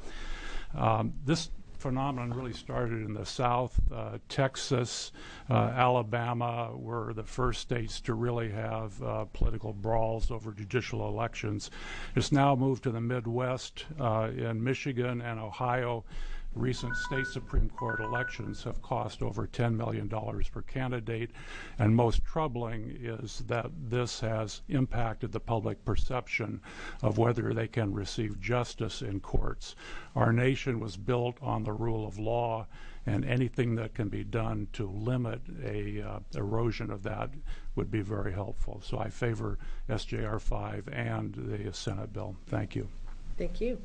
This phenomenon really started in the South. Texas, Alabama were the first states to really have political brawls over judicial elections. It's now moved to the Midwest. In Michigan and Ohio, recent state Supreme Court elections have cost over $10 million per candidate, and most troubling is that this has impacted the public perception of whether they can receive justice in courts. Our nation was built on the rule of law, and anything that can be done to limit a erosion of that would be very helpful. So I favor SJR 5 and the Senate bill. Thank you. Thank you.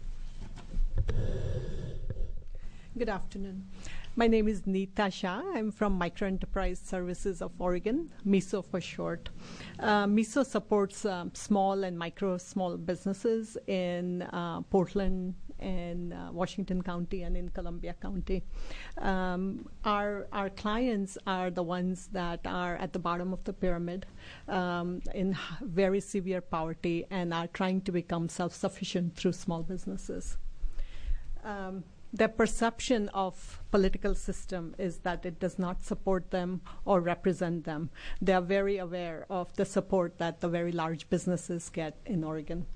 Good afternoon. My name is Neeta Shah. I'm from Micro Enterprise Services of Oregon, MISO for short. MISO supports small and small businesses in Portland and Washington County and in Columbia County. Our clients are the ones that are at the bottom of the pyramid in very severe poverty and are trying to become self-sufficient through small businesses. Their perception of political system is that it does not support them or represent them. They are very aware of the support that the very large businesses get in Oregon.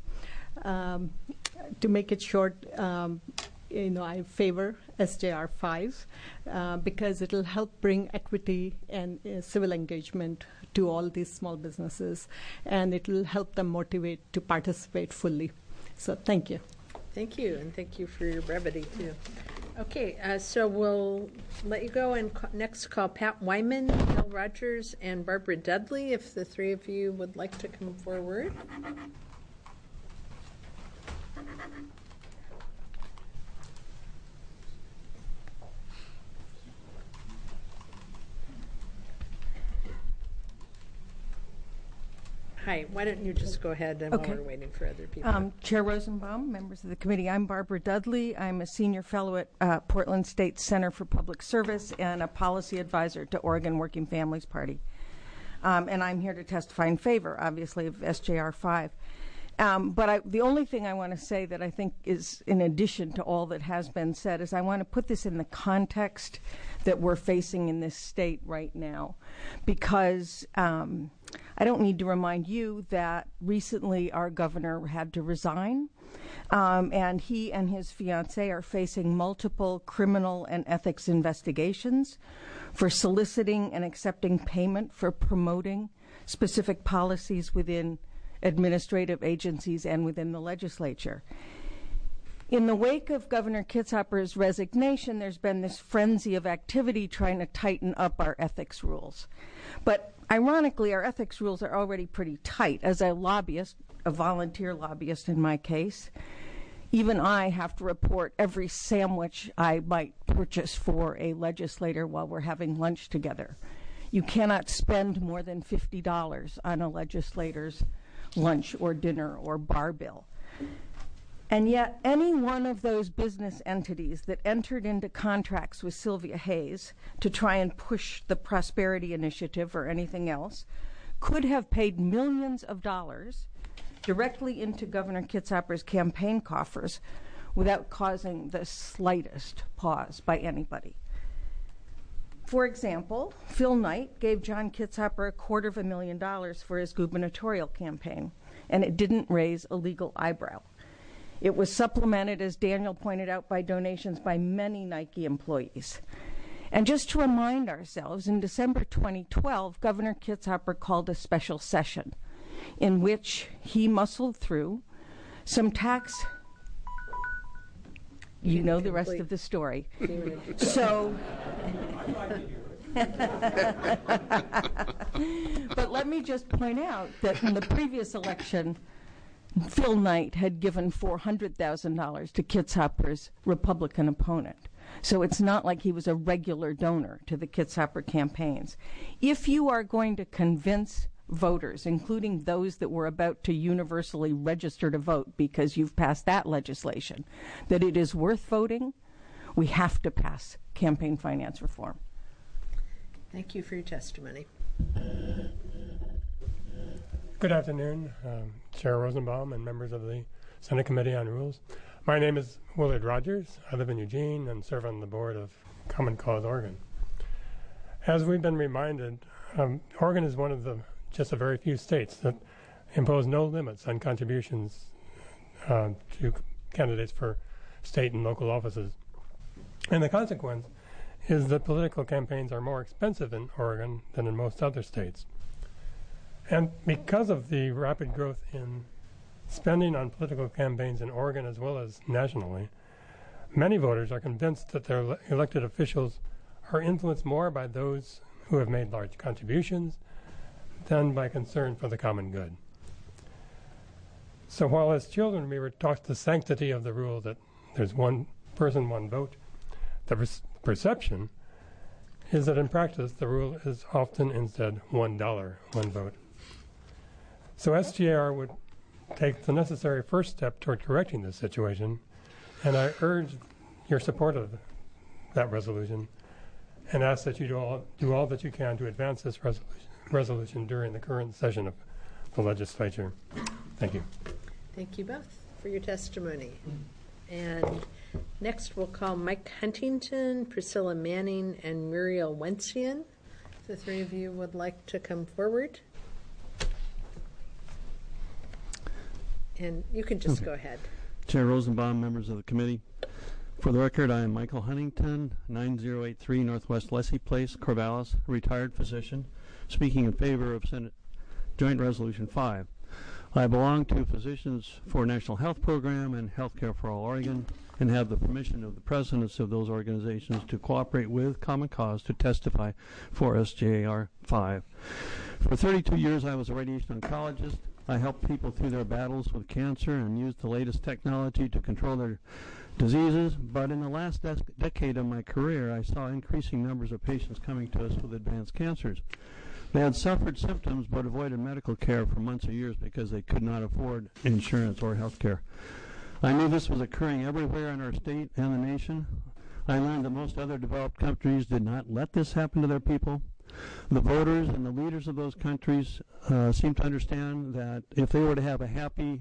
To make it short, I favor SJR 5 because it will help bring equity and civil engagement to all these small businesses, and it will help them motivate to participate fully. So thank you. Thank you, and thank you for your brevity, too. Okay, so we'll let you go and next call Pat Wyman, Bill Rogers, and Barbara Dudley, if the three of you would like to come forward. Hi, why don't you just go ahead while we're waiting for other people. Chair Rosenbaum, members of the committee, I'm Barbara Dudley. I'm a senior fellow at Portland State Center for Public Service and a policy advisor to Oregon Working Families Party. And I'm here to testify in favor, obviously, of SJR 5. But the only thing I want to say that I think is in addition to all that has been said is I want to put this in the context that we're facing in this state right now. Because I don't need to remind you that recently our governor had to resign. And he and his fiancée are facing multiple criminal and ethics investigations for soliciting and accepting payment for promoting specific policies within administrative agencies and within the legislature. In the wake of Governor Kitzhaber's resignation, there's been this frenzy of activity trying to tighten up our ethics rules. But ironically, our ethics rules are already pretty tight. As a lobbyist, a volunteer lobbyist in my case, even I have to report every sandwich I might purchase for a legislator while we're having lunch together. You cannot spend more than $50 on a legislator's lunch or dinner or bar bill. And yet, any one of those business entities that entered into contracts with Sylvia Hayes to try and push the Prosperity Initiative or anything else could have paid millions of dollars directly into Governor Kitzhaber's campaign coffers without causing the slightest pause by anybody. For example, Phil Knight gave John Kitzhaber $250,000 for his gubernatorial campaign, and it didn't raise a legal eyebrow. It was supplemented, as Daniel pointed out, by donations by many Nike employees. And just to remind ourselves, in December 2012, Governor Kitzhaber called a special session in which he muscled through some tax. You know the rest of the story. So, but let me just point out that in the previous election, Phil Knight had given $400,000 to Kitzhaber's Republican opponent. So it's not like he was a regular donor to the Kitzhaber campaigns. If you are going to convince voters, including those that were about to universally register to vote because you've passed that legislation, that it is worth voting, we have to pass campaign finance reform. Thank you for your testimony. Good afternoon, Chair Rosenbaum and members of the Senate Committee on Rules. My name is Willard Rogers. I live in Eugene and serve on the board of Common Cause Oregon. As we've been reminded, Oregon is one of the just a very few states that impose no limits on contributions to candidates for state and local offices. And the consequence is that political campaigns are more expensive in Oregon than in most other states. And because of the rapid growth in spending on political campaigns in Oregon as well as nationally, many voters are convinced that their elected officials are influenced more by those who have made large contributions than by concern for the common good. So while as children we were taught the sanctity of the rule that there's one person, one vote, the perception is that in practice the rule is often instead $1, one vote. So SGAR would take the necessary first step toward correcting this situation, and I urge your support of that resolution and ask that you do all that you can to advance this resolution during the current session of the legislature. Thank you. Thank you both for your testimony. And next we'll call Mike Huntington, Priscilla Manning, and Muriel Wensian. If the three of you would like to come forward. And you can just go ahead. Chair Rosenbaum, members of the committee. For the record, I am Michael Huntington, 9083 Northwest Leslie Place, Corvallis, retired physician, speaking in favor of Senate Joint Resolution 5. I belong to Physicians for National Health Program and Healthcare for All Oregon and have the permission of the presidents of those organizations to cooperate with Common Cause to testify for SJAR 5. For 32 years, I was a radiation oncologist. I helped people through their battles with cancer and used the latest technology to control their diseases, but in the last decade of my career, I saw increasing numbers of patients coming to us with advanced cancers. They had suffered symptoms but avoided medical care for months or years because they could not afford insurance or health care. I knew this was occurring everywhere in our state and the nation. I learned that most other developed countries did not let this happen to their people. The voters and the leaders of those countries seem to understand that if they were to have a happy,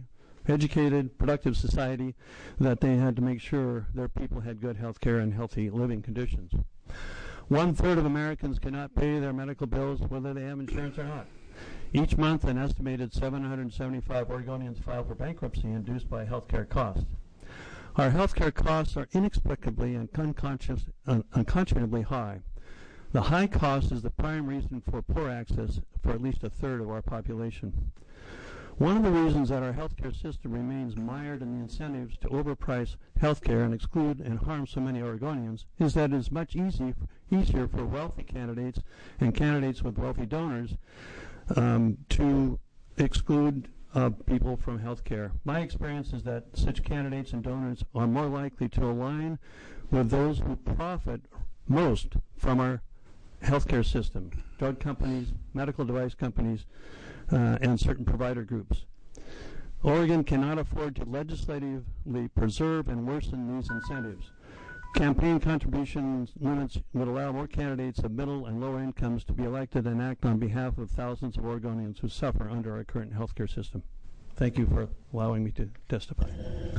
educated, productive society, that they had to make sure their people had good health care and healthy living conditions. 1/3 of Americans cannot pay their medical bills whether they have insurance or not. Each month, an estimated 775 Oregonians file for bankruptcy induced by health care costs. Our health care costs are inexplicably and unconscionably high. The high cost is the prime reason for poor access for at least 1/3 of our population. One of the reasons that our healthcare system remains mired in the incentives to overprice healthcare and exclude and harm so many Oregonians is that it is much easier for wealthy candidates and candidates with wealthy donors to exclude people from healthcare. My experience is that such candidates and donors are more likely to align with those who profit most from our healthcare system: drug companies, medical device companies, and certain provider groups. Oregon cannot afford to legislatively preserve and worsen these incentives. Campaign contribution limits would allow more candidates of middle and lower incomes to be elected and act on behalf of thousands of Oregonians who suffer under our current healthcare system. Thank you for allowing me to testify.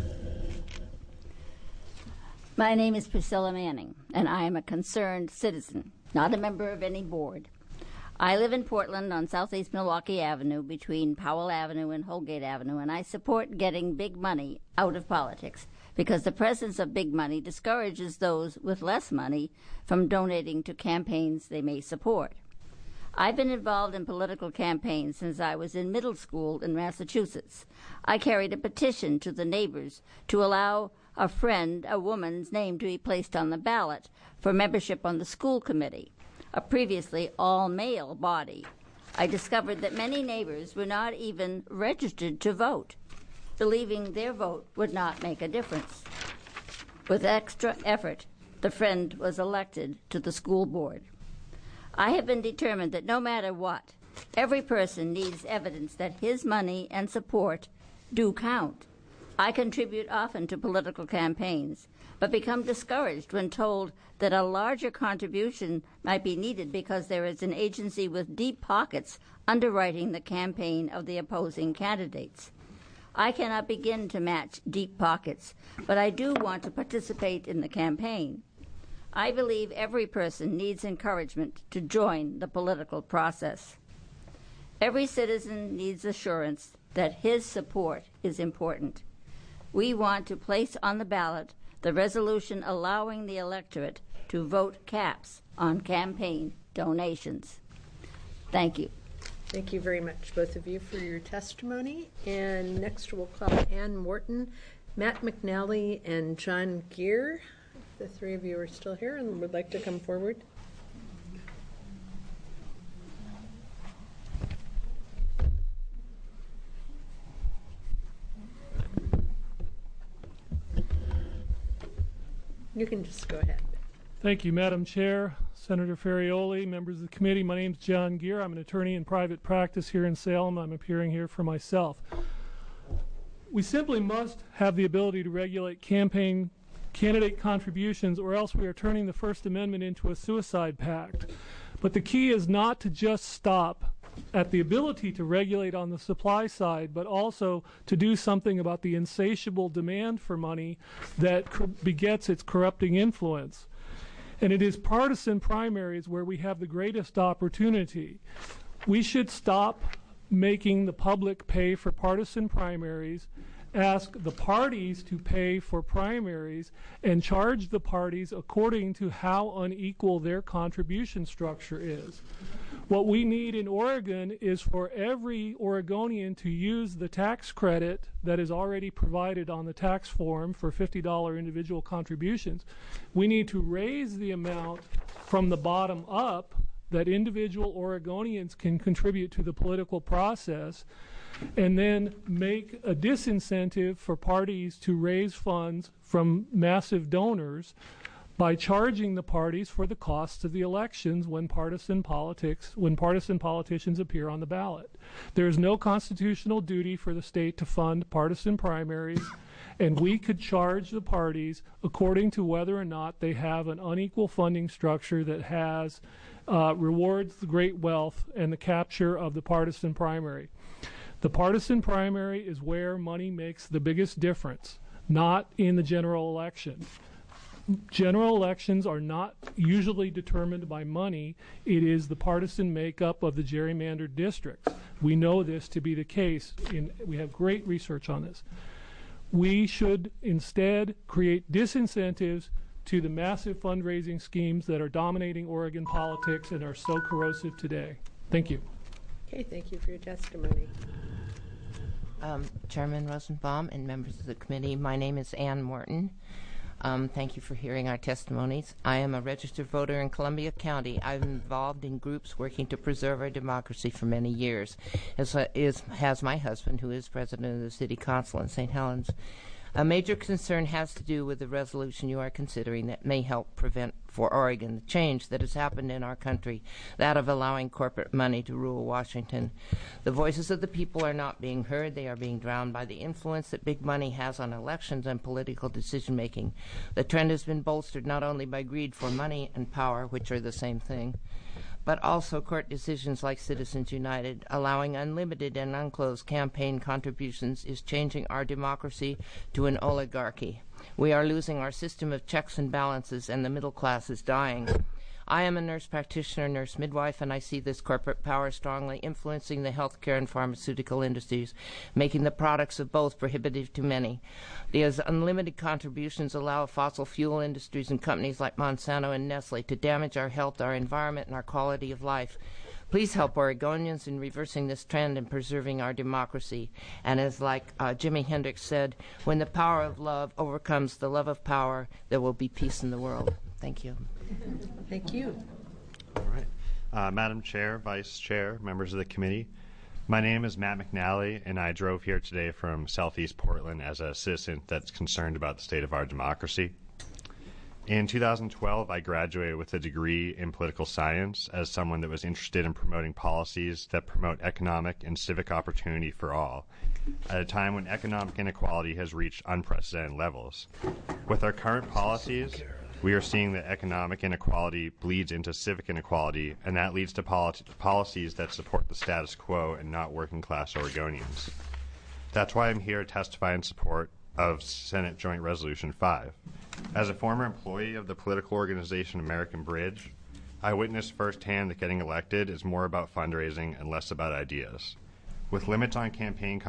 My name is Priscilla Manning, and I am a concerned citizen, not a member of any board. I live in Portland on Southeast Milwaukee Avenue between Powell Avenue and Holgate Avenue, and I support getting big money out of politics because the presence of big money discourages those with less money from donating to campaigns they may support. I've been involved in political campaigns since I was in middle school in Massachusetts. I carried a petition to the neighbors to allow a friend, a woman's name, to be placed on the ballot for membership on the school committee, a previously all-male body. I discovered that many neighbors were not even registered to vote, believing their vote would not make a difference. With extra effort, the friend was elected to the school board. I have been determined that no matter what, every person needs evidence that his money and support do count. I contribute often to political campaigns, but become discouraged when told that a larger contribution might be needed because there is an agency with deep pockets underwriting the campaign of the opposing candidates. I cannot begin to match deep pockets, but I do want to participate in the campaign. I believe every person needs encouragement to join the political process. Every citizen needs assurance that his support is important. We want to place on the ballot the resolution allowing the electorate to vote caps on campaign donations. Thank you. Thank you very much, both of you, for your testimony. And next we'll call Ann Morton, Matt McNally, and John Gear. The three of you are still here and would like to come forward. You can just go ahead. Thank you, Madam Chair, Senator Ferrioli, members of the committee. My name is John Gear. I'm an attorney in private practice here in Salem. I'm appearing here for myself. We simply must have the ability to regulate campaign candidate contributions, or else we are turning the First Amendment into a suicide pact. But the key is not to just stop at the ability to regulate on the supply side, but also to do something about the insatiable demand for money that begets its corrupting influence. And it is partisan primaries where we have the greatest opportunity. We should stop making the public pay for partisan primaries, ask the parties to pay for primaries, and charge the parties according to how unequal their contribution structure is. What we need in Oregon is for every Oregonian to use the tax credit that is already provided on the tax form for $50 individual contributions. We need to raise the amount from the bottom up that individual Oregonians can contribute to the political process, and then make a disincentive for parties to raise funds from massive donors by charging the parties for the costs of the elections when partisan politicians appear on the ballot. There is no constitutional duty for the state to fund partisan primaries, and we could charge the parties according to whether or not they have an unequal funding structure that has rewards the great wealth and the capture of the partisan primary. The partisan primary is where money makes the biggest difference, not in the general election. General elections are not usually determined by money. It is the partisan makeup of the gerrymandered districts. We know this to be the case. We have great research on this. We should instead create disincentives to the massive fundraising schemes that are dominating Oregon politics and are so corrosive today. Thank you. Okay, thank you for your testimony. Chairman Rosenbaum and members of the committee, my name is Ann Morton. Thank you for hearing our testimonies. I am a registered voter in Columbia County. I've been involved in groups working to preserve our democracy for many years, as has my husband, who is president of the city council in St. Helens. A major concern has to do with the resolution you are considering that may help prevent for Oregon the change that has happened in our country, that of allowing corporate money to rule Washington. The voices of the people are not being heard. They are being drowned by the influence that big money has on elections and political decision-making. The trend has been bolstered not only by greed for money and power, which are the same thing, but also court decisions like Citizens United. Allowing unlimited and unclosed campaign contributions is changing our democracy to an oligarchy. We are losing our system of checks and balances, and the middle class is dying. I am a nurse practitioner, nurse midwife, and I see this corporate power strongly influencing the healthcare and pharmaceutical industries, making the products of both prohibitive to many. These unlimited contributions allow fossil fuel industries and companies like Monsanto and Nestle to damage our health, our environment, and our quality of life. Please help Oregonians in reversing this trend and preserving our democracy. And as Jimi Hendrix said, when the power of love overcomes the love of power, there will be peace in the world. Thank you. Thank you. All right. Madam Chair, Vice Chair, members of the committee, my name is Matt McNally, and I drove here today from Southeast Portland as a citizen that's concerned about the state of our democracy. In 2012, I graduated with a degree in political science as someone that was interested in promoting policies that promote economic and civic opportunity for all, at a time when economic inequality has reached unprecedented levels. With our current policies, we are seeing that economic inequality bleeds into civic inequality, and that leads to policies that support the status quo and not working-class Oregonians. That's why I'm here to testify in support of Senate Joint Resolution 5. As a former employee of the political organization American Bridge, I witnessed firsthand that getting elected is more about fundraising and less about ideas. Without limits on campaign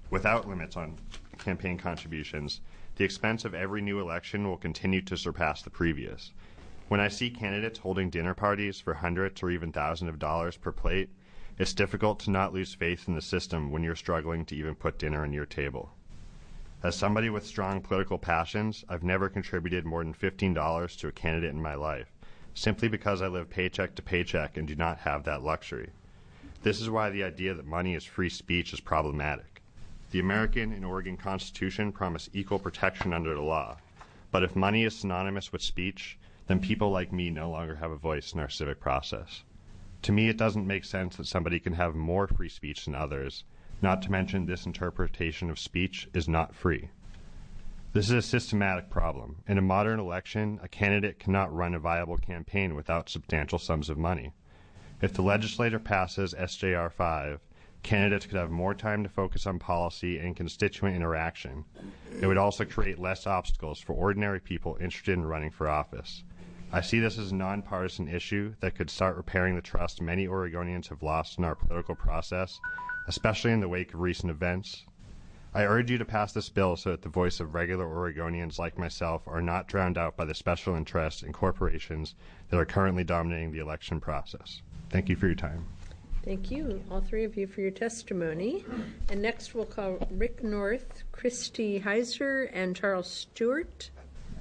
contributions, the expense of every new election will continue to surpass the previous. When I see candidates holding dinner parties for hundreds or even thousands of dollars per plate, it's difficult to not lose faith in the system when you're struggling to even put dinner on your table. As somebody with strong political passions, I've never contributed more than $15 to a candidate in my life, simply because I live paycheck to paycheck and do not have that luxury. This is why the idea that money is free speech is problematic. The American and Oregon Constitution promise equal protection under the law, but if money is synonymous with speech, then people like me no longer have a voice in our civic process. To me, it doesn't make sense that somebody can have more free speech than others, not to mention this interpretation of speech is not free. This is a systematic problem. In a modern election, a candidate cannot run a viable campaign without substantial sums of money. If the legislature passes SJR 5, candidates could have more time to focus on policy and constituent interaction. It would also create less obstacles for ordinary people interested in running for office. I see this as a nonpartisan issue that could start repairing the trust many Oregonians have lost in our political process, especially in the wake of recent events. I urge you to pass this bill so that the voice of regular Oregonians like myself are not drowned out by the special interests and corporations that are currently dominating the election process. Thank you for your time. Thank you, all three of you, for your testimony. And next we'll call Rick North, Christy Heiser, and Charles Stewart.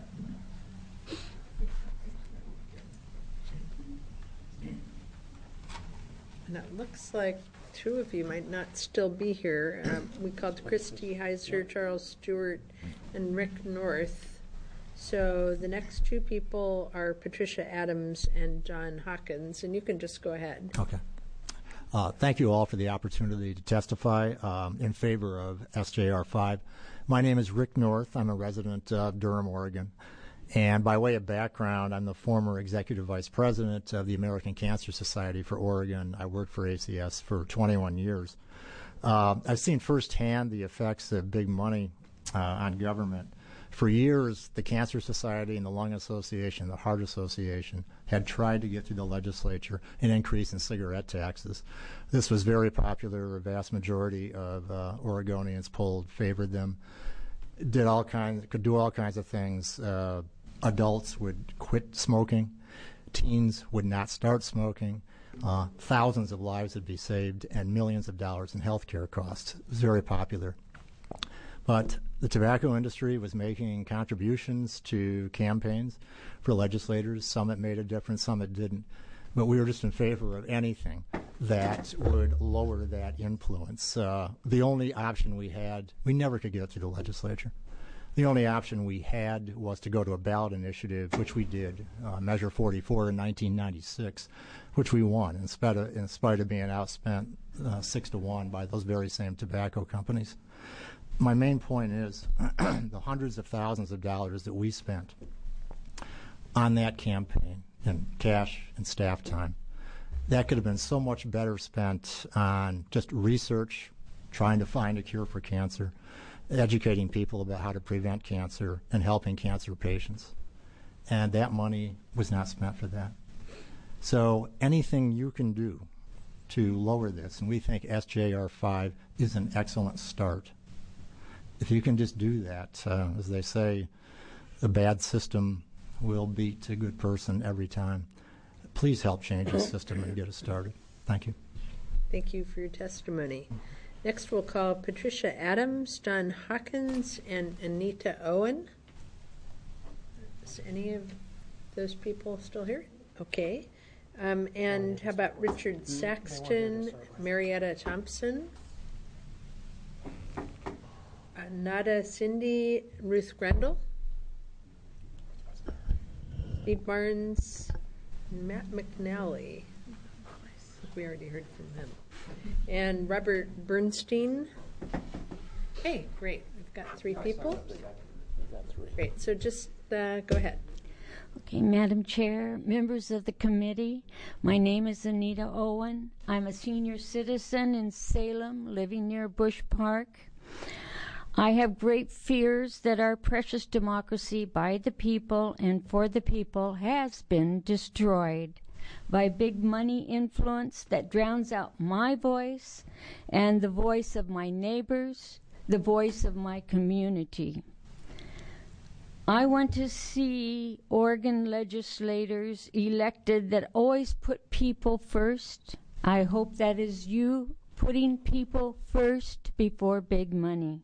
And it looks like two of you might not still be here. We called Christy Heiser, Charles Stewart, and Rick North. So the next two people are Patricia Adams and John Hawkins, and you can just go ahead. Okay. Thank you all for the opportunity to testify in favor of SJR 5. My name is Rick North. I'm a resident of Durham, Oregon. And by way of background, I'm the former executive vice president of the American Cancer Society for Oregon. I worked for ACS for 21 years. I've seen firsthand the effects of big money on government. For years, the Cancer Society and the Lung Association, the Heart Association, had tried to get through the legislature an increase in cigarette taxes. This was very popular. A vast majority of Oregonians polled favored them. Could do all kinds of things. Adults would quit smoking. Teens would not start smoking. Thousands of lives would be saved and millions of dollars in health care costs. It was very popular. But the tobacco industry was making contributions to campaigns for legislators. Some it made a difference, some it didn't. But we were just in favor of anything that would lower that influence. The only option we had, we never could get through the legislature. The only option we had was to go to a ballot initiative, which we did, Measure 44 in 1996, which we won in spite of being outspent 6-1 by those very same tobacco companies. My main point is the hundreds of thousands of dollars that we spent on that campaign in cash and staff time, that could have been so much better spent on just research, trying to find a cure for cancer, educating people about how to prevent cancer, and helping cancer patients. And that money was not spent for that. So anything you can do to lower this, and we think SJR 5 is an excellent start. If you can just do that, as they say, a bad system will beat a good person every time. Please help change the system and get us started. Thank you. Thank you for your testimony. Next, we'll call Patricia Adams, John Hawkins, and Anita Owen. Is any of those people still here? Okay. And how about Richard Saxton, Marietta Thompson, Nada Cindy, Ruth Grendel, Steve Barnes, Matt McNally. We already heard from him. And Robert Bernstein. Hey, great. We've got 3 people. Great. So just go ahead. Okay, Madam Chair, members of the committee, my name is Anita Owen. I'm a senior citizen in Salem, living near Bush Park. I have great fears that our precious democracy by the people and for the people has been destroyed by big money influence that drowns out my voice and the voice of my neighbors, the voice of my community. I want to see Oregon legislators elected that always put people first. I hope that is you, putting people first before big money.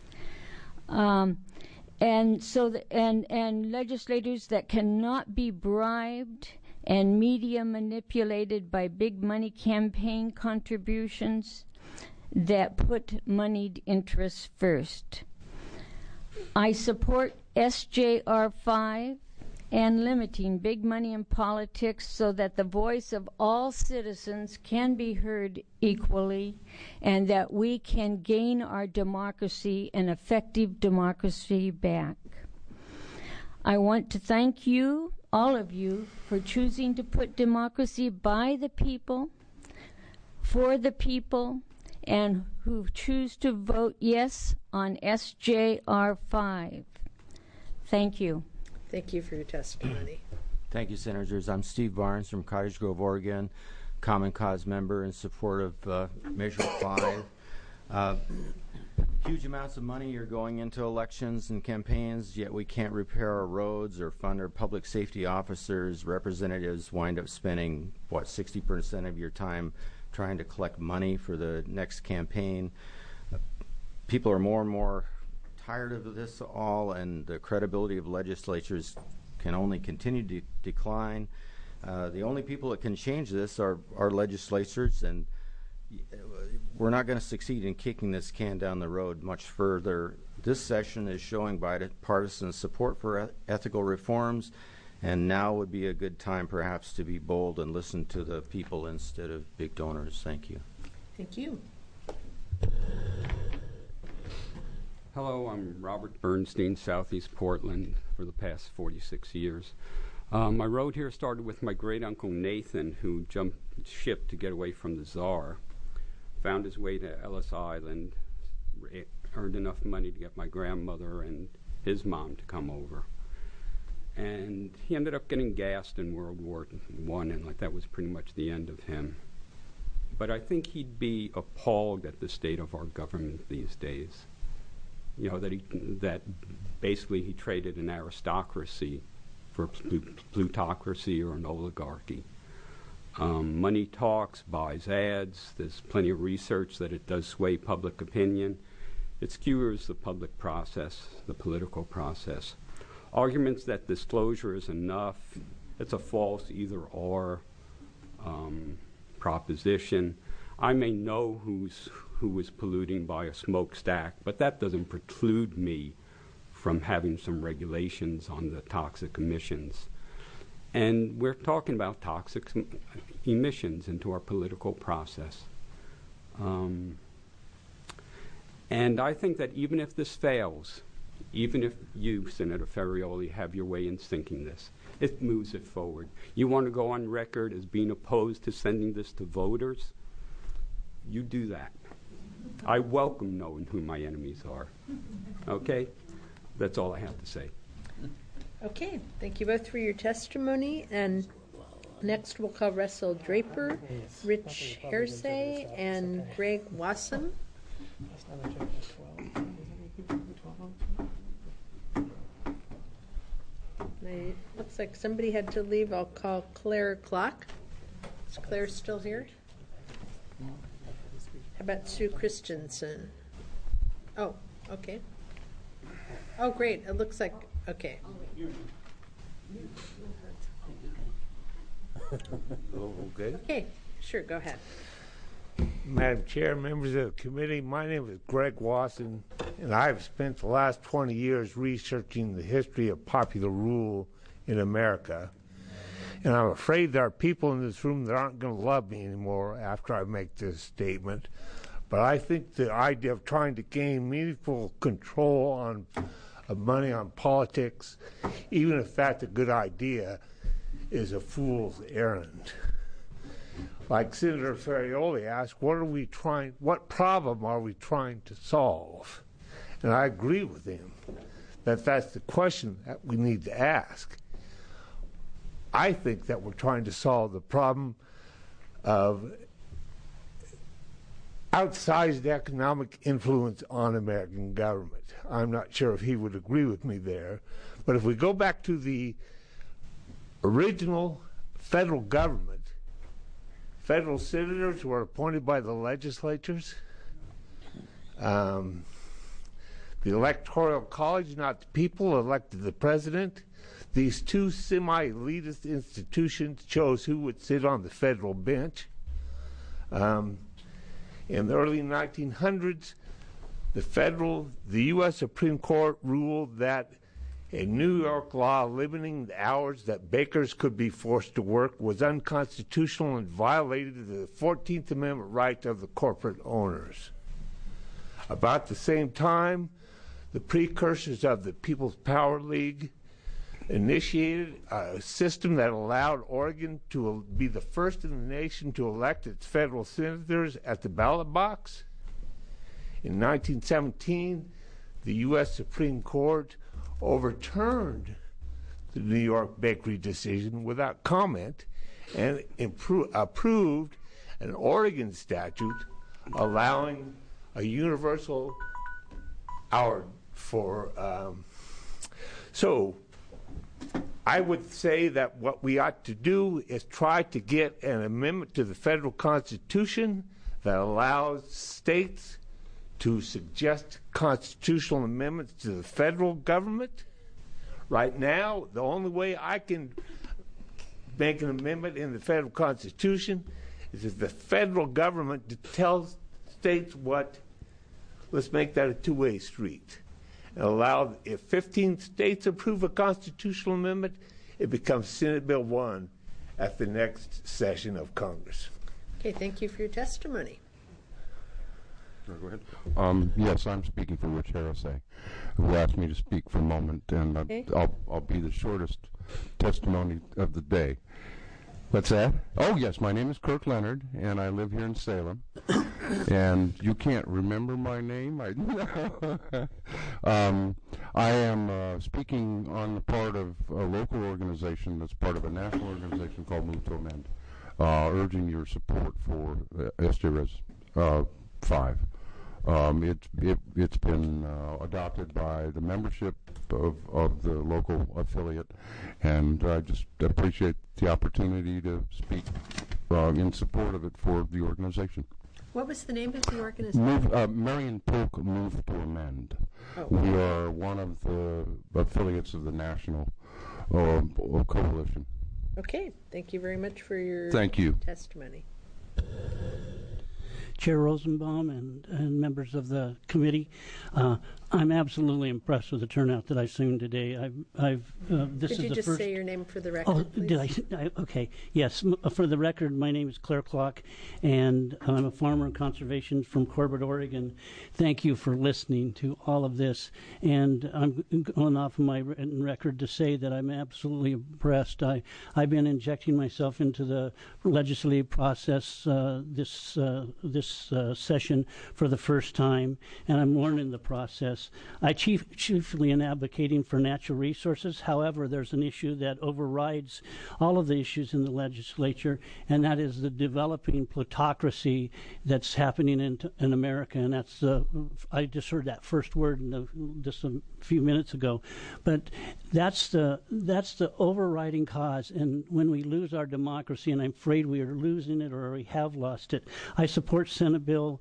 And legislators that cannot be bribed and media manipulated by big money campaign contributions that put moneyed interests first. I support SJR 5 and limiting big money in politics so that the voice of all citizens can be heard equally and that we can gain our democracy, an effective democracy, back. I want to thank you, all of you, for choosing to put democracy by the people, for the people, and who choose to vote yes on SJR 5. Thank you. Thank you for your testimony. Thank you, Senators. I'm Steve Barnes from Cottage Grove, Oregon, Common Cause member in support of Measure 5. Huge amounts of money are going into elections and campaigns, yet we can't repair our roads or fund our public safety officers. Representatives wind up spending, 60% of your time trying to collect money for the next campaign. People are more and more tired of this all, and the credibility of legislatures can only continue to decline. The only people that can change this are legislators, and we're not going to succeed in kicking this can down the road much further. This session is showing bipartisan support for ethical reforms, and now would be a good time perhaps to be bold and listen to the people instead of big donors. Thank you. Thank you. Hello, I'm Robert Bernstein, Southeast Portland, for the past 46 years. My road here started with my great-uncle Nathan, who jumped ship to get away from the Tsar. found his way to Ellis Island, earned enough money to get my grandmother and his mom to come over. And he ended up getting gassed in World War I, and like that was pretty much the end of him. But I think he'd be appalled at the state of our government these days. You know, that basically he traded an aristocracy for plutocracy or an oligarchy. Money talks, buys ads. There's plenty of research that it does sway public opinion. It skewers the public process, the political process. Arguments that disclosure is enough, it's a false either-or proposition. I may know who is polluting by a smokestack, but that doesn't preclude me from having some regulations on the toxic emissions. And we're talking about toxic emissions into our political process. And I think that even if this fails, even if you, Senator Ferrioli, have your way in thinking this, it moves it forward. You want to go on record as being opposed to sending this to voters? You do that. I welcome knowing who my enemies are. Okay? That's all I have to say. Okay, thank you both for your testimony. And next we'll call Russell Draper, Rich Hersey, and Greg Wasson. Looks like somebody had to leave. I'll call Claire Clock. Is Claire still here? How about Sue Christensen? Oh, okay. Oh, great. It looks like, okay. Okay. Okay, sure, go ahead. Madam Chair, members of the committee, my name is Greg Wasson, and I've spent the last 20 years researching the history of popular rule in America. And I'm afraid there are people in this room that aren't going to love me anymore after I make this statement. But I think the idea of trying to gain meaningful control of money on politics, even if that's a good idea, is a fool's errand. Like Senator Ferrioli asked, what problem are we trying to solve? And I agree with him that that's the question that we need to ask. I think that we're trying to solve the problem of outsized economic influence on American government. I'm not sure if he would agree with me there, but if we go back to the original federal government, federal senators were appointed by the legislatures. The Electoral College, not the people, elected the president. These two semi-elitist institutions chose who would sit on the federal bench. In the early 1900s, the U.S. Supreme Court ruled that a New York law limiting the hours that bakers could be forced to work was unconstitutional and violated the 14th Amendment right of the corporate owners. About the same time, the precursors of the People's Power League initiated a system that allowed Oregon to be the first in the nation to elect its federal senators at the ballot box. In 1917, the U.S. Supreme Court overturned the New York bakery decision without comment and approved an Oregon statute allowing a universal hour for. So I would say that what we ought to do is try to get an amendment to the federal Constitution that allows states to suggest constitutional amendments to the federal government. Right now, the only way I can make an amendment in the federal Constitution is if the federal government tells states what, let's make that a two-way street. And allow, if 15 states approve a constitutional amendment, it becomes Senate Bill 1 at the next session of Congress. Okay, thank you for your testimony. Go ahead. Yes, I'm speaking for Rich Hersey, who asked me to speak for a moment, and okay. I'll be the shortest testimony of the day. What's that? Oh, yes, my name is Kirk Leonard, and I live here in Salem. And you can't remember my name? I am speaking on the part of a local organization that's part of a national organization called Move to Amend, urging your support for SJRS 5. It's been adopted by the membership of the local affiliate, and I just appreciate the opportunity to speak in support of it for the organization. What was the name of the organization? Marion Polk Move to Amend. Oh. We are one of the affiliates of the national coalition. Okay, thank you very much for your testimony. Chair Rosenbaum and members of the committee, I'm absolutely impressed with the turnout that I've seen today. This Could is you the just first. say your name for the record, please? Did I? Okay. Yes. For the record, my name is Claire Clock, and I'm a farmer and conservationist from Corbett, Oregon. Thank you for listening to all of this. And I'm going off of my written record to say that I'm absolutely impressed. I've been injecting myself into the legislative process this session for the first time, and I'm learning the process. I chiefly am advocating for natural resources. However, there's an issue that overrides all of the issues in the legislature, and that is the developing plutocracy that's happening in America. And that's I just heard that first word just a few minutes ago, but that's the overriding cause. And when we lose our democracy, and I'm afraid we are losing it or we have lost it, I support Senate Bill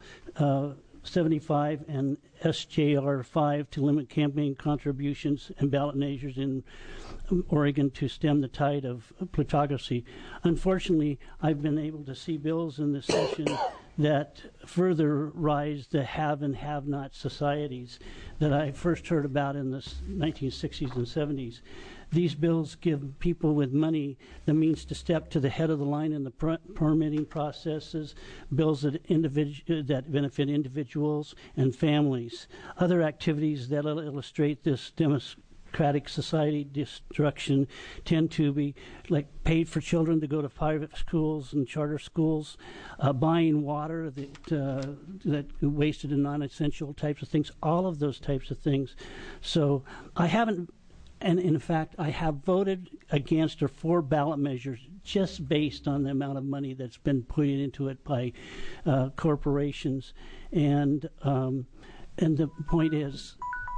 75 and SJR 5 to limit campaign contributions and ballot measures in Oregon to stem the tide of plutocracy. Unfortunately, I've been able to see bills in this session that further rise the have and have-not societies that I first heard about in the 1960s and 70s. These bills give people with money the means to step to the head of the line in the permitting processes, bills that benefit individuals and families. Other activities that illustrate this democratic society destruction tend to be like paid for children to go to private schools and charter schools, buying water that wasted in non-essential types of things, all of those types of things. So I haven't. And in fact, I have voted against or for ballot measures just based on the amount of money that's been put into it by corporations. And the point is,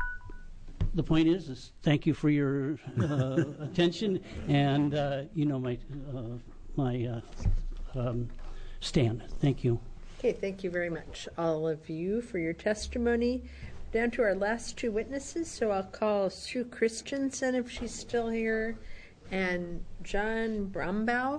thank you for your attention, and my stand. Thank you. Okay, thank you very much, all of you, for your testimony. Down to our last two witnesses, so I'll call Sue Christensen if she's still here, and John Brombaugh.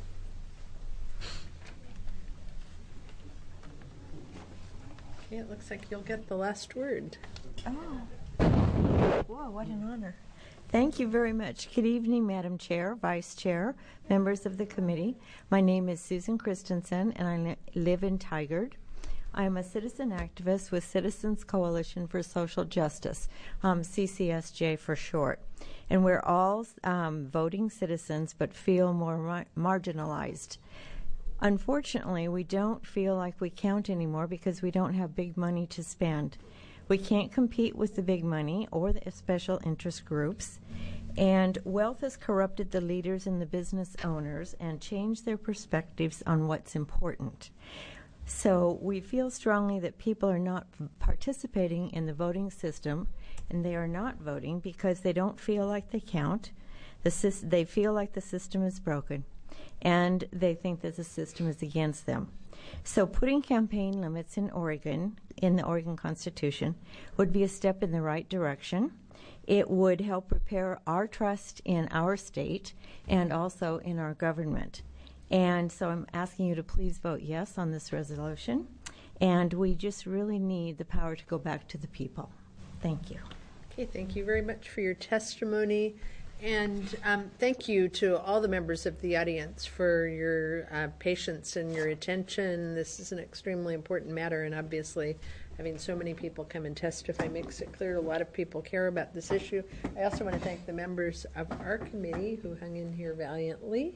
Okay, it looks like you'll get the last word. Oh, whoa, what an honor. Thank you very much. Good evening, Madam Chair, Vice Chair, members of the committee. My name is Susan Christensen, and I live in Tigard. I am a citizen activist with Citizens Coalition for Social Justice, CCSJ for short. And we're all voting citizens but feel more marginalized. Unfortunately, we don't feel like we count anymore because we don't have big money to spend. We can't compete with the big money or the special interest groups. And wealth has corrupted the leaders and the business owners and changed their perspectives on what's important. So we feel strongly that people are not participating in the voting system, and they are not voting because they don't feel like they count. They feel like the system is broken, and they think that the system is against them. So putting campaign limits in Oregon, in the Oregon Constitution, would be a step in the right direction. It would help repair our trust in our state and also in our government. And so I'm asking you to please vote yes on this resolution. And we just really need the power to go back to the people. Thank you. Okay, thank you very much for your testimony. And thank you to all the members of the audience for your patience and your attention. This is an extremely important matter, and obviously having so many people come and testify makes it clear a lot of people care about this issue. I also want to thank the members of our committee who hung in here valiantly.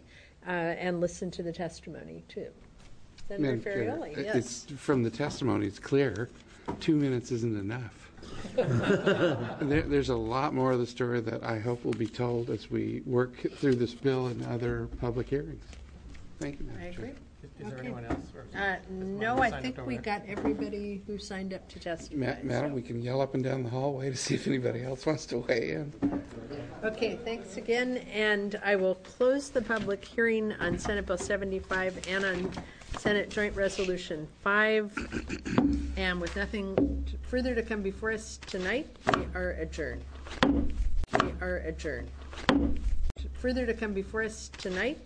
and listen to the testimony, too. Senator Madam Chair, Ferrioli, yes. it's, from the testimony, it's clear 2 minutes isn't enough. There's a lot more of the story that I hope will be told as we work through this bill and other public hearings. Thank you, Madam I Chair. agree. Is there anyone else? No, I think we got everybody who signed up to testify. Madam, we can yell up and down the hallway to see if anybody else wants to weigh in. Okay, thanks again, and I will close the public hearing on Senate Bill 75 and on Senate Joint Resolution 5. And with nothing further to come before us tonight, we are adjourned. We are adjourned. Further to come before us tonight.